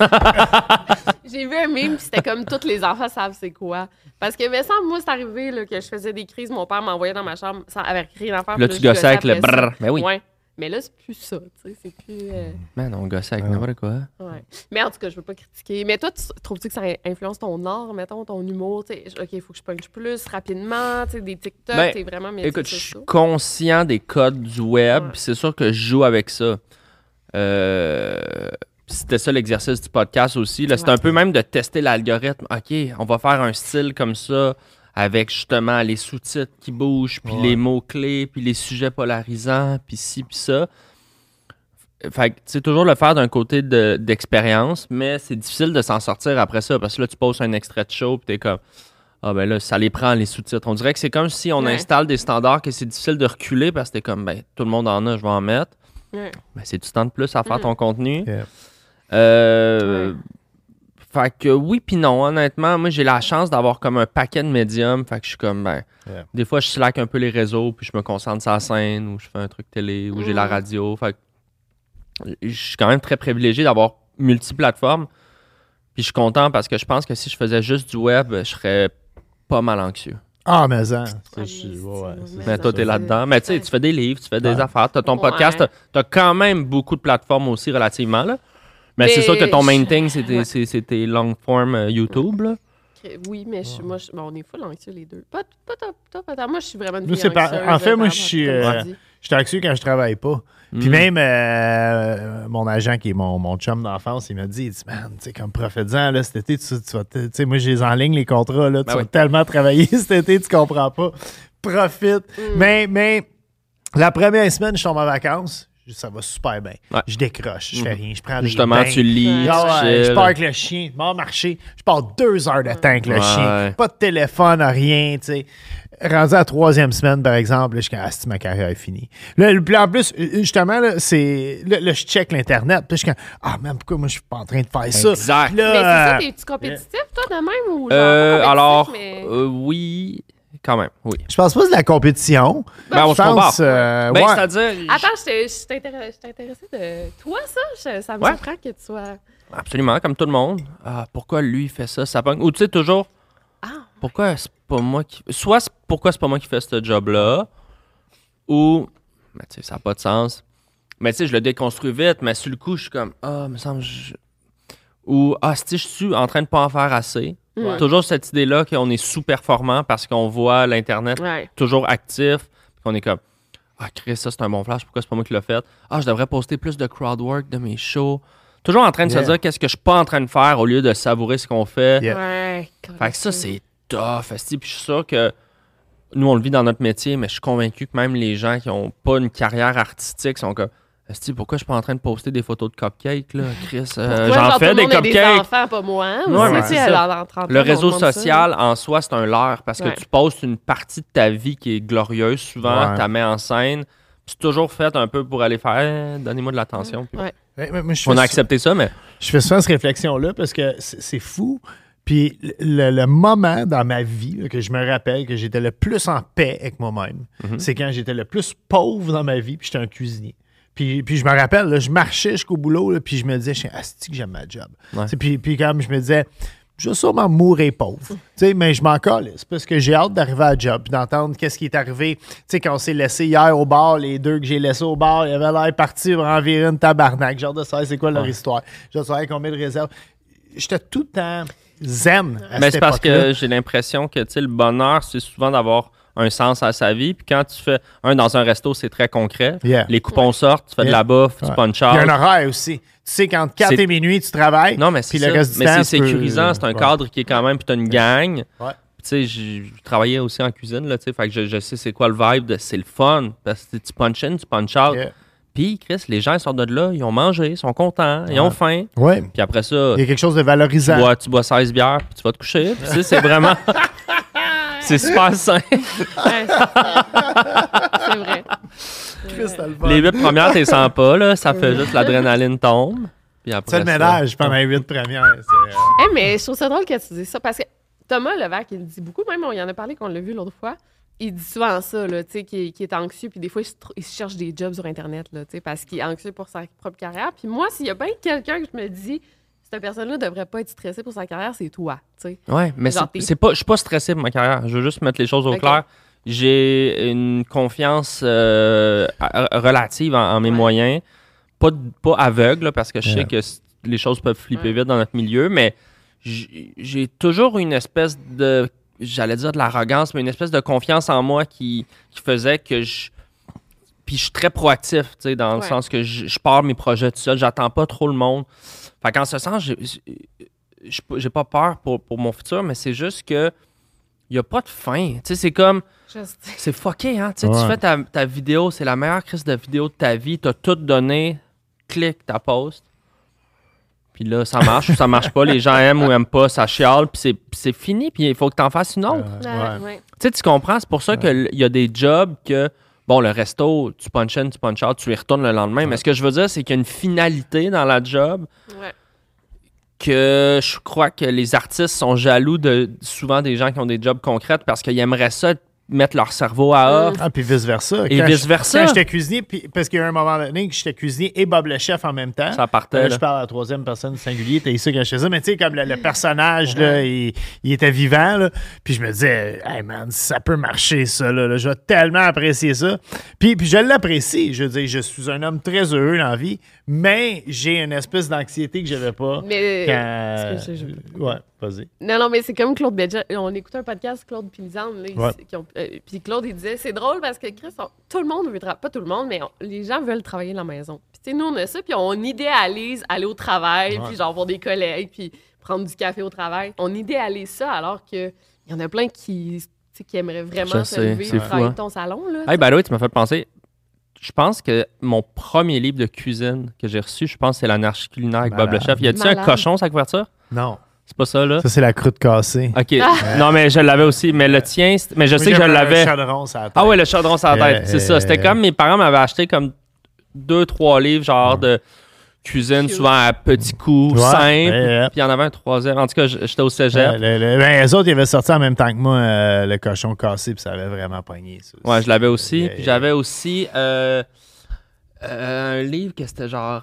j'ai vu un meme, puis c'était comme tous les enfants savent c'est quoi. Parce que, me semble, moi, c'est arrivé, là, que je faisais des crises, mon père m'envoyait dans ma chambre sans, avec rien à faire. Là, puis tu je gossais avec le après ça. brrr. Ben oui. Ouais. Mais là, c'est plus ça, tu sais, c'est plus... euh, Man, on gossait avec Ah. n'importe quoi. Ouais. Mais en tout cas, je veux pas critiquer. Mais toi, tu, trouves-tu que ça influence ton art, mettons, ton humour? Tu sais, OK, il faut que je punch plus rapidement, tu sais, des TikTok, Ben, t'es vraiment médias Écoute, je suis sociaux. conscient des codes du web, Ouais. puis c'est sûr que je joue avec ça. Euh, puis c'était ça l'exercice du podcast aussi. Là, c'était Ouais. un peu même de tester l'algorithme. OK, on va faire un style comme ça avec justement les sous-titres qui bougent, puis Ouais. les mots-clés, puis les sujets polarisants, puis ci, puis ça. Fait que, tu sais, toujours le faire d'un côté de- d'expérience, mais c'est difficile de s'en sortir après ça, parce que là, tu postes un extrait de show, puis t'es comme, ah ben là, ça les prend, les sous-titres. On dirait que c'est comme si on Ouais. installe des standards que c'est difficile de reculer, parce que t'es comme, ben, tout le monde en a, je vais en mettre. Ouais. Ben, c'est du temps de plus à faire Mhm. ton contenu. Yeah. Euh, Ouais. Fait que oui puis non, honnêtement, moi j'ai la chance d'avoir comme un paquet de médiums, fait que je suis comme, ben, Yeah. des fois je slack un peu les réseaux, puis je me concentre sur la scène, ou je fais un truc télé, ou j'ai la Mhm. radio, fait que je suis quand même très privilégié d'avoir multiplateformes, puis je suis content parce que je pense que si je faisais juste du web, je serais pas mal anxieux. Ah, mais ça. ça, Ah, je- mais ouais, ouais, c'est- c'est Mais ça. toi, t'es là-dedans. Mais tu sais, tu fais des livres, tu fais des Ouais. affaires, t'as ton Ouais. podcast, t'as, t'as quand même beaucoup de plateformes aussi relativement, là. Mais, Mais c'est sûr que ton main je- thing, c'est tes, ouais. c'est- c'est tes long form euh, YouTube, là. Oui, mais je, moi, je- bon, on est full anxieux les deux. Pas, pas, top, top, pas top. Moi, je suis vraiment une Nous, fille c'est par- anxieuse, en fait, moi, vraiment, je suis, comme tu euh, dis. Je suis anxieux quand je travaille pas. Puis Mm. même euh, mon agent, qui est mon, mon chum d'enfance, il m'a dit, il dit, man, tu sais, comme profites-en, là, cet été, tu, tu vas, te- tu sais, moi, je les enligne, les contrats, là, tu Ben vas oui. tellement travailler cet été, tu comprends pas. Profite. Mm. Mais, mais la première semaine, je tombe en vacances, ça va super bien. Ouais. Je décroche, je fais rien, je prends des Justement, bains. tu lis, Ah tu ouais, je chill. pars avec le chien, je m'en marcher. Je pars deux heures de temps avec le Ouais. chien. Pas de téléphone, rien, tu sais. Rendu à la troisième semaine, par exemple, là, je suis comme, ah, c'est ma carrière est finie. Là, le- puis en plus, justement, là, c'est. Là, là, je check l'Internet. Puis je suis comme, ah, man, pourquoi moi, je suis pas en train de faire ça? Exact. Puis là, Mais c'est ça, euh, t'es-tu compétitif, toi, de même? Ou genre, Euh, pas compétitif, alors, mais- euh, oui, quand même, oui. je pense pas que c'est de la compétition. Ben, on je se compare. pense. euh, Ben, ouais. c'est-à-dire, Attends, je t'ai- je t'ai intéressé, je t'ai intéressé de toi, ça? Je- ça me Ouais. surprend que tu sois... absolument, comme tout le monde. Ah, pourquoi lui fait ça, ça pogne. Ou tu sais, toujours, Ah, pourquoi c'est pas moi qui. Soit c'est pourquoi c'est pas moi qui fais ce job-là, ou. Ben, tu sais, ça n'a pas de sens. Mais tu sais, je le déconstruis vite, mais sur le coup, je suis comme, ah, me semble. je- Ou, ah, si je suis en train de pas en faire assez. Ouais. Toujours cette idée-là qu'on est sous-performant parce qu'on voit l'Internet ouais. toujours actif, puis qu'on est comme, ah, Chris, ça c'est un bon flash, pourquoi c'est pas moi qui l'ai fait? Ah, je devrais poster plus de crowd work de mes shows. Toujours en train de Yeah. se dire qu'est-ce que je suis pas en train de faire au lieu de savourer ce qu'on fait. Yeah. Ouais. Fait que ça, c'est tough, esti. Puis je suis sûr que nous, on le vit dans notre métier, mais je suis convaincu que même les gens qui ont pas une carrière artistique sont comme, esti, pourquoi je suis pas en train de poster des photos de cupcakes, là, Chris? Euh, Ouais, J'en genre, fais tout le des monde a des cupcakes. enfants, pas moi. Hein, Ouais, aussi, mais tu sais, c'est elle ça. a- en trente Le ans, réseau on demande ça, social, en soi, c'est un leurre parce que Ouais. tu postes une partie de ta vie qui est glorieuse souvent, Ouais. tu la mets en scène. puis C'est toujours fait un peu pour aller faire Eh, donnez-moi de l'attention. Puis Ouais. Ouais, mais moi, je On fais a ça- accepté ça, mais Je fais souvent cette réflexion-là parce que c'est c'est fou. Puis le, le moment dans ma vie là, que je me rappelle que j'étais le plus en paix avec moi-même, Mhm. c'est quand j'étais le plus pauvre dans ma vie, puis j'étais un cuisinier. Puis, puis je me rappelle, là, je marchais jusqu'au boulot, là, puis je me disais, je suis asti que j'aime ma job. Ouais. Puis, puis comme je me disais, je vais sûrement mourir pauvre. T'sais, mais je m'en calisse parce que j'ai hâte d'arriver à la job puis d'entendre qu'est-ce qui est arrivé. Tu sais, quand on s'est laissé hier au bar, les deux que j'ai laissés au bar, ils avaient l'air partis en virer une tabarnak. Genre de ça, c'est quoi leur Ouais. histoire? Je savais combien de réserves. J'étais tout le temps zen à Mais cette c'est parce époque-là. que j'ai l'impression que tu sais, le bonheur, c'est souvent d'avoir un sens à sa vie. Puis quand tu fais un dans un resto, c'est très concret. Yeah. Les coupons sortent, tu fais de Yeah. la bouffe, Ouais. tu punch Il y a out. un horaire aussi. Tu sais, quand quatre C'est- et minuit, tu travailles. Non, mais c'est puis ça. le reste du Mais temps, c'est tu peux- sécurisant, c'est un Ouais. cadre qui est quand même, puis t'as une gang. Ouais. Tu sais, j'ai je travaillais aussi en cuisine, là, tu sais, fait que je, je sais c'est quoi le vibe, de, c'est le fun, parce que tu punch in, tu punch out. Yeah. Puis, Chris, les gens, ils sortent de là, ils ont mangé, ils sont contents, ils ont faim. Ouais. Puis après ça, Il y a quelque chose de tu valorisant. bois, tu bois seize bières, puis tu vas te coucher. Puis tu sais, c'est vraiment... c'est super sain. Ouais, c'est vrai. Christ, t'as le fun. Les huit premières, t'es sens pas, là, ça fait juste l'adrénaline tombe. Puis après C'est le ça- ménage pendant les huit premières. c'est, euh, Hey, mais je trouve ça drôle que tu dises ça parce que Thomas Levac, il le dit beaucoup, même on y en a parlé qu'on l'a vu l'autre fois. Il dit souvent ça, là, tu sais, qu'il qu'il est anxieux, puis des fois, il se, tr- il se cherche des jobs sur Internet, là, tu sais, parce qu'il est anxieux pour sa propre carrière. Puis moi, s'il y a bien quelqu'un que je me dis, cette personne-là devrait pas être stressée pour sa carrière, c'est toi, tu sais. Ouais, mais Genre, c'est t'es- c'est pas, je suis pas stressé pour ma carrière. Je veux juste mettre les choses au Ok. clair. J'ai une confiance euh, a- relative en, en mes Ouais. moyens. Pas, de- pas aveugle, là, parce que je Yeah. sais que c- les choses peuvent flipper Ouais. vite dans notre milieu, mais j'ai j'ai toujours une espèce de, j'allais dire de l'arrogance, mais une espèce de confiance en moi qui, qui faisait que je... Puis je suis très proactif, tu sais, dans le Ouais. sens que je, je pars mes projets tout seul, j'attends pas trop le monde. Fait qu'en ce sens, j'ai j'ai pas- j'ai pas peur pour, pour mon futur, mais c'est juste que il y a pas de fin. Tu sais, c'est comme... Juste- C'est fucké, hein? Tu sais, Ouais. tu fais ta, ta vidéo, c'est la meilleure crise de vidéo de ta vie, t'as tout donné, clique, ta poste. Puis là, ça marche ou ça marche pas, les gens aiment ou aiment pas, ça chiale, puis c'est, puis c'est fini, puis il faut que t'en fasses une autre. euh, Ouais, ouais. ouais. Tu sais, tu comprends? C'est pour ça qu'il y a des jobs que, bon, le resto, tu punch in, tu punch out, tu y retournes le lendemain. Mais ce que je veux dire, c'est qu'il y a une finalité dans la job Ouais. que je crois que les artistes sont jaloux de souvent des gens qui ont des jobs concrets parce qu'ils aimeraient ça mettre leur cerveau à off. Ah, puis vice-versa. Et Quand je- vice-versa. Quand j'étais cuisinier, puis- parce qu'il y a un moment donné que j'étais cuisinier et Bob le chef en même temps. Ça partait, Là, là. je parle à la troisième personne singulier, t'as ici quand je fais ça, mais tu sais, comme le, le personnage, là, il, il était vivant, là, puis je me disais, hey man, ça peut marcher, ça, là, là, je vais tellement apprécier ça. Puis, puis je l'apprécie, je veux dire, je suis un homme très heureux dans la vie, mais j'ai une espèce d'anxiété que j'avais pas Mais. quand... Excuse, je- Ouais, vas-y. Non, non, mais c'est comme Claude Béja. On écoutait un podcast, Claude Pilisande, là, Ouais. ici, qui ont- euh, puis Claude, il disait, c'est drôle parce que Chris, on- tout le monde veut travailler, pas tout le monde, mais on- les gens veulent travailler à la maison. Puis tu sais, nous, on a ça, puis on idéalise aller au travail, Ouais. puis genre voir des collègues, puis prendre du café au travail. On idéalise ça alors que il y en a plein qui, tu sais, qui aimeraient vraiment Je se sais, lever c'est et fou, travailler hein. de ton salon. Là, Hey, by the way, tu m'as fait penser. Je pense que mon premier livre de cuisine que j'ai reçu, je pense que c'est l'Anarchie culinaire avec Bob le Malade. chef. Y a-t-il un Malade. cochon sa couverture? Non, C'est pas ça, là? ça, c'est la croûte cassée. OK. Non, mais je l'avais aussi. Mais le tien, c'est- mais je Moi, sais que je j'avais un l'avais. chaudron sur la tête. Ah ouais, le chaudron sur la tête. Euh, C'est ça. C'était euh, comme mes parents m'avaient acheté comme deux, trois livres, genre de cuisine, Cute. souvent à petits coups, Ouais, simples. ouais, ouais. Puis il y en avait un troisième. En tout cas, j- j'étais au cégep. Euh, le- le- ben, les autres, ils avaient sorti en même temps que moi euh, le cochon cassé, puis ça avait vraiment pogné. Ça. Ouais, je l'avais aussi. Yeah, Puis yeah. j'avais aussi euh, euh, un livre que c'était genre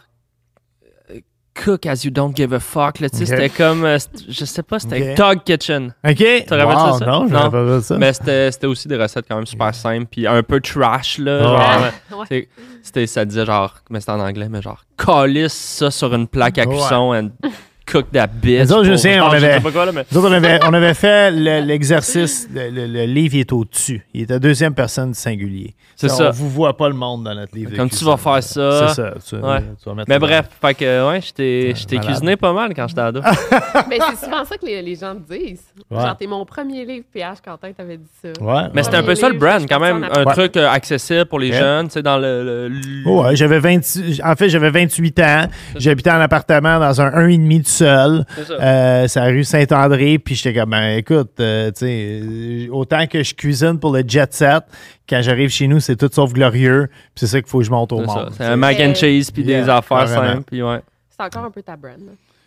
euh, Cook as you don't give a fuck. Là, tu sais, Ok. C'était comme, euh, c'est- je sais pas, c'était Ok. Tog Kitchen. OK. te rappelles Wow, ça, ça? Non, je Non. n'avais pas vu ça. Mais c'était c'était aussi des recettes quand même super simples. Puis un peu trash, là. Ouais. genre, Ouais. c'est- c'était, ça disait genre, mais c'était en anglais, mais genre, calisse ça sur une plaque à Ouais. cuisson and cook that bitch. Les autres, je pour- sais, pense, on je sais avait- pas quoi, là, mais... Nous autres, on avait, on avait fait le- l'exercice, le, le- le livre il est au-dessus. Il est à deuxième personne du singulier. C'est on ça. On vous voit pas le monde dans notre livre. de Comme tu cuisine. vas faire ça. C'est ça. Tu, Ouais. tu vas mettre Mais ça bref, fait que, ouais, j'étais j'étais malade. cuisiné pas mal quand j'étais ado. Mais c'est souvent ça que les, les gens disent. Ouais. Genre, t'es mon premier livre, P H, Quentin, t'avais dit ça. dans- Ouais. Mais c'était un peu Premier ça le livre, brand, je quand suis même. partie en Un Ouais. truc euh, accessible pour les Ouais. jeunes, tu sais, dans le. le- le- Oh, ouais, j'avais vingt, en fait, j'avais vingt-huit ans. J'habitais en appartement dans un un et demi tout seul. C'est ça. Euh, c'est la rue Saint-André. Puis j'étais comme, ben, écoute, euh, tu sais, euh, autant que je cuisine pour le jet set, quand j'arrive chez nous, c'est tout sauf glorieux. Puis c'est ça qu'il faut que je monte au C'est ça. monde. C'est un mac and cheese, puis Yeah, des affaires carrément. simples, puis ouais. C'est encore un peu ta brand. là.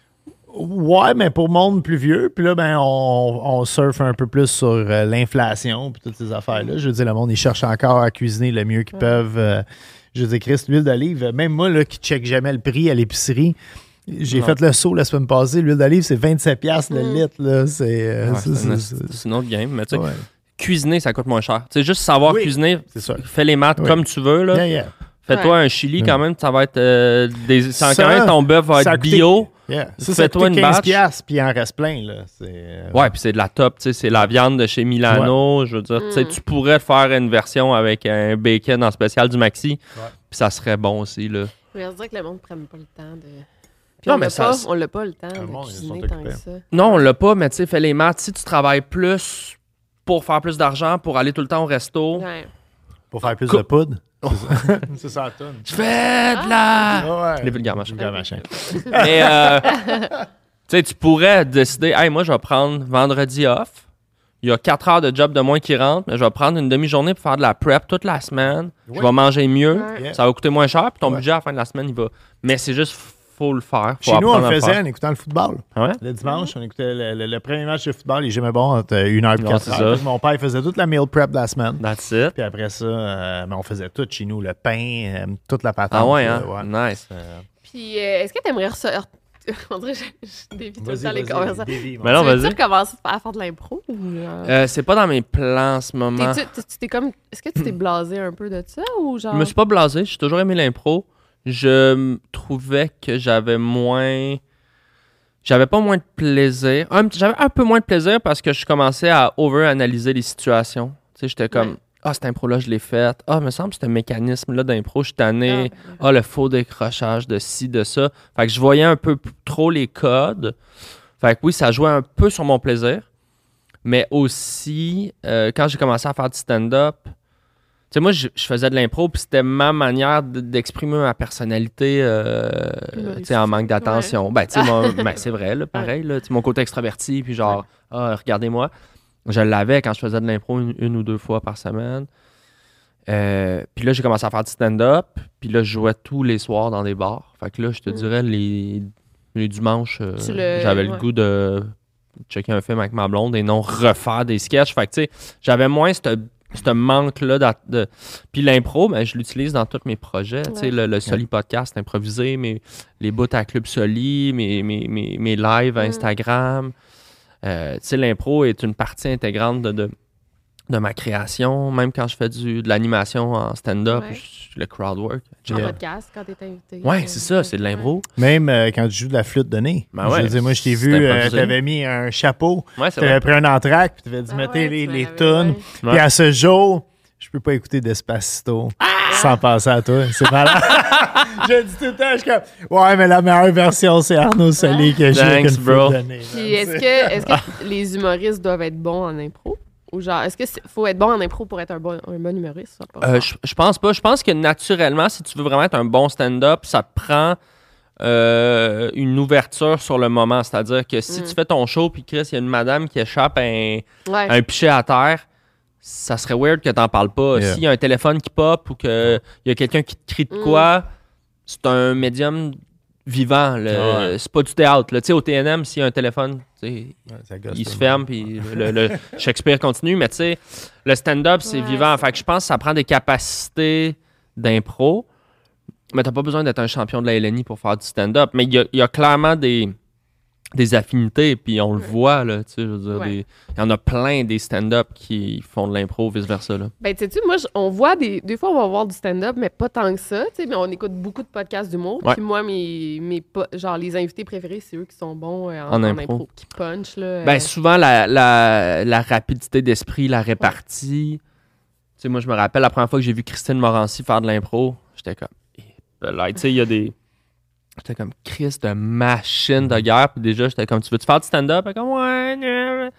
Ouais, mais pour le monde plus vieux, puis là, ben, on, on surfe un peu plus sur euh, l'inflation puis toutes ces affaires-là. Je veux dire, le monde, ils cherchent encore à cuisiner le mieux qu'ils Ouais. peuvent. Euh, je veux dire, Chris, l'huile d'olive, même moi, là, qui check jamais le prix à l'épicerie, j'ai Non. fait le saut la semaine passée. L'huile d'olive, c'est vingt-sept piastres le Mm. litre. Là. C'est, euh, Ouais, c'est- c'est, une, c'est- c'est- c'est une autre game. Mais tu sais, ouais, cuisiner, ça coûte moins cher. Tu sais, juste savoir Oui. cuisiner, c'est ça. fais les maths Oui. comme tu veux. Là. Yeah, yeah. Fais-toi Ouais. un chili Mm. quand même, ça va être euh, des. Ça, Ça, quand même, ton bœuf va ça a être coûté- bio. Yeah. Ça, ça Fais-toi coûte une quinze batch. piastres, puis il en reste plein. Là. C'est, euh, Ouais, puis c'est de la top, tu sais, c'est la viande de chez Milano. Je veux dire, tu sais, Mm. tu pourrais faire une version avec un bacon en spécial du Maxi, Ouais. puis ça serait bon aussi, là. Mais on se dirait que le monde ne prenne pas le temps de. Puis Non, on mais l'a ça- pas, on l'a pas le temps Le de monde, ils cuisiner sont tant occupés. que ça. Non, on l'a pas, mais tu sais, fais les maths. Si tu travailles plus pour faire plus d'argent, pour aller tout le temps au resto, Ouais. Pour faire plus Co- de poudre. C'est ça. C'est ça, la toune. je fais de la... Ah ouais. Les vulgaires machins. Vulgaire machin. Mais, euh, tu sais, tu pourrais décider, hey, moi, je vais prendre vendredi off. Il y a quatre heures de job de moins qui rentrent, mais je vais prendre une demi-journée pour faire de la prep toute la semaine. Je Oui. vais manger mieux. Ouais. Yeah. Ça va coûter moins cher, puis ton Ouais. budget à la fin de la semaine, il va. Mais c'est juste, faut le faire. Faut Chez nous, on apprendre à le faisait faire. en écoutant le football. Ah ouais? Le dimanche, on écoutait le, le- le premier match de football. Il est jamais bon entre une heure et Non, quatre c'est heures. ça. Fait que Mon père il faisait toute la meal prep de la semaine. That's it. Puis après ça, euh, ben, on faisait tout chez nous. Le pain, euh, toute la patente. Ah ouais, là, hein? ouais. Nice. Euh, Puis euh, est-ce que tu aimerais ressortir. On dirait que je, je dévie tout le vas-y, temps les vas-y, conversations. dévie, mon Mais non, tu veux-tu vas-y. recommencer à faire de l'impro? Ou genre... Euh, c'est pas dans mes plans en ce moment. T'es-tu- t'es- tu t'es comme... Est-ce que tu t'es blasé un peu de ça ou genre. Je me suis pas blasé, j'ai toujours aimé l'impro. Je m- trouvais que j'avais moins. J'avais pas moins de plaisir. Un petit- j'avais un peu moins de plaisir parce que je commençais à over-analyser les situations. Tu sais, j'étais comme, Ouais. ah, cette impro-là, je l'ai faite. Ah, me semble que ce mécanisme-là d'impro, je suis tanné. Ah, Ah, le faux décrochage de ci, de ça. Fait que je voyais un peu p- trop les codes. Fait que oui, ça jouait un peu sur mon plaisir. Mais aussi, euh, quand j'ai commencé à faire du stand-up, tu sais, moi, je, je faisais de l'impro, puis c'était ma manière de- d'exprimer ma personnalité, euh, tu sais, en manque d'attention. Ben, tu sais, mon- ben, c'est vrai, là, pareil, là, tu sais, mon côté extraverti, puis genre, ah, regardez-moi. Je l'avais quand je faisais de l'impro une, une ou deux fois par semaine. Euh, puis là, j'ai commencé à faire du stand-up, puis là, je jouais tous les soirs dans des bars. Fait que là, je te Mm. dirais, les, les dimanches, euh, Tu le- j'avais le ouais. goût de checker un film avec ma blonde et non refaire des sketchs. Fait que, tu sais, j'avais moins cette ce manque-là. d'a- De... Puis l'impro, ben, je l'utilise dans tous mes projets. Tu sais, Ouais. le, le Soli Podcast improvisé, mes, les bouts à Club Soli, mes, mes, mes, mes lives Mm. Instagram. Euh, tu sais, l'impro est une partie intégrante de, de, de ma création. Même quand je fais du, de l'animation en stand-up, Ouais. je- le crowd work. En Yeah. podcast quand t'es invité. Ouais, c'est ça, c'est de l'impro. Même euh, quand tu joues de la flûte de nez. Ben je ouais, veux dire, moi, je t'ai c'est vu, euh, improvisé. t'avais mis un chapeau, Ouais, c'est t'avais vrai. pris un entraque, puis t'avais dit, Ah mettez ouais, les, tu les l'avais, tunes. ouais. Ouais. Puis à ce jour, je peux pas écouter Despacito sans penser à toi. C'est malade. je dis tout le temps, je suis comme, ouais, mais la meilleure version, c'est Arnaud Soli qui a joué avec une Thanks, bro. flûte de nez. Puis est-ce que, est-ce que les humoristes doivent être bons en impro? Ou genre, est-ce qu'il faut être bon en impro pour être un bon, un bon humoriste? Ça, pas Euh, je, je pense pas. Je pense que naturellement, si tu veux vraiment être un bon stand-up, ça te prend euh, une ouverture sur le moment. C'est-à-dire que si Mm. tu fais ton show puis Chris, il y a une madame qui échappe un, ouais. un pichet à terre, ça serait weird que t'en parles pas. Yeah. S'il y a un téléphone qui pop ou qu'il y a quelqu'un qui te crie de quoi, c'est un médium vivant. le- Ah ouais. C'est pas du théâtre. là. Tu sais, au T N M, s'il y a un téléphone, tu sais, Ouais, ça gosse il tout se le ferme monde. puis le, le Shakespeare continue, mais tu sais, le stand-up, c'est Ouais, vivant. c'est Fait que je pense que ça prend des capacités d'impro, mais t'as pas besoin d'être un champion de la L N I pour faire du stand-up. Mais il y a, il y a clairement des, des affinités, puis on le voit, là, tu sais, je veux dire, Ouais. des- il y en a plein des stand-up qui font de l'impro, vice-versa, là. Ben, tu sais, moi, je- on voit des. Des fois, on va voir du stand-up, mais pas tant que ça, tu sais, mais on écoute beaucoup de podcasts d'humour. Ouais. Puis moi, mes, mes po- genre, les invités préférés, c'est eux qui sont bons euh, en, En en impro. impro, qui punch, là. Ben, euh, souvent, la, la, la rapidité d'esprit, la répartie. Tu sais, moi, je me rappelle la première fois que j'ai vu Christine Morancy faire de l'impro, j'étais comme, eh, là, tu sais, il y a des. J'étais comme, Chris de machine de guerre. Puis déjà, j'étais comme, tu veux-tu faire du stand-up? Elle comme, ouais, non.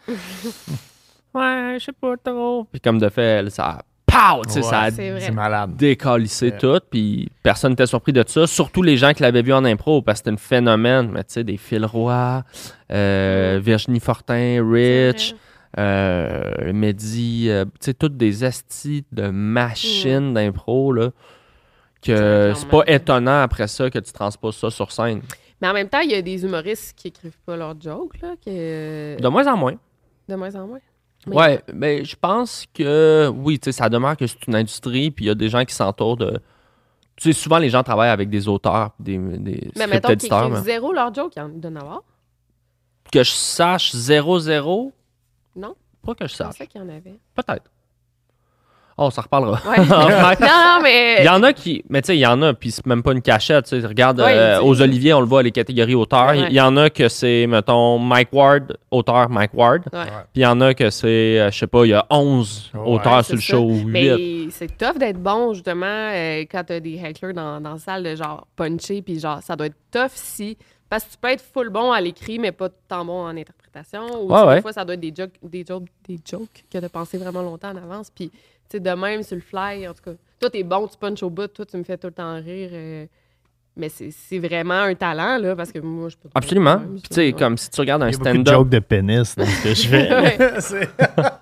Ouais, je sais pas trop. Puis comme de fait, elle, ça a, pow! Tu sais, Ouais, ça a c'est vrai. C'est malade. décalissé Ouais. tout. Puis personne n'était surpris de ça. Surtout les gens qui l'avaient vu en impro, parce que c'était un phénomène. Mais tu sais, des Phil Roy, euh, Virginie Fortin, Rich. c'est Euh, Mehdi, euh, tu sais, toutes des astis de machines d'impro, là, que Ouais, c'est pas clairement. étonnant après ça que tu transposes ça sur scène. Mais en même temps, il y a des humoristes qui écrivent pas leurs jokes, là. Que... De moins en moins. De moins en moins. Mais... Ouais, mais je pense que, oui, tu sais, ça demeure que c'est une industrie, puis il y a des gens qui s'entourent de... Tu sais, souvent, les gens travaillent avec des auteurs, des, des mais mettons qu'ils écrivent mais... zéro leurs jokes, il y en a d'en avoir. Que je sache zéro zéro? Non. Pas que je Je sache. pensais qu'il y en avait. Peut-être. Oh, on s'en reparlera. Ouais. non, non, mais... Il y en a qui... Mais tu sais, il y en a, puis c'est même pas une cachette. Tu sais, regarde, ouais, euh, aux Olivier, on le voit, les catégories auteurs. Il ouais. y en a que c'est, mettons, Mike Ward, auteur Mike Ward. Ouais. Puis il y en a que c'est, euh, je sais pas, il y a onze ouais, auteurs sur le show, ou huit. Mais c'est tough d'être bon, justement, euh, quand t'as des hecklers dans, dans la salle de genre puncher, puis genre, ça doit être tough si... Parce que tu peux être full bon à l'écrit, mais pas tant bon en interprétation. Ou ouais, ouais. des fois, ça doit être des jokes, des jokes, des jokes que t'as pensé vraiment longtemps en avance. Puis, tu sais, de même, sur le fly, en tout cas. Toi, t'es bon, tu punches au bout, toi, tu me fais tout le temps rire. Euh, mais c'est, c'est vraiment un talent, là, parce que moi, je peux... Absolument. Puis, tu sais, comme si tu regardes un stand-up... Il y a beaucoup de jokes de pénis dans ce que je fais.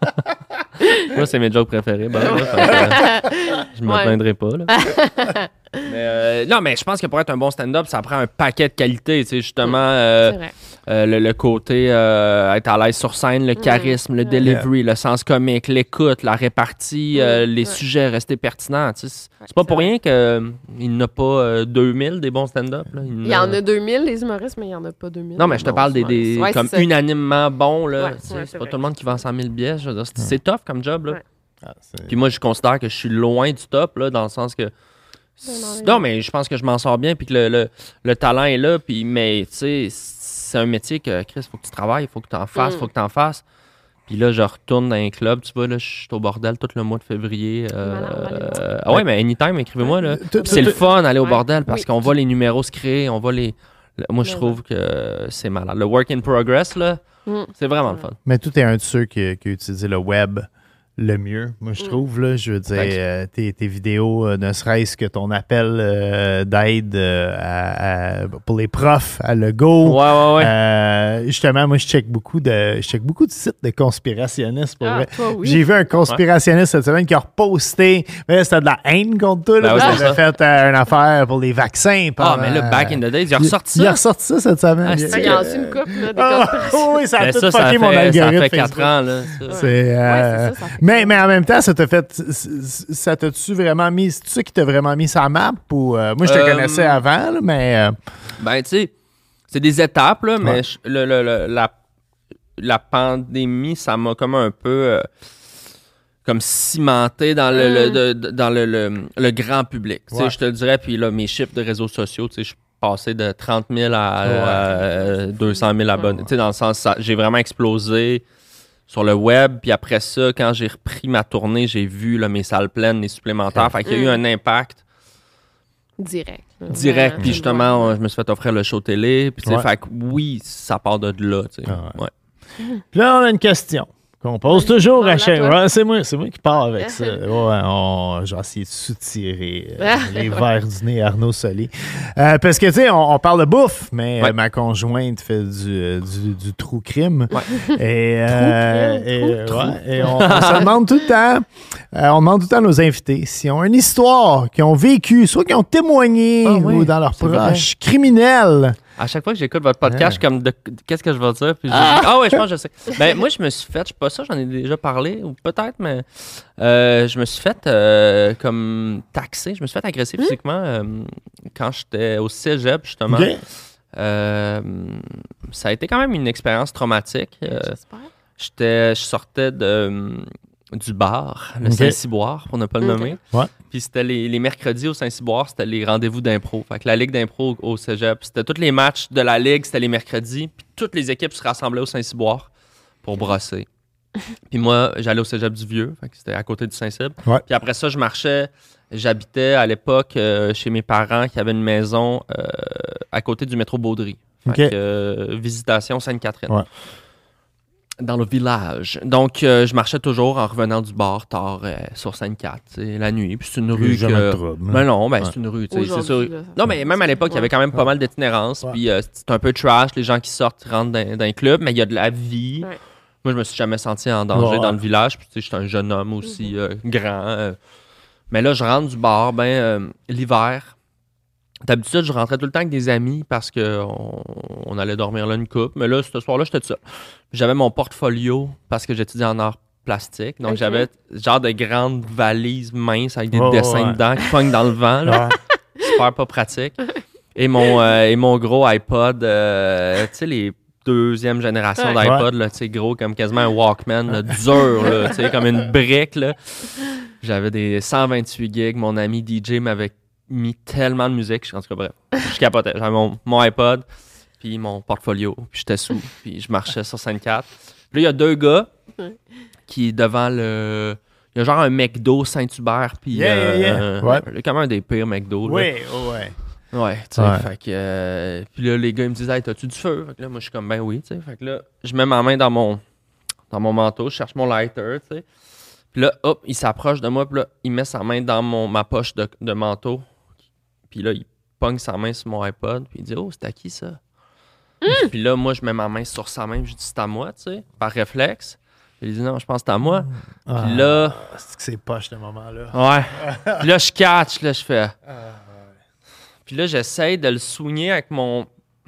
Moi, c'est mes jokes préférés. Ben, ouais. là, je me ouais. plaindrai pas, là. mais, euh, non, mais je pense que pour être un bon stand-up, ça prend un paquet de qualités, tu sais, justement, euh, euh, le, le côté euh, être à l'aise sur scène, le charisme, mmh. le delivery, yeah. le sens comique, l'écoute, la répartie, mmh. euh, les ouais. sujets, rester pertinents, tu sais. C'est, ouais, c'est pas c'est pour vrai. rien qu'il euh, n'y a pas euh, deux mille des bons stand-up, là. Il, il y en a deux mille, les humoristes, mais il y en a pas deux mille. Non, mais je te parle des, des ouais, comme unanimement bons, là. Ouais, c'est, ouais, c'est, c'est pas vrai. tout le monde qui vend cent mille billets, je veux dire, c'est, ouais. c'est tough comme job, là. Ouais. Ah, puis moi, je considère que je suis loin du top, là, dans le sens que... Non, mais je pense que je m'en sors bien, puis que le, le, le talent est là, puis mais tu sais, c'est un métier que, Chris, il faut que tu travailles, il faut que tu en fasses, il mm. faut que tu en fasses. Puis là, je retourne dans un club, tu vois, là, je suis au bordel tout le mois de février. Euh, euh, ah ouais, mais anytime, écrivez-moi, là. C'est le fun d'aller au bordel, parce qu'on voit les numéros se créer, on voit les... Moi, je trouve que c'est malade. Le work in progress, là, c'est vraiment le fun. Mais tout est un de ceux qui, qui a utilisé le web le mieux, moi, je trouve. Là, je veux dire, euh, tes, tes vidéos, euh, ne serait-ce que ton appel euh, d'aide euh, à, à, pour les profs à Legault. Ouais, ouais, ouais. Euh, justement, moi, je check beaucoup de, je check beaucoup de sites de conspirationnistes. Pour ah, vrai. Toi, oui. J'ai vu un conspirationniste ouais. cette semaine qui a reposté, mais là, c'était de la haine contre toi. Là, ben, parce qu'il avait fait euh, une affaire pour les vaccins. Pendant, ah, mais là, back in the days, il a ressorti ça. Il a ressorti ça cette semaine. Ah, il y a reçu une couple là, des conspirations. Oui, ça a mais tout ça, fucké ça mon fait, algorithme. Ça fait quatre ans, là. Ça. C'est, euh, ouais, c'est ça, ça mais, mais en même temps, ça t'a fait. Ça t'a-tu vraiment mis. C'est ça qui t'a vraiment mis sur la map? Ou, euh, moi, je te euh, connaissais avant, là, mais. Euh... Ben, tu sais, c'est des étapes, là, mais ouais. je, le, le, le, la, la pandémie, ça m'a comme un peu. Euh, comme cimenté dans le, mm. le, de, dans le, le, le grand public. Ouais. Tu sais, je te le dirais, puis là, mes chiffres de réseaux sociaux, tu sais, je suis passé de trente mille à, ouais. à deux cent mille abonnés. Tu sais, dans le sens, ça, j'ai vraiment explosé sur le web, puis après ça, quand j'ai repris ma tournée, j'ai vu là, mes salles pleines, les supplémentaires. Fait qu'il y a eu un impact direct. Direct, ouais, puis justement, on, je me suis fait offrir le show télé. Puis, ouais. fait que oui, ça part de là. Tu sais. Ah ouais. Ouais. Puis là, on a une question qu'on pose toujours à chaque fois. C'est moi, c'est moi qui pars avec ça. Ouais, on, j'ai essayé de soutirer euh, les verres du nez à Arnaud Soli. Euh, parce que, tu sais, on, on parle de bouffe, mais ouais. euh, ma conjointe fait du, euh, du, du true crime. Ouais. Et, euh, et, ouais, et on, on se demande tout le temps, euh, on demande tout le temps à nos invités s'ils ont une histoire qu'ils ont vécue, soit qu'ils ont témoigné oh, oui. ou dans leurs proches criminels. À chaque fois que j'écoute votre podcast, ah. je suis comme, de, de, qu'est-ce que je vais dire? Puis je ah. dis, ah ouais, je pense que je sais. Ben, moi, je me suis fait, je sais pas ça, j'en ai déjà parlé, ou peut-être, mais euh, je me suis fait euh, comme taxer, je me suis fait agresser mmh. physiquement euh, quand j'étais au cégep, justement. Okay. Euh, ça a été quand même une expérience traumatique. Euh, J'espère. J'étais, je sortais de... du bar, le okay. Saint-Cyboire, pour ne pas le nommer. Okay. Ouais. Puis c'était les, les mercredis au Saint-Cyboire, c'était les rendez-vous d'impro. Fait que la Ligue d'impro au, au cégep, c'était tous les matchs de la Ligue, c'était les mercredis. Puis toutes les équipes se rassemblaient au Saint-Cyboire pour brosser. Puis moi, j'allais au cégep du Vieux, fait que c'était à côté du Saint-Cyb. Ouais. Puis après ça, je marchais, j'habitais à l'époque euh, chez mes parents qui avaient une maison euh, à côté du métro Baudry. Fait okay. que euh, visitation Sainte-Catherine. Ouais. Dans le village. Donc, euh, je marchais toujours en revenant du bar tard euh, sur Sainte-Cat, la nuit. Puis c'est une rue que... Trouble, ben non, ben ouais. c'est une rue, tu sais, c'est sûr. Là, non, mais même à l'époque, il y avait quand même pas mal d'itinérance. Ouais. Puis euh, c'est un peu trash, les gens qui sortent, rentrent dans, dans un club, mais il y a de la vie. Ouais. Moi, je me suis jamais senti en danger ouais. dans le village. Puis tu sais, j'étais un jeune homme aussi, mm-hmm. euh, grand. Euh. Mais là, je rentre du bar, ben, euh, l'hiver, D'habitude, je rentrais tout le temps avec des amis parce qu'on on allait dormir là une couple. Mais là, ce soir-là, j'étais tout seul. J'avais mon portfolio parce que j'étudiais en art plastique. Donc, okay. j'avais genre de grandes valises minces avec des oh, dessins ouais. dedans qui pognent dans le vent. Là. Ouais. Super pas pratique. Et mon, euh, et mon gros iPod, euh, tu sais, les deuxième génération ouais. d'iPod, là, tu sais, gros comme quasiment un Walkman, là, dur, là, tu sais, comme une brique, là. J'avais des cent vingt-huit gigs. Mon ami D J m'avait mis tellement de musique. En tout cas, bref, je capotais. J'avais mon, mon iPod, puis mon portfolio, puis j'étais sous, puis je marchais sur scène quatre. Puis là, il y a deux gars qui, devant le... Il y a genre un McDo Saint-Hubert, puis yeah, euh, yeah, yeah. Euh, ouais. quand même un des pires McDo. Oui, là. ouais. Ouais, tu sais, ouais. fait que... Euh, puis là, les gars, ils me disent « Hey, t'as-tu du feu? » Fait que là, moi, je suis comme « Ben oui, tu sais. » Fait que là, je mets ma main dans mon, dans mon manteau, je cherche mon lighter, tu sais. Puis là, hop, il s'approche de moi, puis là, il met sa main dans mon, ma poche de, de manteau. Puis là, il pogne sa main sur mon iPod, puis il dit « Oh, c'est à qui, ça? Mm. » Puis là, moi, je mets ma main sur sa main, puis je dis « C'est à moi, tu sais, par réflexe. » Il dit « Non, je pense que c'est à moi. Ah, » Puis là... C'est que c'est poche, ce moment-là. Ouais. Puis là, je catch, là, je fais... Puis là, j'essaie de le soigner avec mon...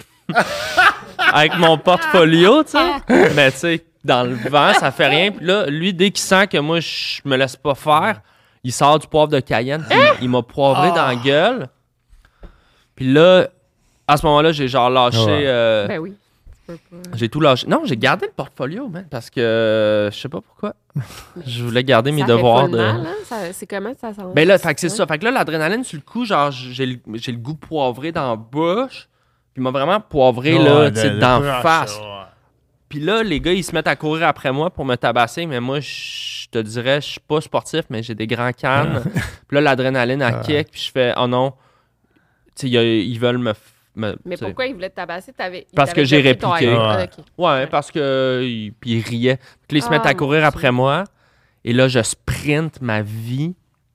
avec mon portfolio, tu sais. Mais tu sais, dans le vent, ça fait rien. Puis là, lui, dès qu'il sent que moi, je me laisse pas faire, il sort du poivre de Cayenne. Puis il, il m'a poivré oh. dans la gueule. Puis là, à ce moment-là, j'ai genre lâché... Ouais. Euh, ben oui. J'ai tout lâché. Non, j'ai gardé le portfolio, man, parce que euh, je sais pas pourquoi. Je voulais garder mes ça devoirs fait de. Mal, hein? ça, c'est comment ça sent? Ben là, fait que c'est ça. Fait que là, l'adrénaline sur le coup, genre, j'ai le, j'ai le goût poivré dans la bouche. Puis il m'a vraiment poivré, oh, là, tu sais, dans la face. Ouais. Puis là, les gars, ils se mettent à courir après moi pour me tabasser, mais moi, je te dirais, je suis pas sportif, mais j'ai des grands cannes. Puis là, l'adrénaline, elle kick, puis je fais, oh non, tu sais, ils veulent me. Me, mais t'sais. Pourquoi ils voulaient te tabasser? T'avais, parce que j'ai répliqué. Ouais, ah, okay. ouais, parce que ils, puis ils riaient. Puis ils se ah, mettent à courir après moi. Et là, je sprint ma vie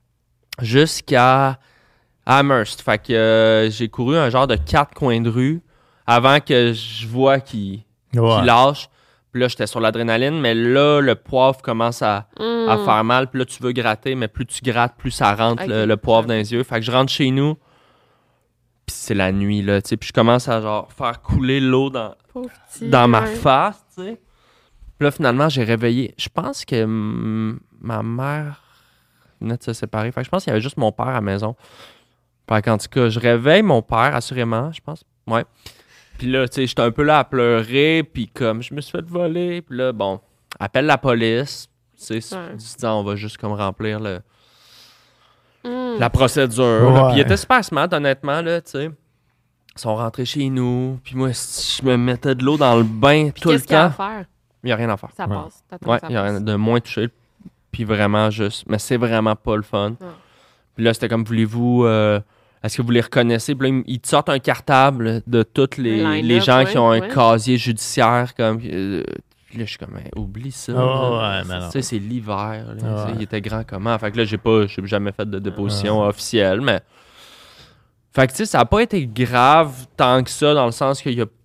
jusqu'à Amherst. Fait que euh, j'ai couru un genre de quatre coins de rue avant que je vois qu'ils ouais. qu'il lâche. Puis là, j'étais sur l'adrénaline, mais là, le poivre commence à, mm. à faire mal. Puis là, tu veux gratter, mais plus tu grattes, plus ça rentre okay. le, le poivre dans les yeux. Fait que je rentre chez nous. Puis c'est la nuit, là, tu sais. Puis je commence à, genre, faire couler l'eau dans, petit, dans ma ouais. face, tu sais. Puis là, finalement, j'ai réveillé. Je pense que m- ma mère venait de se séparer. Fait que je pense qu'il y avait juste mon père à la maison. Fait qu'en tout cas, je réveille mon père, assurément, je pense. Ouais. Puis là, tu sais, j'étais un peu là à pleurer. Puis comme, je me suis fait voler. Puis là, bon, appelle la police. Tu sais, ouais. disant, on va juste comme remplir le... Mm. La procédure. Ouais. Puis il était super smart, honnêtement, là, tu sais. Ils sont rentrés chez nous. Puis moi, je me mettais de l'eau dans le bain puis tout le temps. Qu'est-ce qu'il y a à faire? Il n'y a rien à faire. Ça ouais. passe. Ouais, il n'y a rien de moins touché. Puis vraiment juste... Mais c'est vraiment pas le fun. Ouais. Puis là, c'était comme, voulez-vous... Euh, est-ce que vous les reconnaissez? Puis là, ils te sortent un cartable de tous les, les gens ouais, qui ont ouais. un casier judiciaire. Comme... Euh, Puis là, je suis comme, hey, oublie ça. Oh, ouais, mais non. Tu sais, c'est l'hiver. Là, oh, ouais. Il était grand comment. Fait que là, j'ai pas, j'ai jamais fait de déposition oh. officielle, mais... Fait que, tu sais, ça a pas été grave tant que ça, dans le sens qu'il y a...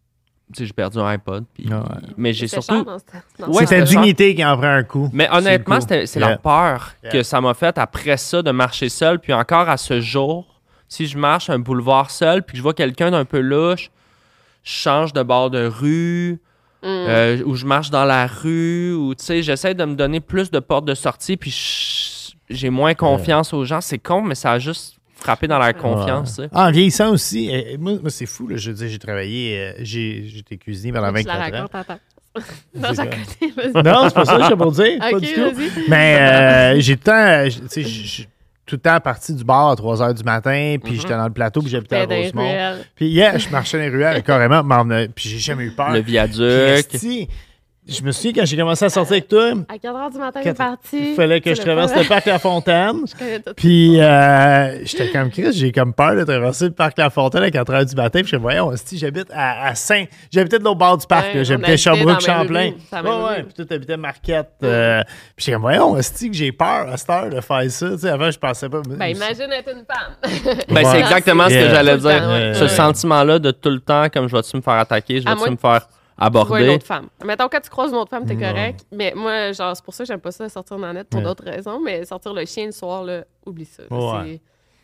Tu sais, j'ai perdu un iPod, puis... oh, ouais. Mais j'ai c'était surtout... Dans ce... ouais, c'est ta dignité qui en prend un coup. Mais honnêtement, c'est, c'était, c'est yeah. la peur yeah. que ça m'a fait après ça de marcher seul, puis encore à ce jour, si je marche un boulevard seul, puis que je vois quelqu'un d'un peu louche, je change de bord de rue... Mm. Euh, où je marche dans la rue, ou tu sais, j'essaie de me donner plus de portes de sortie, puis je, j'ai moins confiance ouais. aux gens. C'est con, mais ça a juste frappé dans la confiance. Ouais. Ah, en vieillissant aussi, euh, moi, moi, c'est fou, là, je veux dire, j'ai travaillé, euh, j'ai, j'étais cuisinier pendant vingt-quatre ans. Je la raconte à ta... Non, c'est non, c'est pas ça que je sais pour dire. Okay, pas du tout. Vas-y. Mais euh, j'ai tout le temps, tu sais, tout le temps parti du bar à trois heures du matin, puis mm-hmm. j'étais dans le plateau, puis j'habitais à Rosemont. Puis yeah, je marchais dans les ruelles carrément, puis j'ai jamais eu peur. Le viaduc. Puis, je me souviens quand j'ai commencé à sortir avec toi. À quatre heures du matin, il est parti. Il fallait que je traverse le parc La Fontaine. Je connais tout. Puis euh, j'étais comme Chris, j'ai comme peur de traverser le parc La Fontaine à quatre heures du matin. Puis je me voyais, hostie, j'habite à, à Saint. J'habitais de l'autre bord du parc. Ouais, j'habitais Sherbrooke-Champlain. Ouais, ouais. Puis toi, t'habitais Marquette. Ouais. Euh, puis j'étais comme, voyons, hostie, que j'ai peur à cette heure de faire ça. Tu sais, avant, je pensais pas. Ben, imagine être une femme. Ben, c'est exactement yeah. ce que j'allais dire. Temps, ouais. Ce ouais. sentiment-là de tout le temps, comme je vais-tu me faire attaquer, je vais-tu me faire. Aborder. Tu vois une autre femme. Mettons, quand tu croises une autre femme, t'es non. correct. Mais moi, genre, c'est pour ça que j'aime pas ça sortir dans la net pour ouais. d'autres raisons. Mais sortir le chien le soir, là, oublie ça. Là, ouais.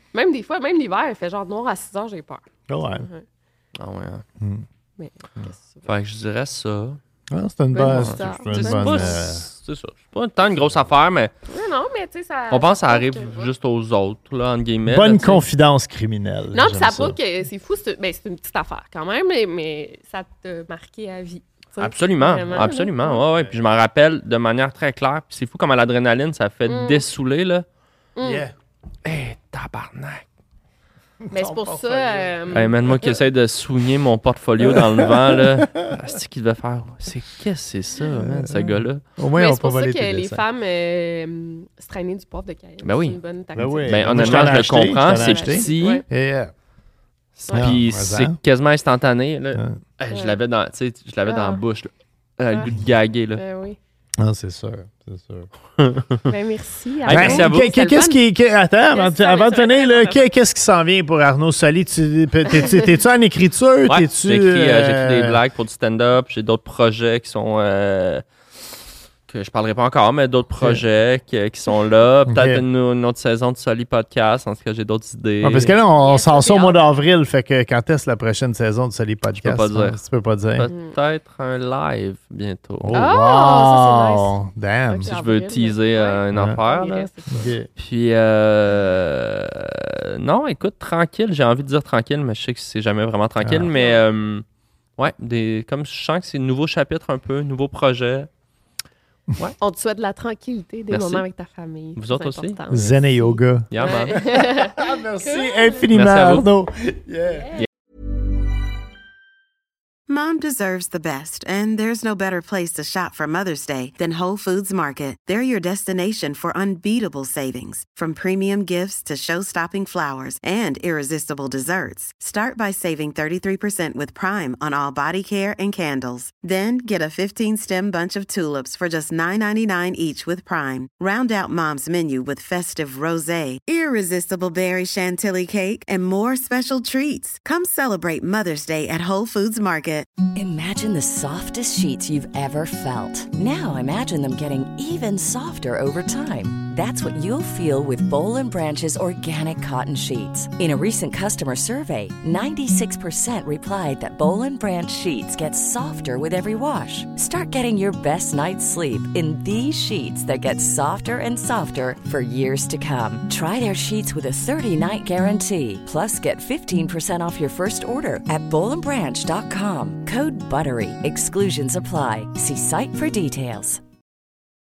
Même des fois, même l'hiver, il fait genre noir à six heures, j'ai peur. Ouais. Ouais. Ah ouais. hein. Mm. Mais qu'est-ce que tu veux? Fait que je dirais ça. Ah, c'est une Ben, bonne. bon, C'est ça. une C'est bonne, pas, euh, c'est ça. C'est pas tant une grosse affaire, mais Non, non, mais tu sais, ça. on pense que ça prouve arrive que- juste aux autres, là, entre guillemets. bonne là, tu sais. confidence criminelle. Non, puis J'aime ça prouve que c'est fou, c'est ben, c'est une petite affaire quand même, mais, mais ça t'a marqué à vie. tu sais. Absolument, Vraiment, là. absolument. Ouais, ouais. Puis je m'en rappelle de manière très claire. Puis c'est fou comment l'adrénaline, ça fait Mm. dessouler, là. Mm. Yeah. Hé, tabarnak. Mais c'est pour ça. euh, Hey, man, moi qui essaie de soigner mon portfolio dans le vent, là. C'est qu'il devait faire. C'est qu'est-ce que c'est ça, man, ce gars-là? Au moins, mais on c'est peut pour ça voler que tes les dessins. femmes euh, se traînaient du poivre de Cayenne. Ben oui. C'est une bonne tactique. Ben oui. Ben, Moi, honnêtement, je t'en je ai le acheté, comprends. je t'en ai C'est acheté. petit. Ouais. Et, euh, Puis Ouais. c'est Ouais. quasiment instantané. Là. Ouais. Hey, je l'avais dans, tu sais, je l'avais dans la Ah. bouche. Là. Euh, Le Ah. goût de gaguer. Là. Ben oui. Ah, c'est sûr, c'est sûr. Ben merci. Hey, Arnaud. merci à vous. Qu'est- Qu'est-ce qui. qu'est- Attends, avant, Yes, de- ça, avant de ça, finir, ça, là, ça, qu'est- qu'est-ce qui s'en vient pour Arnaud Soli? Tu- T'es-tu t'es-tu en écriture? Ouais, T'es-tu, j'ai écrit, euh, j'ai euh, écrit des blagues pour du stand-up. J'ai d'autres projets qui sont. euh, que je parlerai pas encore, mais d'autres projets qui, qui sont là. Peut-être Ok. une, une autre saison de Soli Podcast. En tout cas, j'ai d'autres idées. Ah, parce que là, on Yes, s'en j'ai sort au mois hâte. d'avril. Fait que quand est-ce la prochaine saison de Soli Podcast? pas dire. Tu peux pas dire. Peut-être un live bientôt. Oh, Ah, wow! Damn! Ok. Si je veux teaser euh, une Ouais. affaire. Il Là. reste- Ok. Puis, euh, non, écoute, tranquille. J'ai envie de dire tranquille, mais je sais que c'est jamais vraiment tranquille. Ah. Mais, euh, ouais, des, comme je sens que c'est un nouveau chapitre un peu, nouveau projet. On te souhaite de la tranquilité, des Merci. moments avec ta famille. Vous C'est autres aussi? important. Zen et yoga. Yeah, man. Ouais. Ah, merci infiniment, Merci à vous. Arnaud. Yeah. Mom deserves the best, and there's no better place to shop for Mother's Day than Whole Foods Market. They're your destination for unbeatable savings, from premium gifts to show-stopping flowers and irresistible desserts. Start by saving thirty-three percent with Prime on all body care and candles. Then get a fifteen-stem bunch of tulips for just nine ninety-nine each with Prime. Round out Mom's menu with festive rosé, irresistible berry chantilly cake, and more special treats. Come celebrate Mother's Day at Whole Foods Market. Imagine the softest sheets you've ever felt. Now imagine them getting even softer over time. That's what you'll feel with Boll and Branch's organic cotton sheets. In a recent customer survey, ninety-six percent replied that Boll and Branch sheets get softer with every wash. Start getting your best night's sleep in these sheets that get softer and softer for years to come. Try their sheets with a thirty-night guarantee. Plus, get fifteen percent off your first order at boll and branch dot com. Code BUTTERY. Exclusions apply. See site for details.